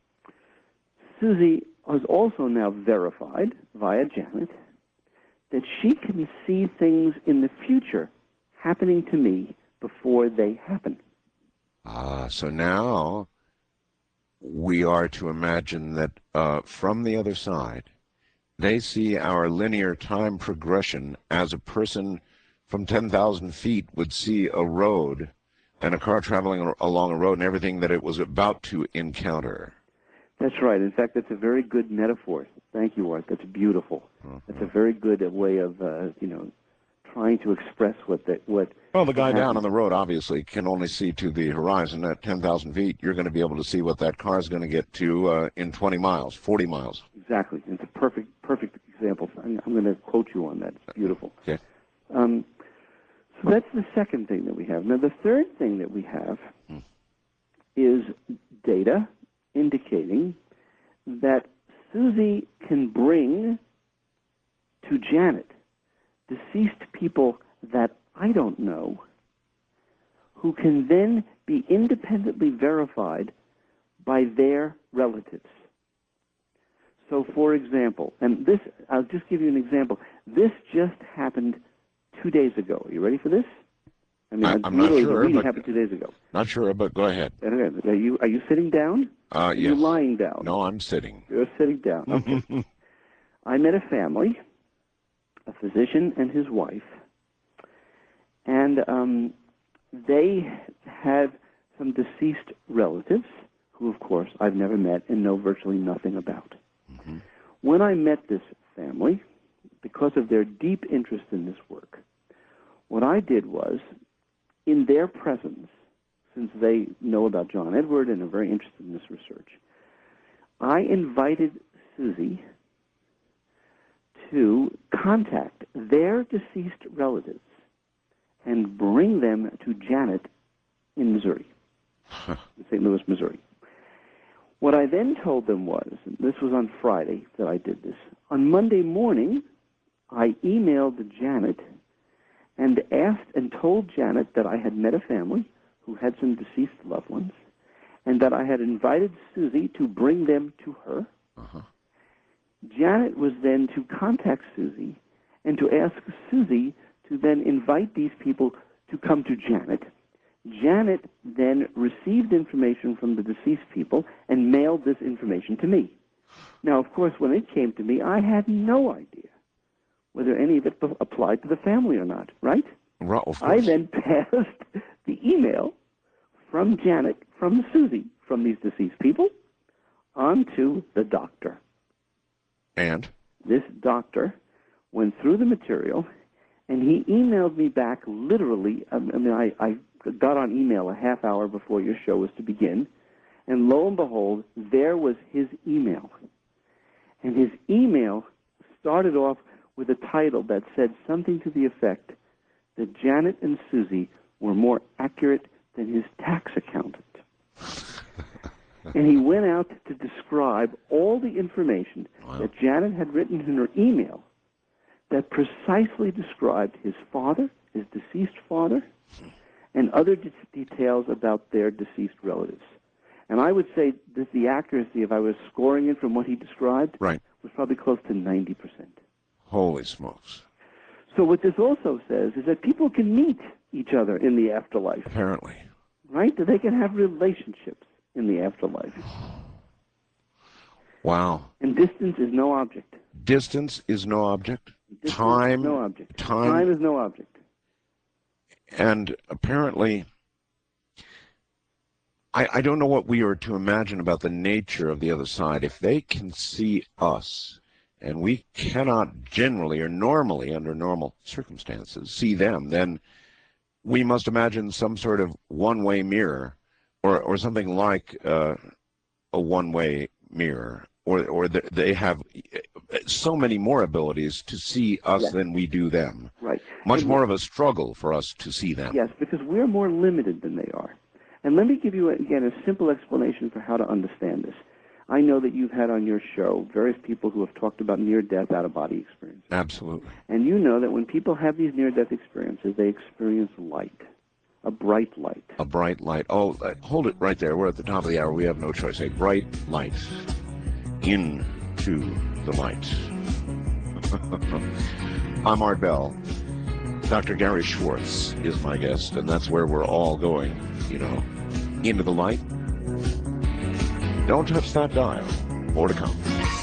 Susie has also now verified via Janet that she can see things in the future happening to me before they happen. Ah, so now we are to imagine that uh, from the other side, they see our linear time progression as a person from ten thousand feet would see a road and a car traveling along a road and everything that it was about to encounter. That's right. In fact, that's a very good metaphor. Thank you, Art. That's beautiful. Mm-hmm. That's a very good way of, uh, you know, trying to express what that what. Well, the guy down on the road obviously can only see to the horizon at ten thousand feet. You're going to be able to see what that car is going to get to uh, in twenty miles, forty miles. Exactly. It's a perfect, perfect example. I'm, I'm going to quote you on that. It's beautiful. Okay. Um, so that's the second thing that we have. Now, the third thing that we have hmm. is data indicating that Susie can bring to Janet deceased people that I don't know, who can then be independently verified by their relatives. So, for example, and this, I'll just give you an example. This just happened two days ago. Are you ready for this? I mean, I, I'm not sure. It but, happened two days ago. Not sure, but go ahead. Are you are you sitting down? Uh, yes. Are you lying down? No, I'm sitting. You're sitting down. Okay. I met a family, a physician and his wife, and um, they had some deceased relatives who, of course, I've never met and know virtually nothing about. Mm-hmm. When I met this family, because of their deep interest in this work, what I did was, in their presence, since they know about John Edward and are very interested in this research, I invited Susie to contact their deceased relatives and bring them to Janet in Missouri, Saint Louis, Missouri. What I then told them was, and this was on Friday that I did this, on Monday morning, I emailed Janet and asked and told Janet that I had met a family who had some deceased loved ones, and that I had invited Susie to bring them to her. Uh-huh. Janet was then to contact Susie and to ask Susie to then invite these people to come to Janet. Janet then received information from the deceased people and mailed this information to me. Now, of course, when it came to me, I had no idea whether any of it applied to the family or not, right? Right, of course. I then passed the email from Janet, from Susie, from these deceased people, on to the doctor. And? This doctor went through the material, and he emailed me back literally. I mean, I, I got on email a half hour before your show was to begin, and lo and behold, there was his email. And his email started off with a title that said something to the effect that Janet and Susie were more accurate than his tax accountant. And he went out to describe all the information wow. that Janet had written in her email that precisely described his father, his deceased father, and other de- details about their deceased relatives. And I would say that the accuracy, if I was scoring it from what he described, right. was probably close to ninety percent. Holy smokes. So what this also says is that people can meet each other in the afterlife. Apparently. Right? That they can have relationships in the afterlife. Wow. And distance is no object. Distance is no object. Distance time is no object. Time, time is no object. And apparently, I, I don't know what we are to imagine about the nature of the other side. If they can see us, and we cannot generally or normally, under normal circumstances, see them, then we must imagine some sort of one-way mirror, or, or something like uh, a one-way mirror, or, or they have so many more abilities to see us yes. than we do them. Right. Much and more of a struggle for us to see them. Yes, because we're more limited than they are. And let me give you, again, a simple explanation for how to understand this. I know that you've had on your show various people who have talked about near-death out-of-body experiences. Absolutely. And you know that when people have these near-death experiences, they experience light, a bright light. A bright light. Oh, uh, hold it right there. We're at the top of the hour. We have no choice. A bright light into the light. I'm Art Bell. Doctor Gary Schwartz is my guest, and that's where we're all going, you know, into the light. Don't touch that dial. More to come.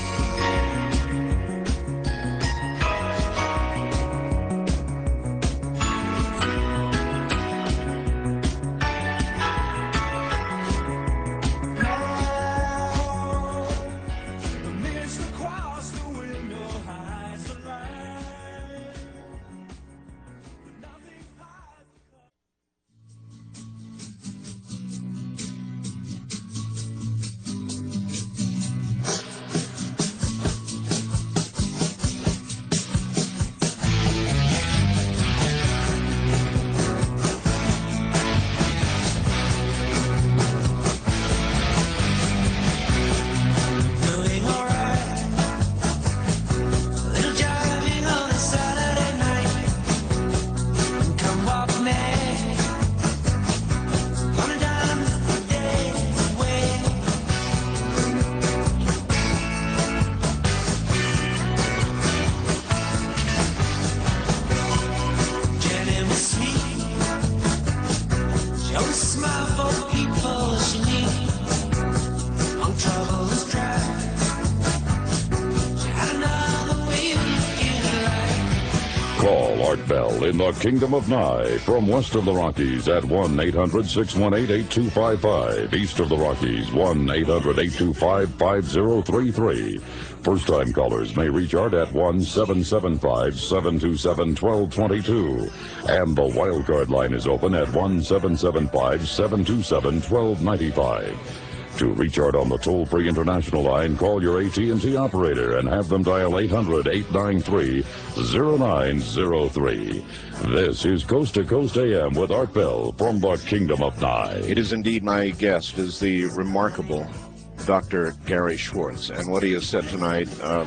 Call Art Bell in the Kingdom of Nye from west of the Rockies at one eight hundred six one eight eight two five five. East of the Rockies, one eight hundred eight two five five zero three three. First-time callers may reach Art at one seven seven five seven two seven one two two two. And the wildcard line is open at one seven seven five seven two seven one two nine five. To reach Art on the toll-free international line, call your A T and T operator and have them dial eight hundred eight nine three zero nine zero three. This is Coast to Coast A M with Art Bell from the Kingdom of Nye. It is indeed my guest is the remarkable Doctor Gary Schwartz, and what he has said tonight, uh,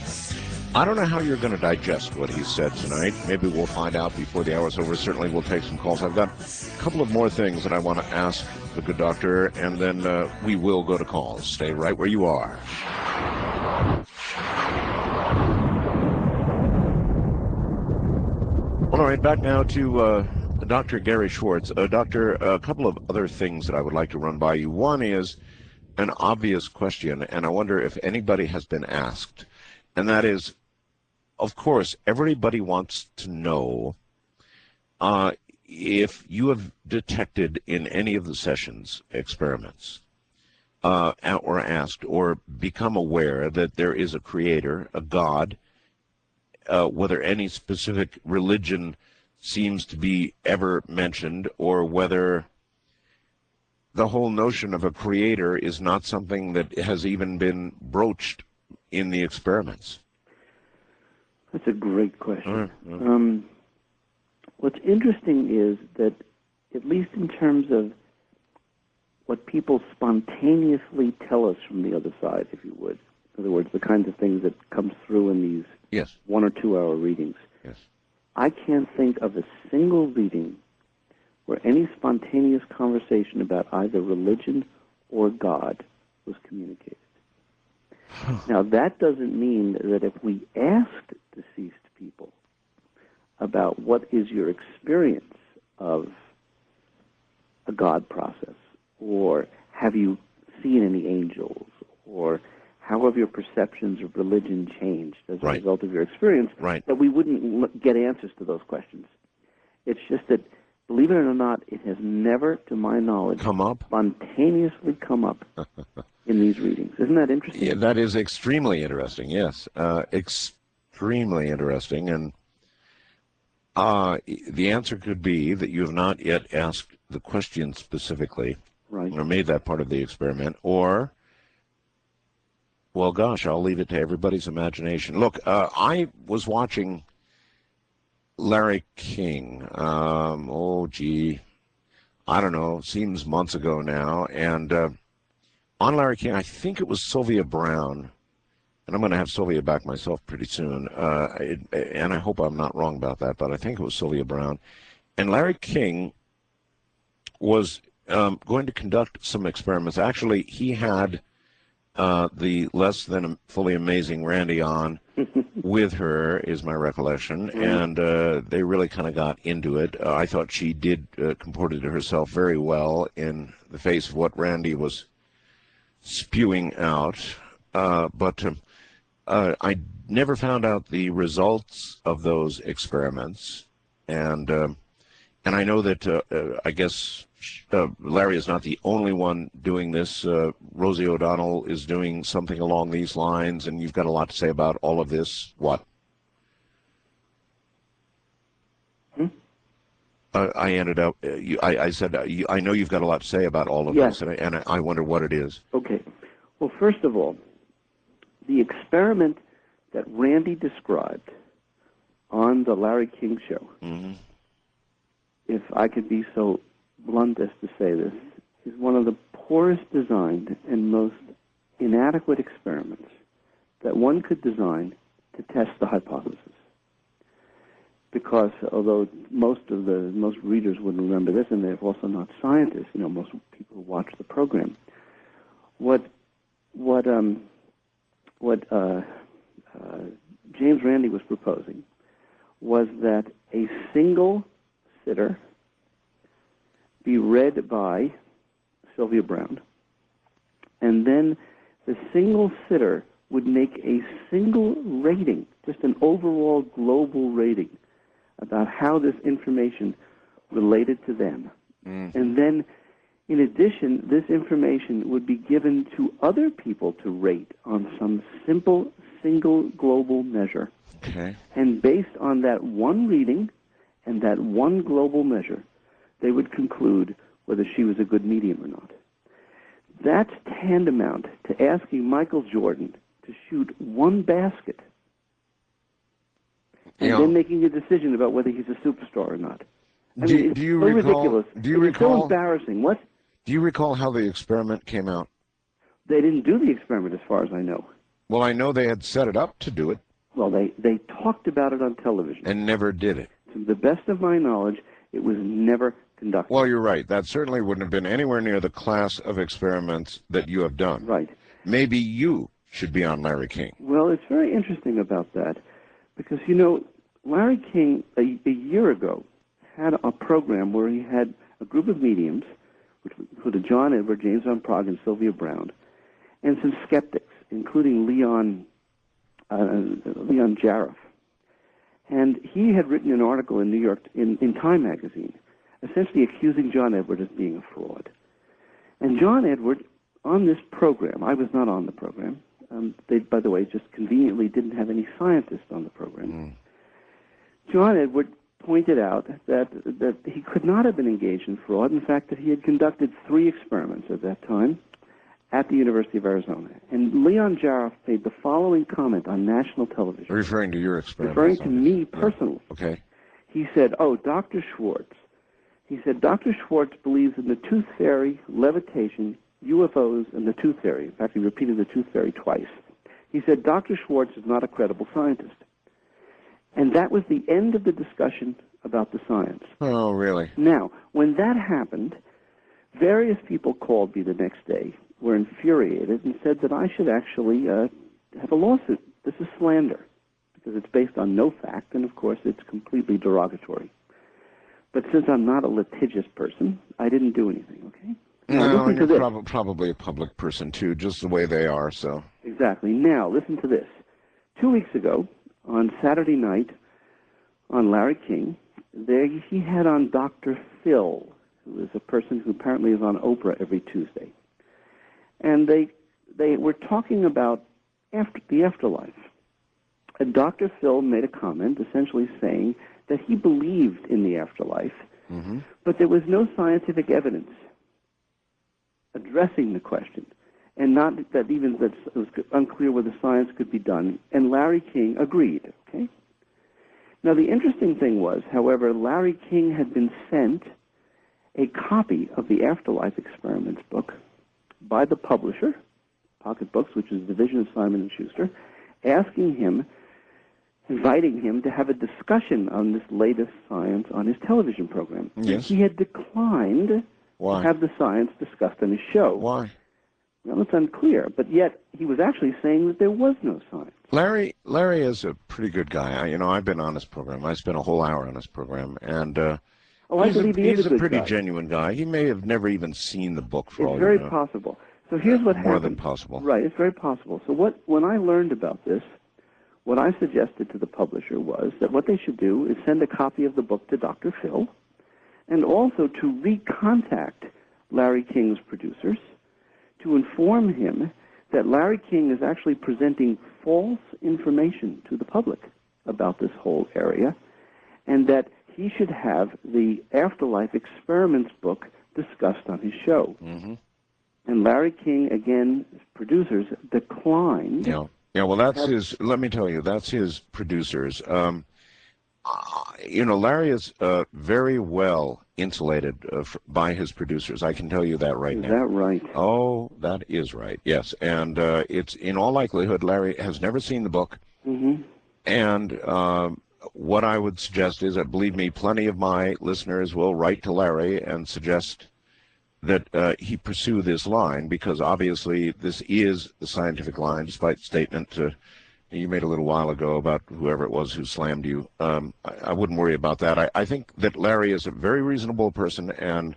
I don't know how you're going to digest what he said tonight. Maybe we'll find out before the hour's over. Certainly we'll take some calls. I've got a couple of more things that I want to ask the good doctor, and then uh, we will go to calls. Stay right where you are. All right, back now to uh, Doctor Gary Schwartz. Uh, doctor, a couple of other things that I would like to run by you. One is an obvious question, and I wonder if anybody has been asked, and that is, of course, everybody wants to know uh, if you have detected in any of the sessions, experiments, uh, or asked or become aware that there is a creator, a God, uh, whether any specific religion seems to be ever mentioned, or whether the whole notion of a creator is not something that has even been broached in the experiments. That's a great question. Mm-hmm. Um, what's interesting is that, at least in terms of what people spontaneously tell us from the other side, if you would, in other words, the kinds of things that come through in these yes. one or two hour readings, yes. I can't think of a single reading where any spontaneous conversation about either religion or God was communicated. Now, that doesn't mean that if we asked deceased people about what is your experience of a God process, or have you seen any angels, or how have your perceptions of religion changed as a right. result of your experience, right. that we wouldn't l- get answers to those questions. It's just that, believe it or not, it has never, to my knowledge, come up? spontaneously come up in these readings. Isn't that interesting? Yeah, that is extremely interesting, yes. Uh, extremely interesting. And uh, the answer could be that you have not yet asked the question specifically, right. or made that part of the experiment, or, well, gosh, I'll leave it to everybody's imagination. Look, uh, I was watching Larry King, um, oh, gee, I don't know, seems months ago now, and uh, on Larry King, I think it was Sylvia Brown, and I'm going to have Sylvia back myself pretty soon, uh, it, and I hope I'm not wrong about that, but I think it was Sylvia Brown. And Larry King was um, going to conduct some experiments. Actually, he had uh, the less than fully amazing Randy on with her, is my recollection, mm-hmm. and uh, they really kind of got into it. Uh, I thought she did uh, comported herself very well in the face of what Randy was spewing out, uh, but um, uh, I never found out the results of those experiments, and um, and I know that uh, uh, I guess uh, Larry is not the only one doing this. Uh, Rosie O'Donnell is doing something along these lines, and you've got a lot to say about all of this. What? Hmm? Uh, I ended up. Uh, you, I, I said, uh, you, I know you've got a lot to say about all of Yes. this, and I, and I wonder what it is. Okay. Well, first of all, the experiment that Randy described on the Larry King show, Mm-hmm. if I could be so blunt as to say this, is one of the poorest designed and most inadequate experiments that one could design to test the hypothesis. Because although most of the most readers wouldn't remember this, and they're also not scientists, you know, most people who watch the program, what what um what uh, uh, James Randi was proposing was that a single sitter be read by Sylvia Brown, and then the single sitter would make a single rating, just an overall global rating, about how this information related to them. Mm. And then, in addition, this information would be given to other people to rate on some simple, single global measure. Okay. And based on that one reading and that one global measure, they would conclude whether she was a good medium or not. That's tantamount to asking Michael Jordan to shoot one basket and Yeah. then making a decision about whether he's a superstar or not. I Do- mean, it's do you so recall- ridiculous. do you It's so recall- embarrassing. What? Do you recall how the experiment came out? They didn't do the experiment, as far as I know. Well, I know they had set it up to do it Well, they, they talked about it on television. and never did it. To the best of my knowledge, it was never conducted. Well, you're right. That certainly wouldn't have been anywhere near the class of experiments that you have done. Right. Maybe you should be on Larry King. Well, it's very interesting about that because, you know, Larry King, a, a year ago, had a program where he had a group of mediums, which included John Edward, James Van Praagh, and Sylvia Brown, and some skeptics, including Leon uh, Leon Jarrett. And he had written an article in New York, in, in Time magazine, essentially accusing John Edward of being a fraud. And John Edward, on this program, I was not on the program. Um, they, by the way, just conveniently didn't have any scientists on the program. Mm. John Edward pointed out that that he could not have been engaged in fraud. In fact, that he had conducted three experiments at that time at the University of Arizona. And Leon Jarrett made the following comment on national television, Referring to your experiment. referring to me personally. Okay. He said, "Oh, Doctor Schwartz." He said, "Doctor Schwartz believes in the tooth fairy, levitation, U F Os, and the tooth fairy." In fact, he repeated the tooth fairy twice. He said, "Doctor Schwartz is not a credible scientist." And that was the end of the discussion about the science. Oh, really? Now, when that happened, various people called me the next day, were infuriated, and said that I should actually uh, have a lawsuit. This is slander, because it's based on no fact, and of course it's completely derogatory. But since I'm not a litigious person, I didn't do anything, okay? Now, No, listen to you're this. prob- probably a public person, too, just the way they are, so. Exactly. Now, listen to this. Two weeks ago, on Saturday night, on Larry King, there he had on Doctor Phil, who is a person who apparently is on Oprah every Tuesday. And they they were talking about after the afterlife. And Doctor Phil made a comment essentially saying that he believed in the afterlife, Mm-hmm. but there was no scientific evidence addressing the question, and not that even that it was unclear whether science could be done. And Larry King agreed. Okay. Now the interesting thing was, however, Larry King had been sent a copy of the Afterlife Experiments book by the publisher, Pocket Books, which is a division of Simon and Schuster, asking him, inviting him to have a discussion on this latest science on his television program. Yes. He had declined Why? to have the science discussed on his show. Why? Well, it's unclear, but yet he was actually saying that there was no science. Larry Larry is a pretty good guy. I, you know, I've been on his program. I spent a whole hour on his program, and uh, Oh, I he's, a, believe he is he's a a good pretty guy. genuine guy. He may have never even seen the book for all It's you very know. possible. So here's what More happened. than possible. Right, it's very possible. So what, when I learned about this, what I suggested to the publisher was that what they should do is send a copy of the book to Doctor Phil, and also to recontact Larry King's producers to inform him that Larry King is actually presenting false information to the public about this whole area, and that he should have the Afterlife Experiments book discussed on his show. Mm-hmm. And Larry King, again, producers, declined. Yeah, yeah. Well, that's his. Let me tell you, that's his producers. Um, uh, you know, Larry is uh, very well insulated uh, f- by his producers. I can tell you that right Is now. that right? Oh, that is right. Yes, and uh, it's in all likelihood Larry has never seen the book. Mm-hmm. And um, what I would suggest is that, believe me, plenty of my listeners will write to Larry and suggest that uh, he pursue this line, because obviously this is the scientific line, despite the statement uh, you made a little while ago about whoever it was who slammed you. Um, I, I wouldn't worry about that. I, I think that Larry is a very reasonable person, and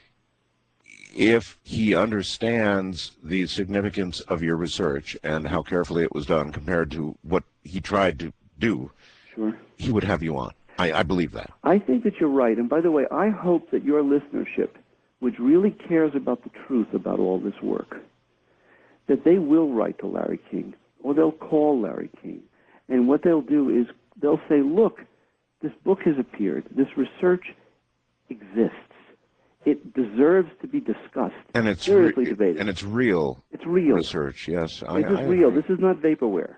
if he understands the significance of your research and how carefully it was done compared to what he tried to do, Sure. he would have you on. I, I believe that. I think that you're right. And by the way, I hope that your listenership, which really cares about the truth about all this work, that they will write to Larry King, or they'll call Larry King. And what they'll do is they'll say, look, this book has appeared. This research exists. It deserves to be discussed, And it's seriously re- debated. And it's real. It's real. Research, yes. I, This is I real. agree. This is not vaporware.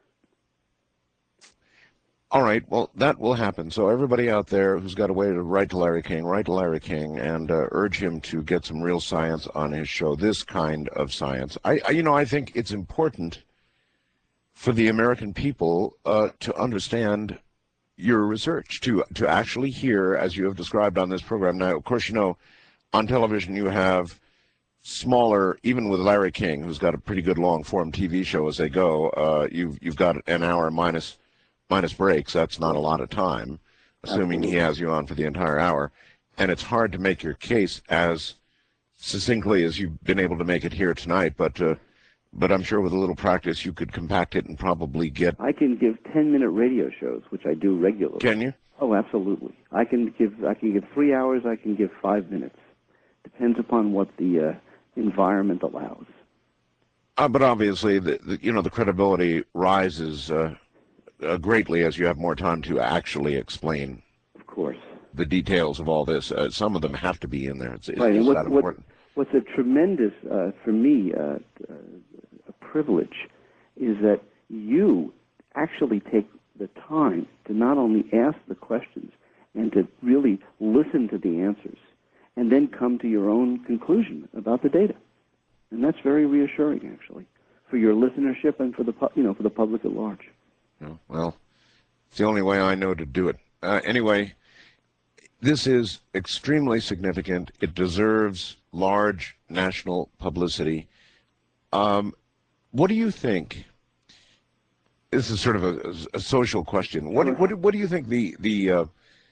All right, well, that will happen. So everybody out there who's got a way to write to Larry King, write to Larry King and uh, urge him to get some real science on his show, this kind of science. I, I you know, I think it's important for the American people uh, to understand your research, to to actually hear, as you have described on this program. Now, of course, you know, on television you have smaller, even with Larry King, who's got a pretty good long-form T V show as they go, uh, you've, you've got an hour minus... minus breaks. That's not a lot of time, assuming Absolutely. he has you on for the entire hour. And it's hard to make your case as succinctly as you've been able to make it here tonight, but uh, but I'm sure with a little practice you could compact it and probably get... I can give ten-minute radio shows, which I do regularly. Can you? Oh, absolutely. I can give I can give three hours. I can give five minutes. Depends upon what the uh, environment allows. Uh, but obviously, the, the you know the credibility rises uh, uh, greatly as you have more time to actually explain. Of course. The details of all this. Uh, some of them have to be in there. It's, it's Right. And just what, that what, important. what's a tremendous, uh, for me, uh, uh, a privilege is that you actually take the time to not only ask the questions and to really listen to the answers and then come to your own conclusion about the data. And that's very reassuring, actually, for your listenership and for the pu- you know for the public at large. Yeah, well, it's the only way I know to do it. Uh, anyway, this is extremely significant. It deserves large national publicity. Um, what do you think? This is sort of a, a social question. What, what, what do you think the the uh,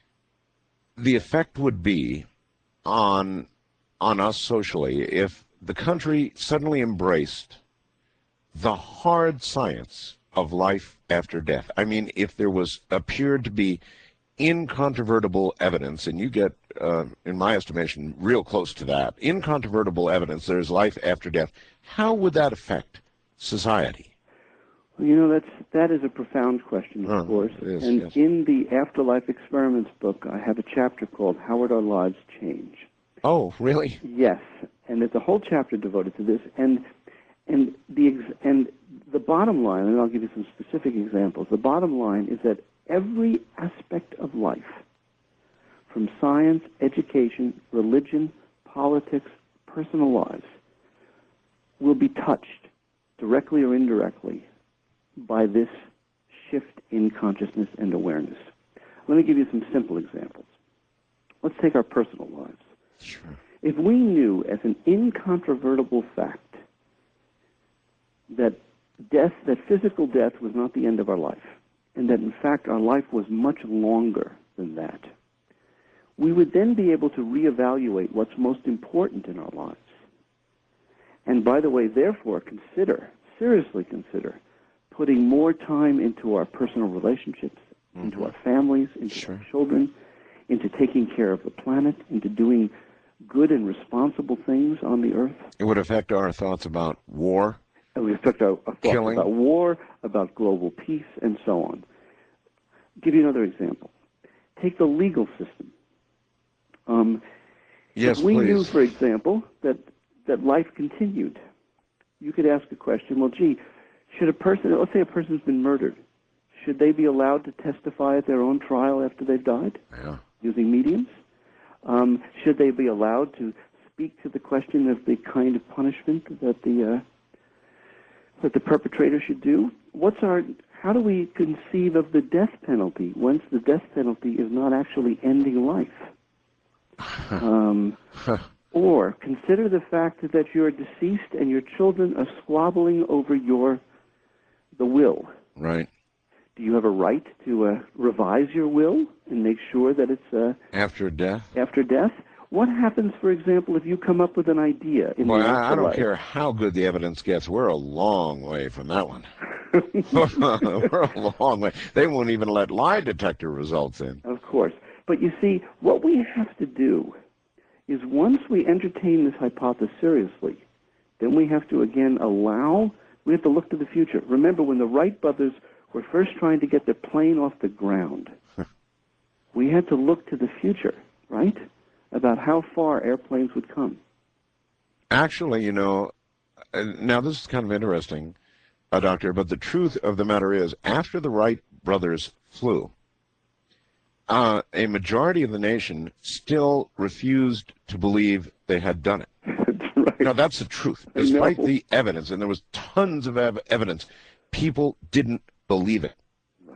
the effect would be on on us socially if the country suddenly embraced the hard science of life after death? I mean, if there was appeared to be incontrovertible evidence, and you get, uh, in my estimation, real close to that, incontrovertible evidence there's life after death, how would that affect society? Well, you know, that's that is a profound question, of Oh, course. it is, and yes. in the Afterlife Experiments book, I have a chapter called "How Would Our Lives Change?" Oh, really? Yes, and it's a whole chapter devoted to this. And and the ex- and the bottom line, and I'll give you some specific examples. The bottom line is that every aspect of life, from science, education, religion, politics, personal lives, will be touched directly or indirectly by this shift in consciousness and awareness. Let me give you some simple examples. Let's take our personal lives. Sure. If we knew as an incontrovertible fact that death, that physical death was not the end of our life, and that in fact our life was much longer than that, we would then be able to reevaluate what's most important in our lives. And by the way, therefore, consider, seriously consider, putting more time into our personal relationships, mm-hmm. into our families, into sure. our children, into taking care of the planet, into doing good and responsible things on the earth. It would affect our thoughts about war. It would affect our, our thoughts Killing. about war, about global peace, and so on. I'll give you another example. Take the legal system. Um, yes, if we please. knew, for example, that, that life continued, you could ask the question, well, gee, should a person, let's say a person's been murdered, should they be allowed to testify at their own trial after they've died? Yeah. Using mediums? Um, should they be allowed to speak to the question of the kind of punishment that the uh, that the perpetrator should do? What's our? How do we conceive of the death penalty once the death penalty is not actually ending life? Um, or consider the fact that you're deceased and your children are squabbling over your the will. Right. Do you have a right to uh, revise your will and make sure that it's uh, after death? After death? What happens, for example, if you come up with an idea in Boy, the I, I don't afterlife? care how good the evidence gets. We're a long way from that one. We're a long way. They won't even let lie detector results in. Of course. But you see, what we have to do is once we entertain this hypothesis seriously, then we have to again allow, we have to look to the future. Remember, when the Wright brothers were first trying to get the plane off the ground, we had to look to the future, right? About how far airplanes would come. Actually, you know, now this is kind of interesting, uh, Doctor, but the truth of the matter is, after the Wright brothers flew, uh, a majority of the nation still refused to believe they had done it. That's right. No, that's the truth. Despite the evidence, and there was tons of ev evidence, people didn't believe it. Right.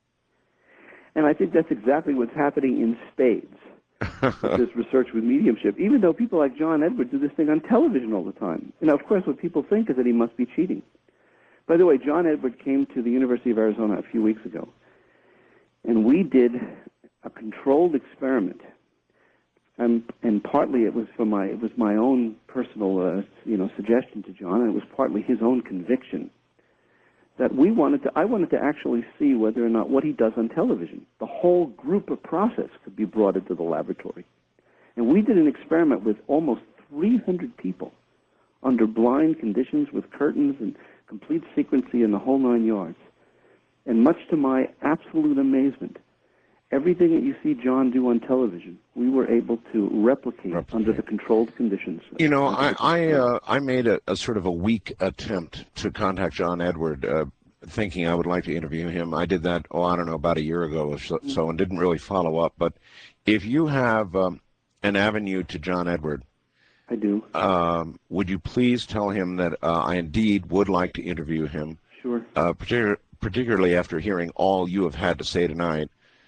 And I think that's exactly what's happening in spades with this research with mediumship, even though people like John Edward do this thing on television all the time. You know, of course, what people think is that he must be cheating. By the way, John Edward came to the University of Arizona a few weeks ago, and we did a controlled experiment. And, and partly it was for my, it was my own personal, uh, you know, suggestion to John, and it was partly his own conviction that we wanted to, I wanted to actually see whether or not what he does on television, the whole group of process could be brought into the laboratory. And we did an experiment with almost three hundred people under blind conditions with curtains and complete secrecy and the whole nine yards. And much to my absolute amazement, everything that you see John do on television, we were able to replicate, replicate. under the controlled conditions. You know, I I, uh, I made a, a sort of a weak attempt to contact John Edward, uh, thinking I would like to interview him. I did that, oh, I don't know, about a year ago or so, mm-hmm. so and didn't really follow up. But if you have um, an avenue to John Edward, I do. Um, would you please tell him that uh, I indeed would like to interview him? Sure. Uh, particular, particularly after hearing all you have had to say tonight.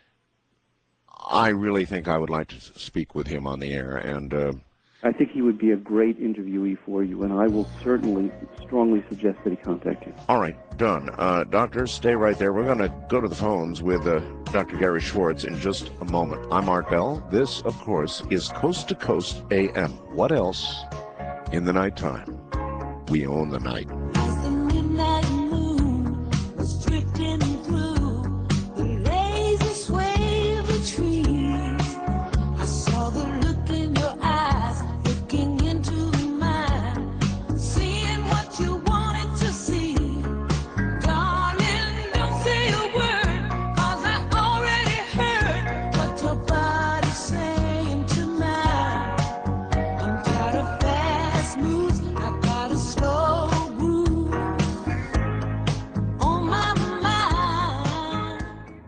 I really think I would like to speak with him on the air, and uh, I think he would be a great interviewee for you, and I will certainly strongly suggest that he contact you. All right, done. Uh, doctor, stay right there. We're going to go to the phones with uh, Doctor Gary Schwartz in just a moment. I'm Art Bell. This, of course, is Coast to Coast A M. What else in the nighttime? We own the night. As the midnight moon was drifting through the lazy sway of the trees, I saw the look in your eyes, looking into mine, seeing what you wanted to see. Darling, don't say a word, 'cause I already heard what your body's saying tonight. I'm tired of fast moves, I got a slow groove on my mind.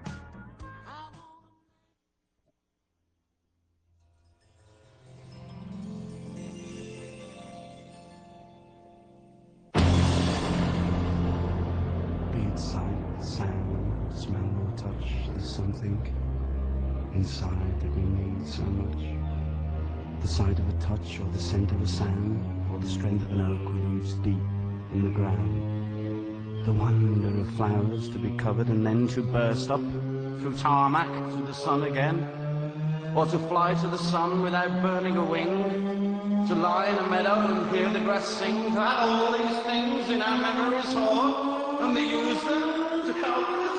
Be it sight, sound, smell or touch, there's something inside that we need so much. The sight of a touch, or the scent of a sound, or the strength of an oak with roots deep in the ground. The wonder of flowers to be covered and then to burst up through tarmac to the sun again, or to fly to the sun without burning a wing. to lie in a meadow and hear the grass sing, to have all these things in our memories for, and we use them to help us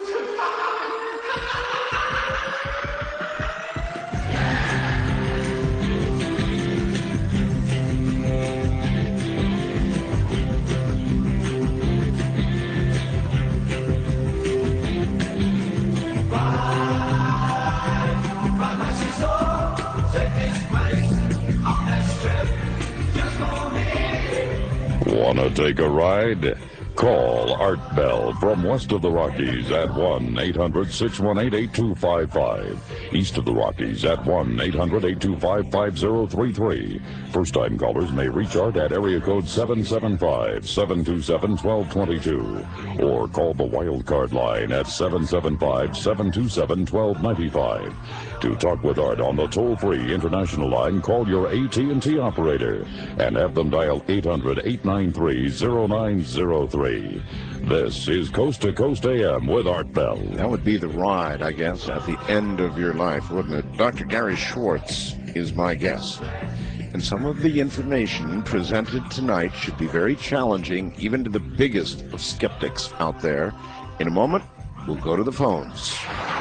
Want to take a ride? Call Art Bell from west of the Rockies at one eight hundred six one eight eight two five five. East of the Rockies at one eight hundred eight two five five zero three three. First-time callers may reach Art at area code seven seven five, seven two seven, one two two two or call the Wildcard line at seven seven five, seven two seven, one two nine five. To talk with Art on the toll-free international line, call your A T and T operator and have them dial eight hundred, eight nine three, zero nine zero three. This is Coast to Coast A M with Art Bell. That would be the ride, I guess, at the end of your life, wouldn't it? Doctor Gary Schwartz is my guest. And some of the information presented tonight should be very challenging, even to the biggest of skeptics out there. In a moment, we'll go to the phones.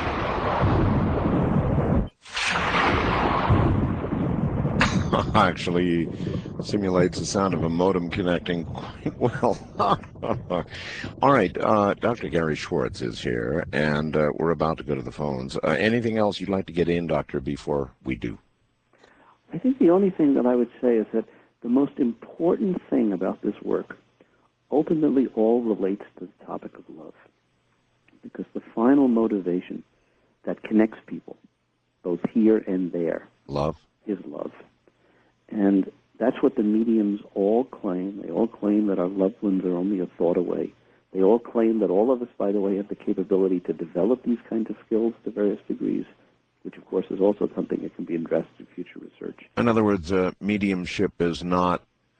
Actually simulates the sound of a modem connecting quite well. All right, uh, Doctor Gary Schwartz is here, and uh, we're about to go to the phones. Uh, anything else you'd like to get in, Doctor, before we do? I think the only thing that I would say is that the most important thing about this work ultimately all relates to the topic of love, because the final motivation that connects people, both here and there, love, is love. And that's what the mediums all claim. They all claim that our loved ones are only a thought away. They all claim that all of us, by the way, have the capability to develop these kinds of skills to various degrees, which, of course, is also something that can be addressed in future research. In other words, uh, mediumship is not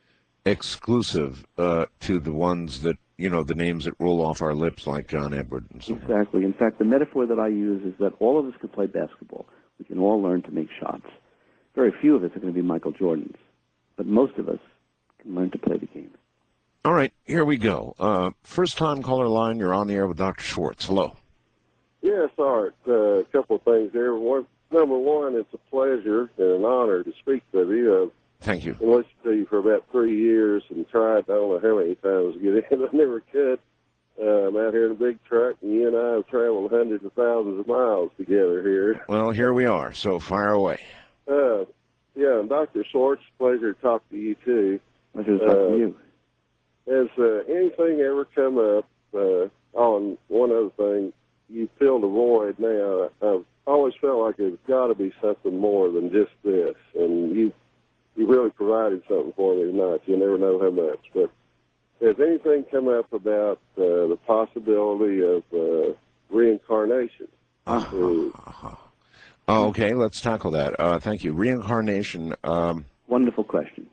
exclusive uh, to the ones that, you know, the names that roll off our lips like John Edward and so on. Exactly. In fact, the metaphor that I use is that all of us can play basketball. We can all learn to make shots. Very few of us are going to be Michael Jordans, but most of us can learn to play the game. All right, here we go. Uh, first-time caller line, you're on the air with Doctor Schwartz. Hello. Yes, Art. Uh, a couple of things there. One, number one, it's a pleasure and an honor to speak with you. I've Thank you. been listening to you for about three years and tried, I don't know how many times to get in. I never could. Uh, I'm out here in a big truck, and you and I have traveled hundreds of thousands of miles together here. Well, here we are, so fire away. Uh, yeah, and Doctor Schwartz, pleasure to talk to you, too. Pleasure to talk uh, to you. Has uh, anything ever come up uh, on one other thing? You filled a void now. I've always felt like there's got to be something more than just this, and you you really provided something for me tonight. You never know how much. But has anything come up about uh, the possibility of uh, reincarnation? Uh-huh. Uh-huh. Oh, okay, let's tackle that. Uh, thank you. Reincarnation. Um... Wonderful question.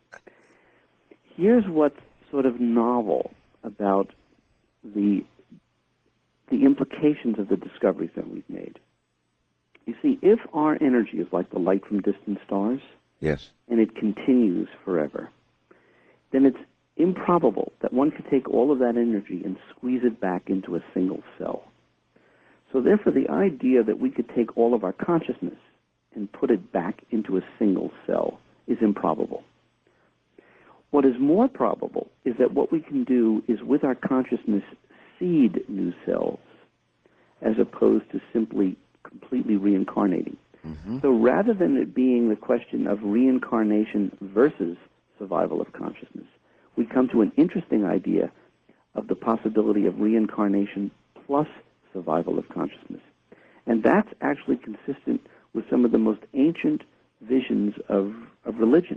Here's what's sort of novel about the the implications of the discoveries that we've made. You see, if our energy is like the light from distant stars, yes, and it continues forever, then it's improbable that one could take all of that energy and squeeze it back into a single cell. So therefore, the idea that we could take all of our consciousness and put it back into a single cell is improbable. What is more probable is that what we can do is, with our consciousness, seed new cells, as opposed to simply completely reincarnating. Mm-hmm. So rather than it being the question of reincarnation versus survival of consciousness, we come to an interesting idea of the possibility of reincarnation plus survival of consciousness. And that's actually consistent with some of the most ancient visions of, of religion,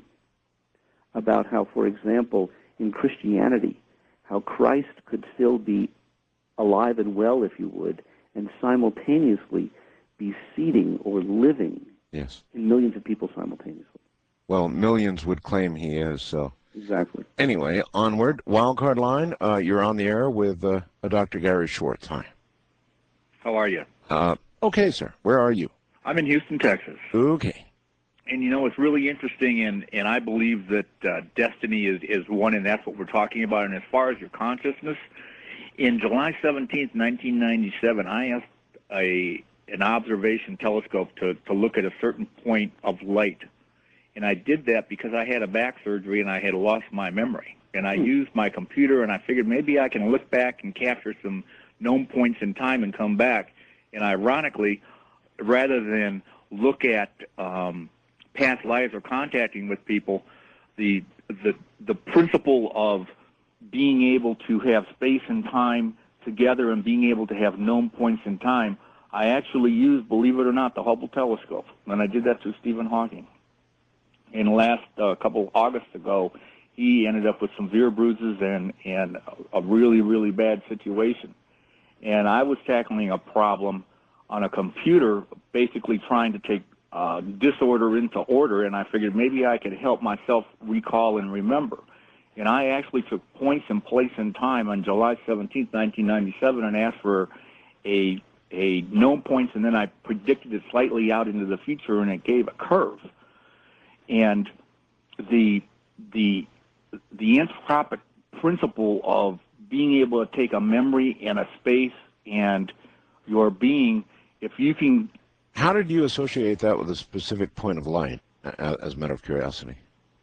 about how, for example, in Christianity, how Christ could still be alive and well, if you would, and simultaneously be seeding or living yes. in millions of people simultaneously. Well, millions would claim he is, so. Exactly. Anyway, onward. Wildcard line, uh, you're on the air with uh, Doctor Gary Schwartz. Hi. How are you? Uh, okay, sir. Where are you? I'm in Houston, Texas. Okay. and you know, it's really interesting, and, and I believe that uh, destiny is, is one, and that's what we're talking about. And as far as your consciousness, in July seventeenth, nineteen ninety-seven, I asked a an observation telescope to, to look at a certain point of light. And I did that because I had a back surgery and I had lost my memory. And I used my computer, and I figured maybe I can look back and capture some known points in time and come back. And ironically, rather than look at um, past lives or contacting with people, the, the, the principle of being able to have space and time together and being able to have known points in time, I actually used, believe it or not, the Hubble telescope. And I did that to Stephen Hawking. And last uh, couple Augusts ago, he ended up with some severe bruises and, and a really, really bad situation. And I was tackling a problem on a computer, basically trying to take uh, disorder into order, and I figured maybe I could help myself recall and remember. And I actually took points in place and time on July seventeenth, nineteen ninety-seven, and asked for a a known points, and then I predicted it slightly out into the future, and it gave a curve. And the the the anthropic principle of being able to take a memory and a space and your being, if you can... How did you associate that with a specific point of light, as a matter of curiosity?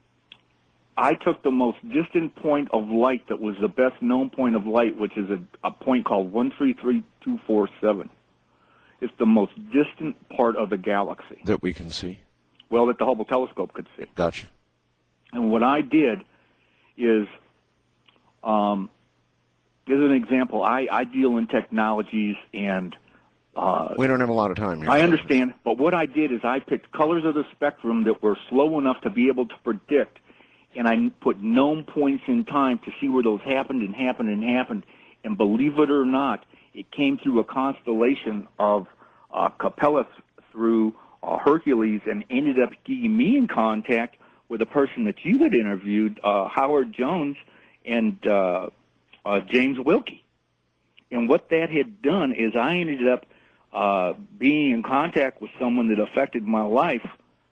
I took the most distant point of light that was the best known point of light, which is a, a point called one three three two four seven. It's the most distant part of the galaxy. That we can see? Well, that the Hubble telescope could see. Gotcha. And what I did is, um, as an example, I, I deal in technologies and... Uh, we don't have a lot of time here. I understand, but what I did is I picked colors of the spectrum that were slow enough to be able to predict, and I put known points in time to see where those happened and happened and happened. And believe it or not, it came through a constellation of uh, Capella through uh, Hercules, and ended up getting me in contact with a person that you had interviewed, uh, Howard Jones and uh, uh, James Wilkie. And what that had done is I ended up uh, being in contact with someone that affected my life.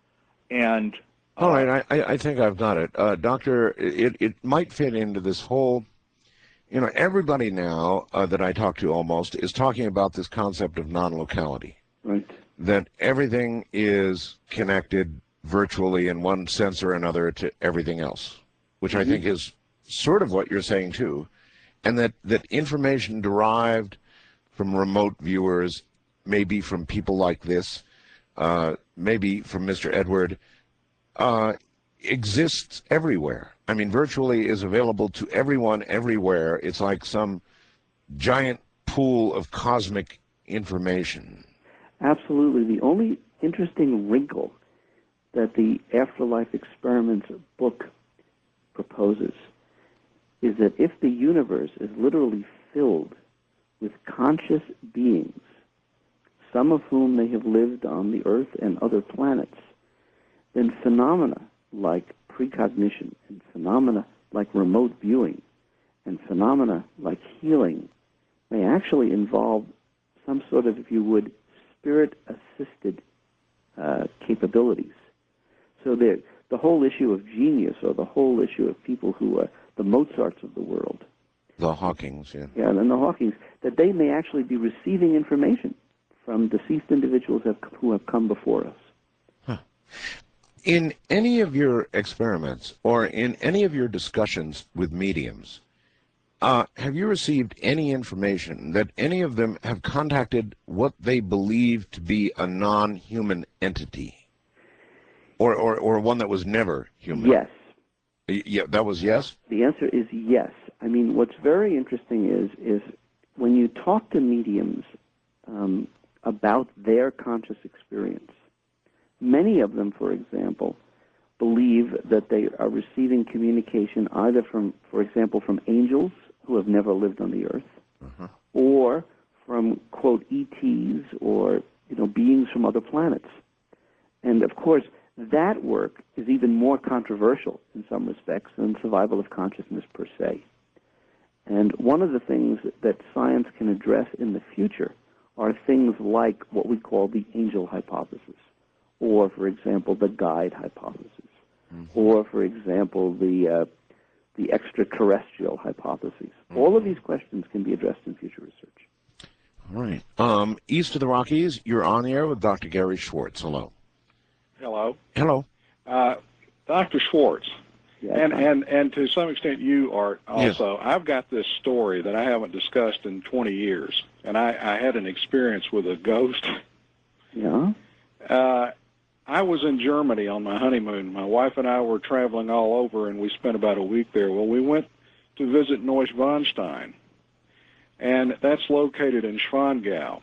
And uh, all right, I, I think I've got it. Uh, Doctor, it, it might fit into this whole, you know, everybody now uh, that I talk to almost is talking about this concept of non-locality. Right. That everything is connected virtually in one sense or another to everything else, which mm-hmm. I think is sort of what you're saying too, and that, that information derived from remote viewers, maybe from people like this, uh, maybe from Mister Edward, uh, exists everywhere. I mean, virtually is available to everyone everywhere. It's like some giant pool of cosmic information. Absolutely. The only interesting wrinkle that the Afterlife Experiments book proposes is that if the universe is literally filled with conscious beings, some of whom may have lived on the Earth and other planets, then phenomena like precognition and phenomena like remote viewing and phenomena like healing may actually involve some sort of, if you would, spirit-assisted uh, capabilities. So the the whole issue of genius, or the whole issue of people who are the Mozarts of the world, the Hawkings, yeah, yeah, and the Hawkings, that they may actually be receiving information from deceased individuals have, who have come before us. Huh. In any of your experiments or in any of your discussions with mediums, uh, have you received any information that any of them have contacted what they believe to be a non-human entity? Or, or, or one that was never human? Yes. Yeah, that was yes? The answer is yes. I mean, what's very interesting is, is when you talk to mediums um, about their conscious experience, many of them, for example, believe that they are receiving communication either from, for example, from angels who have never lived on the earth, uh-huh. or from, quote, E Ts, or, you know, beings from other planets. And, of course, that work is even more controversial in some respects than survival of consciousness per se. And one of the things that science can address in the future are things like what we call the angel hypothesis, or, for example, the guide hypothesis, mm-hmm. or, for example, the uh, the extraterrestrial hypotheses. Mm-hmm. All of these questions can be addressed in future research. All right. Um, east of the Rockies, you're on the air with Doctor Gary Schwartz. Hello. Hello. Hello. Uh, Doctor Schwartz. Yes, and, and, and to some extent you, Art, also. Yes. I've got this story that I haven't discussed in twenty years, and I, I had an experience with a ghost. Yeah? Uh, I was in Germany on my honeymoon. My wife and I were traveling all over, and we spent about a week there. Well, we went to visit Neuschwanstein, and that's located in Schwangau.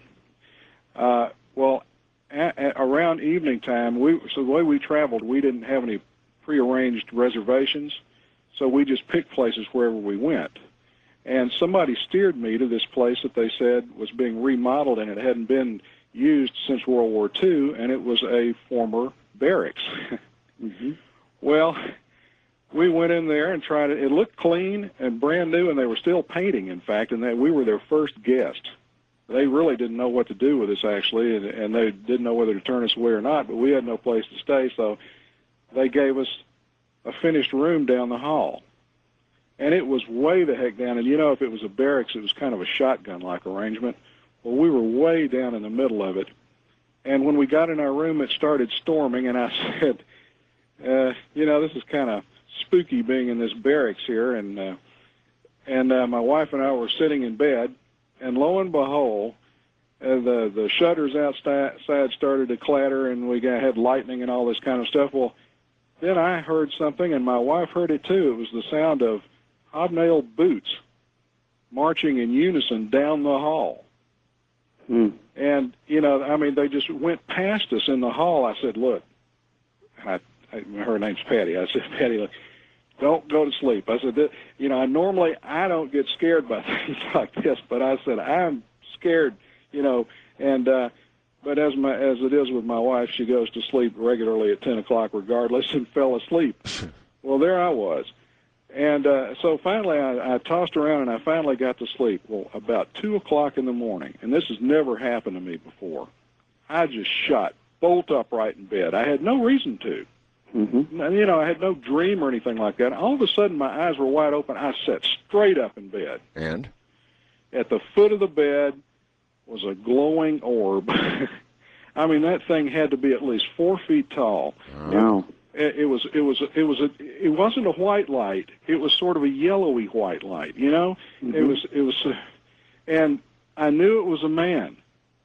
Uh, well, a, a, around evening time, we, so the way we traveled, we didn't have any prearranged reservations, so we just picked places wherever we went. And somebody steered me to this place that they said was being remodeled, and it hadn't been used since World War Two, and it was a former barracks. Mm-hmm. Well, we went in there and tried it. It looked clean and brand new, and they were still painting, in fact, and they, we were their first guest. They really didn't know what to do with us, actually, and, and they didn't know whether to turn us away or not, but we had no place to stay, so they gave us a finished room down the hall. And it was way the heck down, and you know, if it was a barracks, it was kind of a shotgun-like arrangement. Well, we were way down in the middle of it. And when we got in our room, it started storming, and I said, uh, you know, this is kind of spooky being in this barracks here. And uh, and uh, my wife and I were sitting in bed, and lo and behold, uh, the, the shutters outside started to clatter, and we got, had lightning and all this kind of stuff. Well, then I heard something, and my wife heard it too. It was the sound of hobnailed boots marching in unison down the hall. Hmm. And, you know, I mean, they just went past us in the hall. I said, look, I, I, her name's Patty. I said, Patty, look, don't go to sleep. I said, that, you know, I normally I don't get scared by things like this, but I said, I'm scared, you know, and, uh, but as my as it is with my wife, she goes to sleep regularly at ten o'clock regardless and fell asleep. Well, there I was. And uh, so finally I, I tossed around and I finally got to sleep. Well, about two o'clock in the morning, and this has never happened to me before, I just shot bolt upright in bed. I had no reason to. Mm-hmm. You know, I had no dream or anything like that. All of a sudden my eyes were wide open. I sat straight up in bed. And? At the foot of the bed was a glowing orb. I mean, that thing had to be at least four feet tall. Wow. It, it was. It was. It was. A, it wasn't a white light. It was sort of a yellowy white light. You know. Mm-hmm. It was. It was. Uh, and I knew it was a man.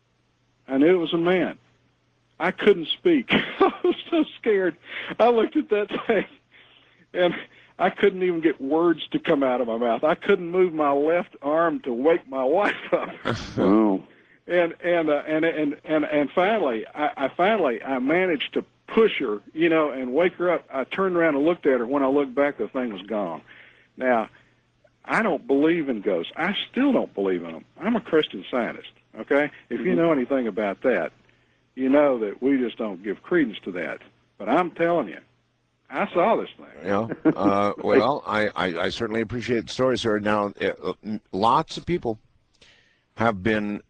I knew it was a man. I couldn't speak. I was so scared. I looked at that thing, and I couldn't even get words to come out of my mouth. I couldn't move my left arm to wake my wife up. Wow. And and uh, and and and and finally, I, I finally I managed to push her, you know, and wake her up. I turned around and looked at her. When I looked back, the thing was gone. Now, I don't believe in ghosts. I still don't believe in them. I'm a Christian Scientist. Okay, if you know anything about that, you know that we just don't give credence to that. But I'm telling you, I saw this thing. Yeah. Uh, well, I, I, I certainly appreciate the story, sir. Now, uh, lots of people have been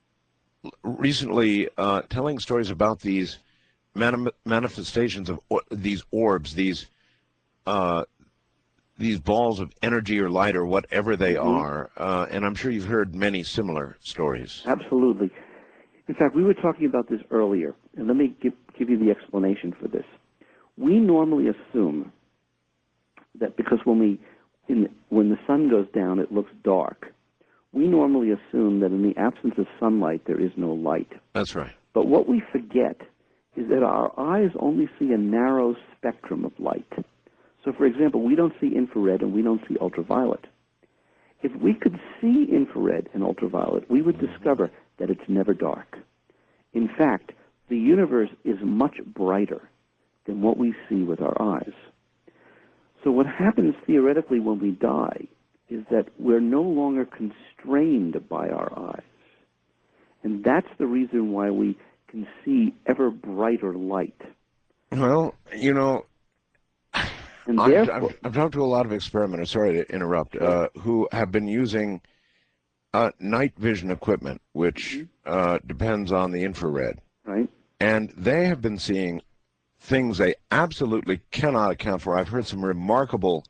recently uh, telling stories about these mani- manifestations of or- these orbs, these uh, these balls of energy or light or whatever they Mm-hmm. are. Uh, and I'm sure you've heard many similar stories. Absolutely. In fact, we were talking about this earlier, and let me give, give you the explanation for this. We normally assume that because when we in, when the sun goes down, it looks dark. We normally assume that in the absence of sunlight, there is no light. That's right. But what we forget is that our eyes only see a narrow spectrum of light. So, for example, we don't see infrared and we don't see ultraviolet. If we could see infrared and ultraviolet, we would discover that it's never dark. In fact, the universe is much brighter than what we see with our eyes. So what happens theoretically when we die is that we're no longer constrained by our eyes. And that's the reason why we can see ever brighter light. Well, you know, And I've, therefore, I've, I've talked to a lot of experimenters, sorry to interrupt, uh, who have been using uh, night vision equipment, which uh, depends on the infrared. right? and they have been seeing things they absolutely cannot account for. I've heard some remarkable,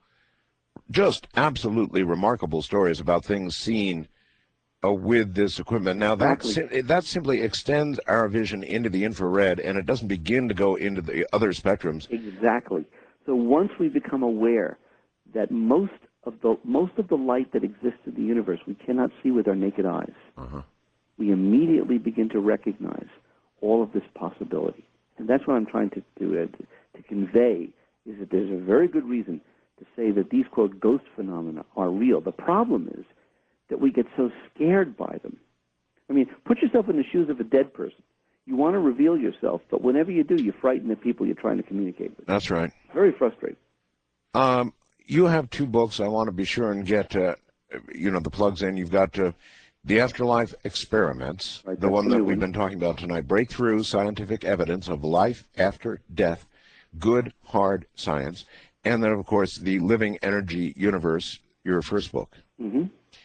just absolutely remarkable stories about things seen uh, with this equipment. Now, that, Exactly. that simply extends our vision into the infrared, and it doesn't begin to go into the other spectrums. Exactly. So once we become aware that most of the most of the light that exists in the universe we cannot see with our naked eyes, uh-huh. we immediately begin to recognize all of this possibility. And that's what I'm trying to, to, uh, to convey, is that there's a very good reason to say that these, quote, ghost phenomena are real. The problem is that we get so scared by them. I mean, put yourself in the shoes of a dead person. You want to reveal yourself, but whenever you do, you frighten the people you're trying to communicate with. That's right. Very frustrating. Um, you have two books. I want to be sure and get, uh, you know, the plugs in. You've got uh, The Afterlife Experiments, Right, the that's one the that new we've one. been talking about tonight. Breakthrough Scientific Evidence of Life After Death, Good Hard Science. And then, of course, The Living Energy Universe, your first book. Mm-hmm.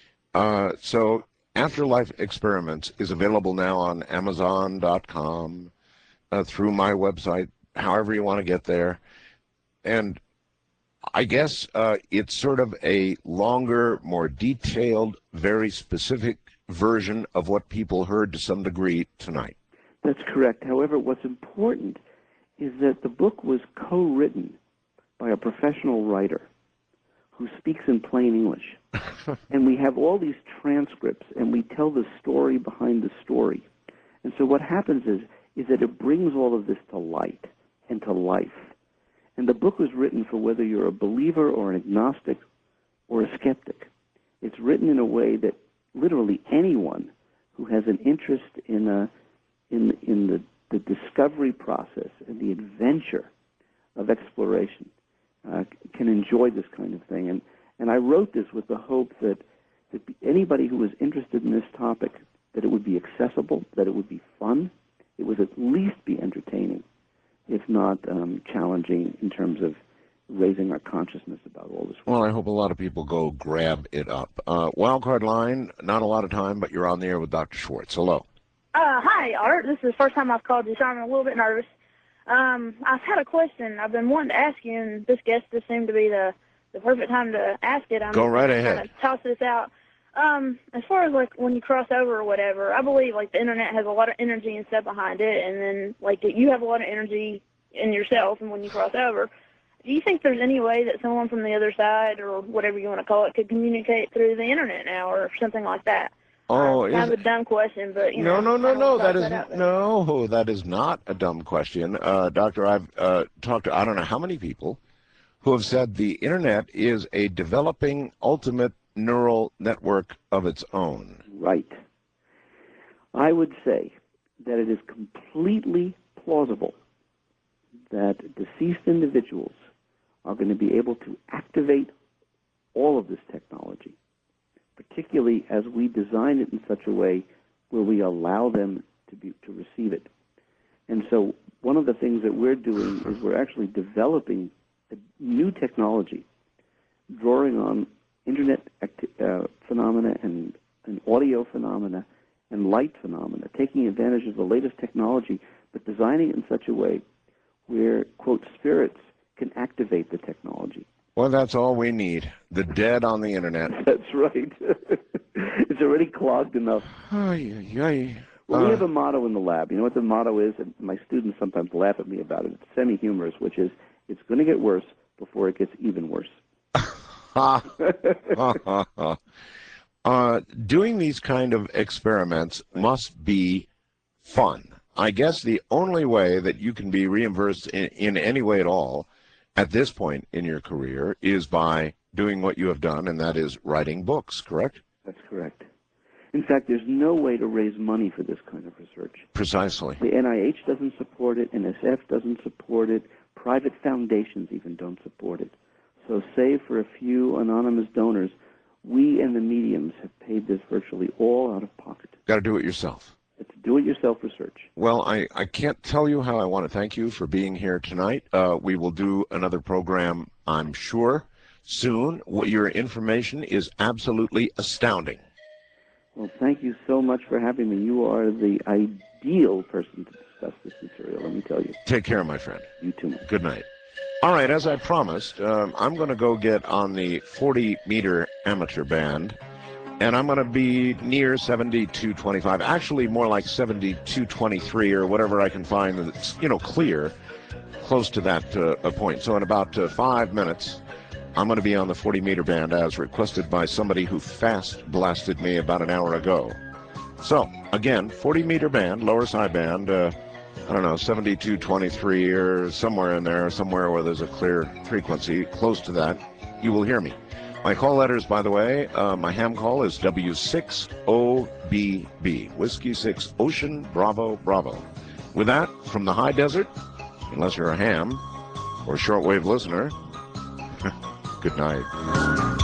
Uh, so Afterlife Experiments is available now on Amazon dot com, uh, through my website, however you want to get there. And I guess uh, it's sort of a longer, more detailed, very specific version of what people heard to some degree tonight. That's correct. However, what's important is that the book was co-written by a professional writer who speaks in plain English. And we have all these transcripts, and we tell the story behind the story. And so what happens is, is that it brings all of this to light and to life. And the book was written for whether you're a believer or an agnostic or a skeptic. It's written in a way that literally anyone who has an interest in a, in in the, the discovery process and the adventure of exploration uh, can enjoy this kind of thing. And and I wrote this with the hope that that anybody who was interested in this topic, that it would be accessible, that it would be fun, it would at least be entertaining, if not um, challenging in terms of raising our consciousness about all this. Well, I hope a lot of people go grab it up. Uh, wildcard line, not a lot of time, but you're on the air with Doctor Schwartz. Hello. Uh, hi, Art. This is the first time I've called you, so I'm a little bit nervous. Um, I've had a question I've been wanting to ask you, and this guest just seemed to be the, the perfect time to ask it. I'm Go right just ahead. Gonna toss this out. Um, as far as, like, when you cross over or whatever, I believe, like, the Internet has a lot of energy and stuff behind it, and then, like, you have a lot of energy in yourself, and when you cross over, do you think there's any way that someone from the other side, or whatever you want to call it, could communicate through the Internet now, or something like that? Oh, uh, is kind it? of a dumb question, but, you No, know. no, no, no. That is that no. That is not a dumb question, uh, Doctor. I've uh, talked to I don't know how many people who have said the Internet is a developing ultimate neural network of its own. Right. I would say that it is completely plausible that deceased individuals are going to be able to activate all of this technology, particularly as we design it in such a way where we allow them to be to receive it. And so one of the things that we're doing is we're actually developing a new technology, drawing on internet acti- uh, phenomena and, and audio phenomena and light phenomena, taking advantage of the latest technology, but designing it in such a way where, quote, spirits can activate the technology. Well, that's all we need. The dead on the Internet. That's right. It's already clogged enough. Ay, ay, ay. Well, we Uh, have a motto in the lab. You know what the motto is? And my students sometimes laugh at me about it. It's semi-humorous, which is, it's going to get worse before it gets even worse. Ha, ha, ha, ha. Uh, doing these kind of experiments must be fun. I guess the only way that you can be reimbursed in, in any way at all at this point in your career is by doing what you have done, and that is writing books, correct? That's correct. In fact, there's no way to raise money for this kind of research. Precisely. The N I H doesn't support it, N S F doesn't support it, private foundations even don't support it. So save for a few anonymous donors, we and the mediums have paid this virtually all out of pocket. Got to do it yourself. It's do-it-yourself research. Well, I, I can't tell you how I want to thank you for being here tonight. Uh, we will do another program, I'm sure, soon. What your information is absolutely astounding. Well, thank you so much for having me. You are the ideal person to discuss discuss this material, let me tell you. Take care, my friend. You too, man. Good night. All right, as I promised, um, I'm going to go get on the forty meter amateur band, and I'm going to be near seventy-two twenty-five, actually more like seventy-two twenty-three or whatever I can find that's, you know, clear, close to that uh, point. So in about uh, five minutes, I'm going to be on the forty meter band as requested by somebody who fast blasted me about an hour ago. So, again, forty meter band, lower side band, uh, I don't know, seventy-two twenty-three or somewhere in there, somewhere where there's a clear frequency, close to that, you will hear me. My call letters, by the way, uh, my ham call is W six O B B, Whiskey six Ocean Bravo Bravo. With that, from the high desert, unless you're a ham or a shortwave listener, good night.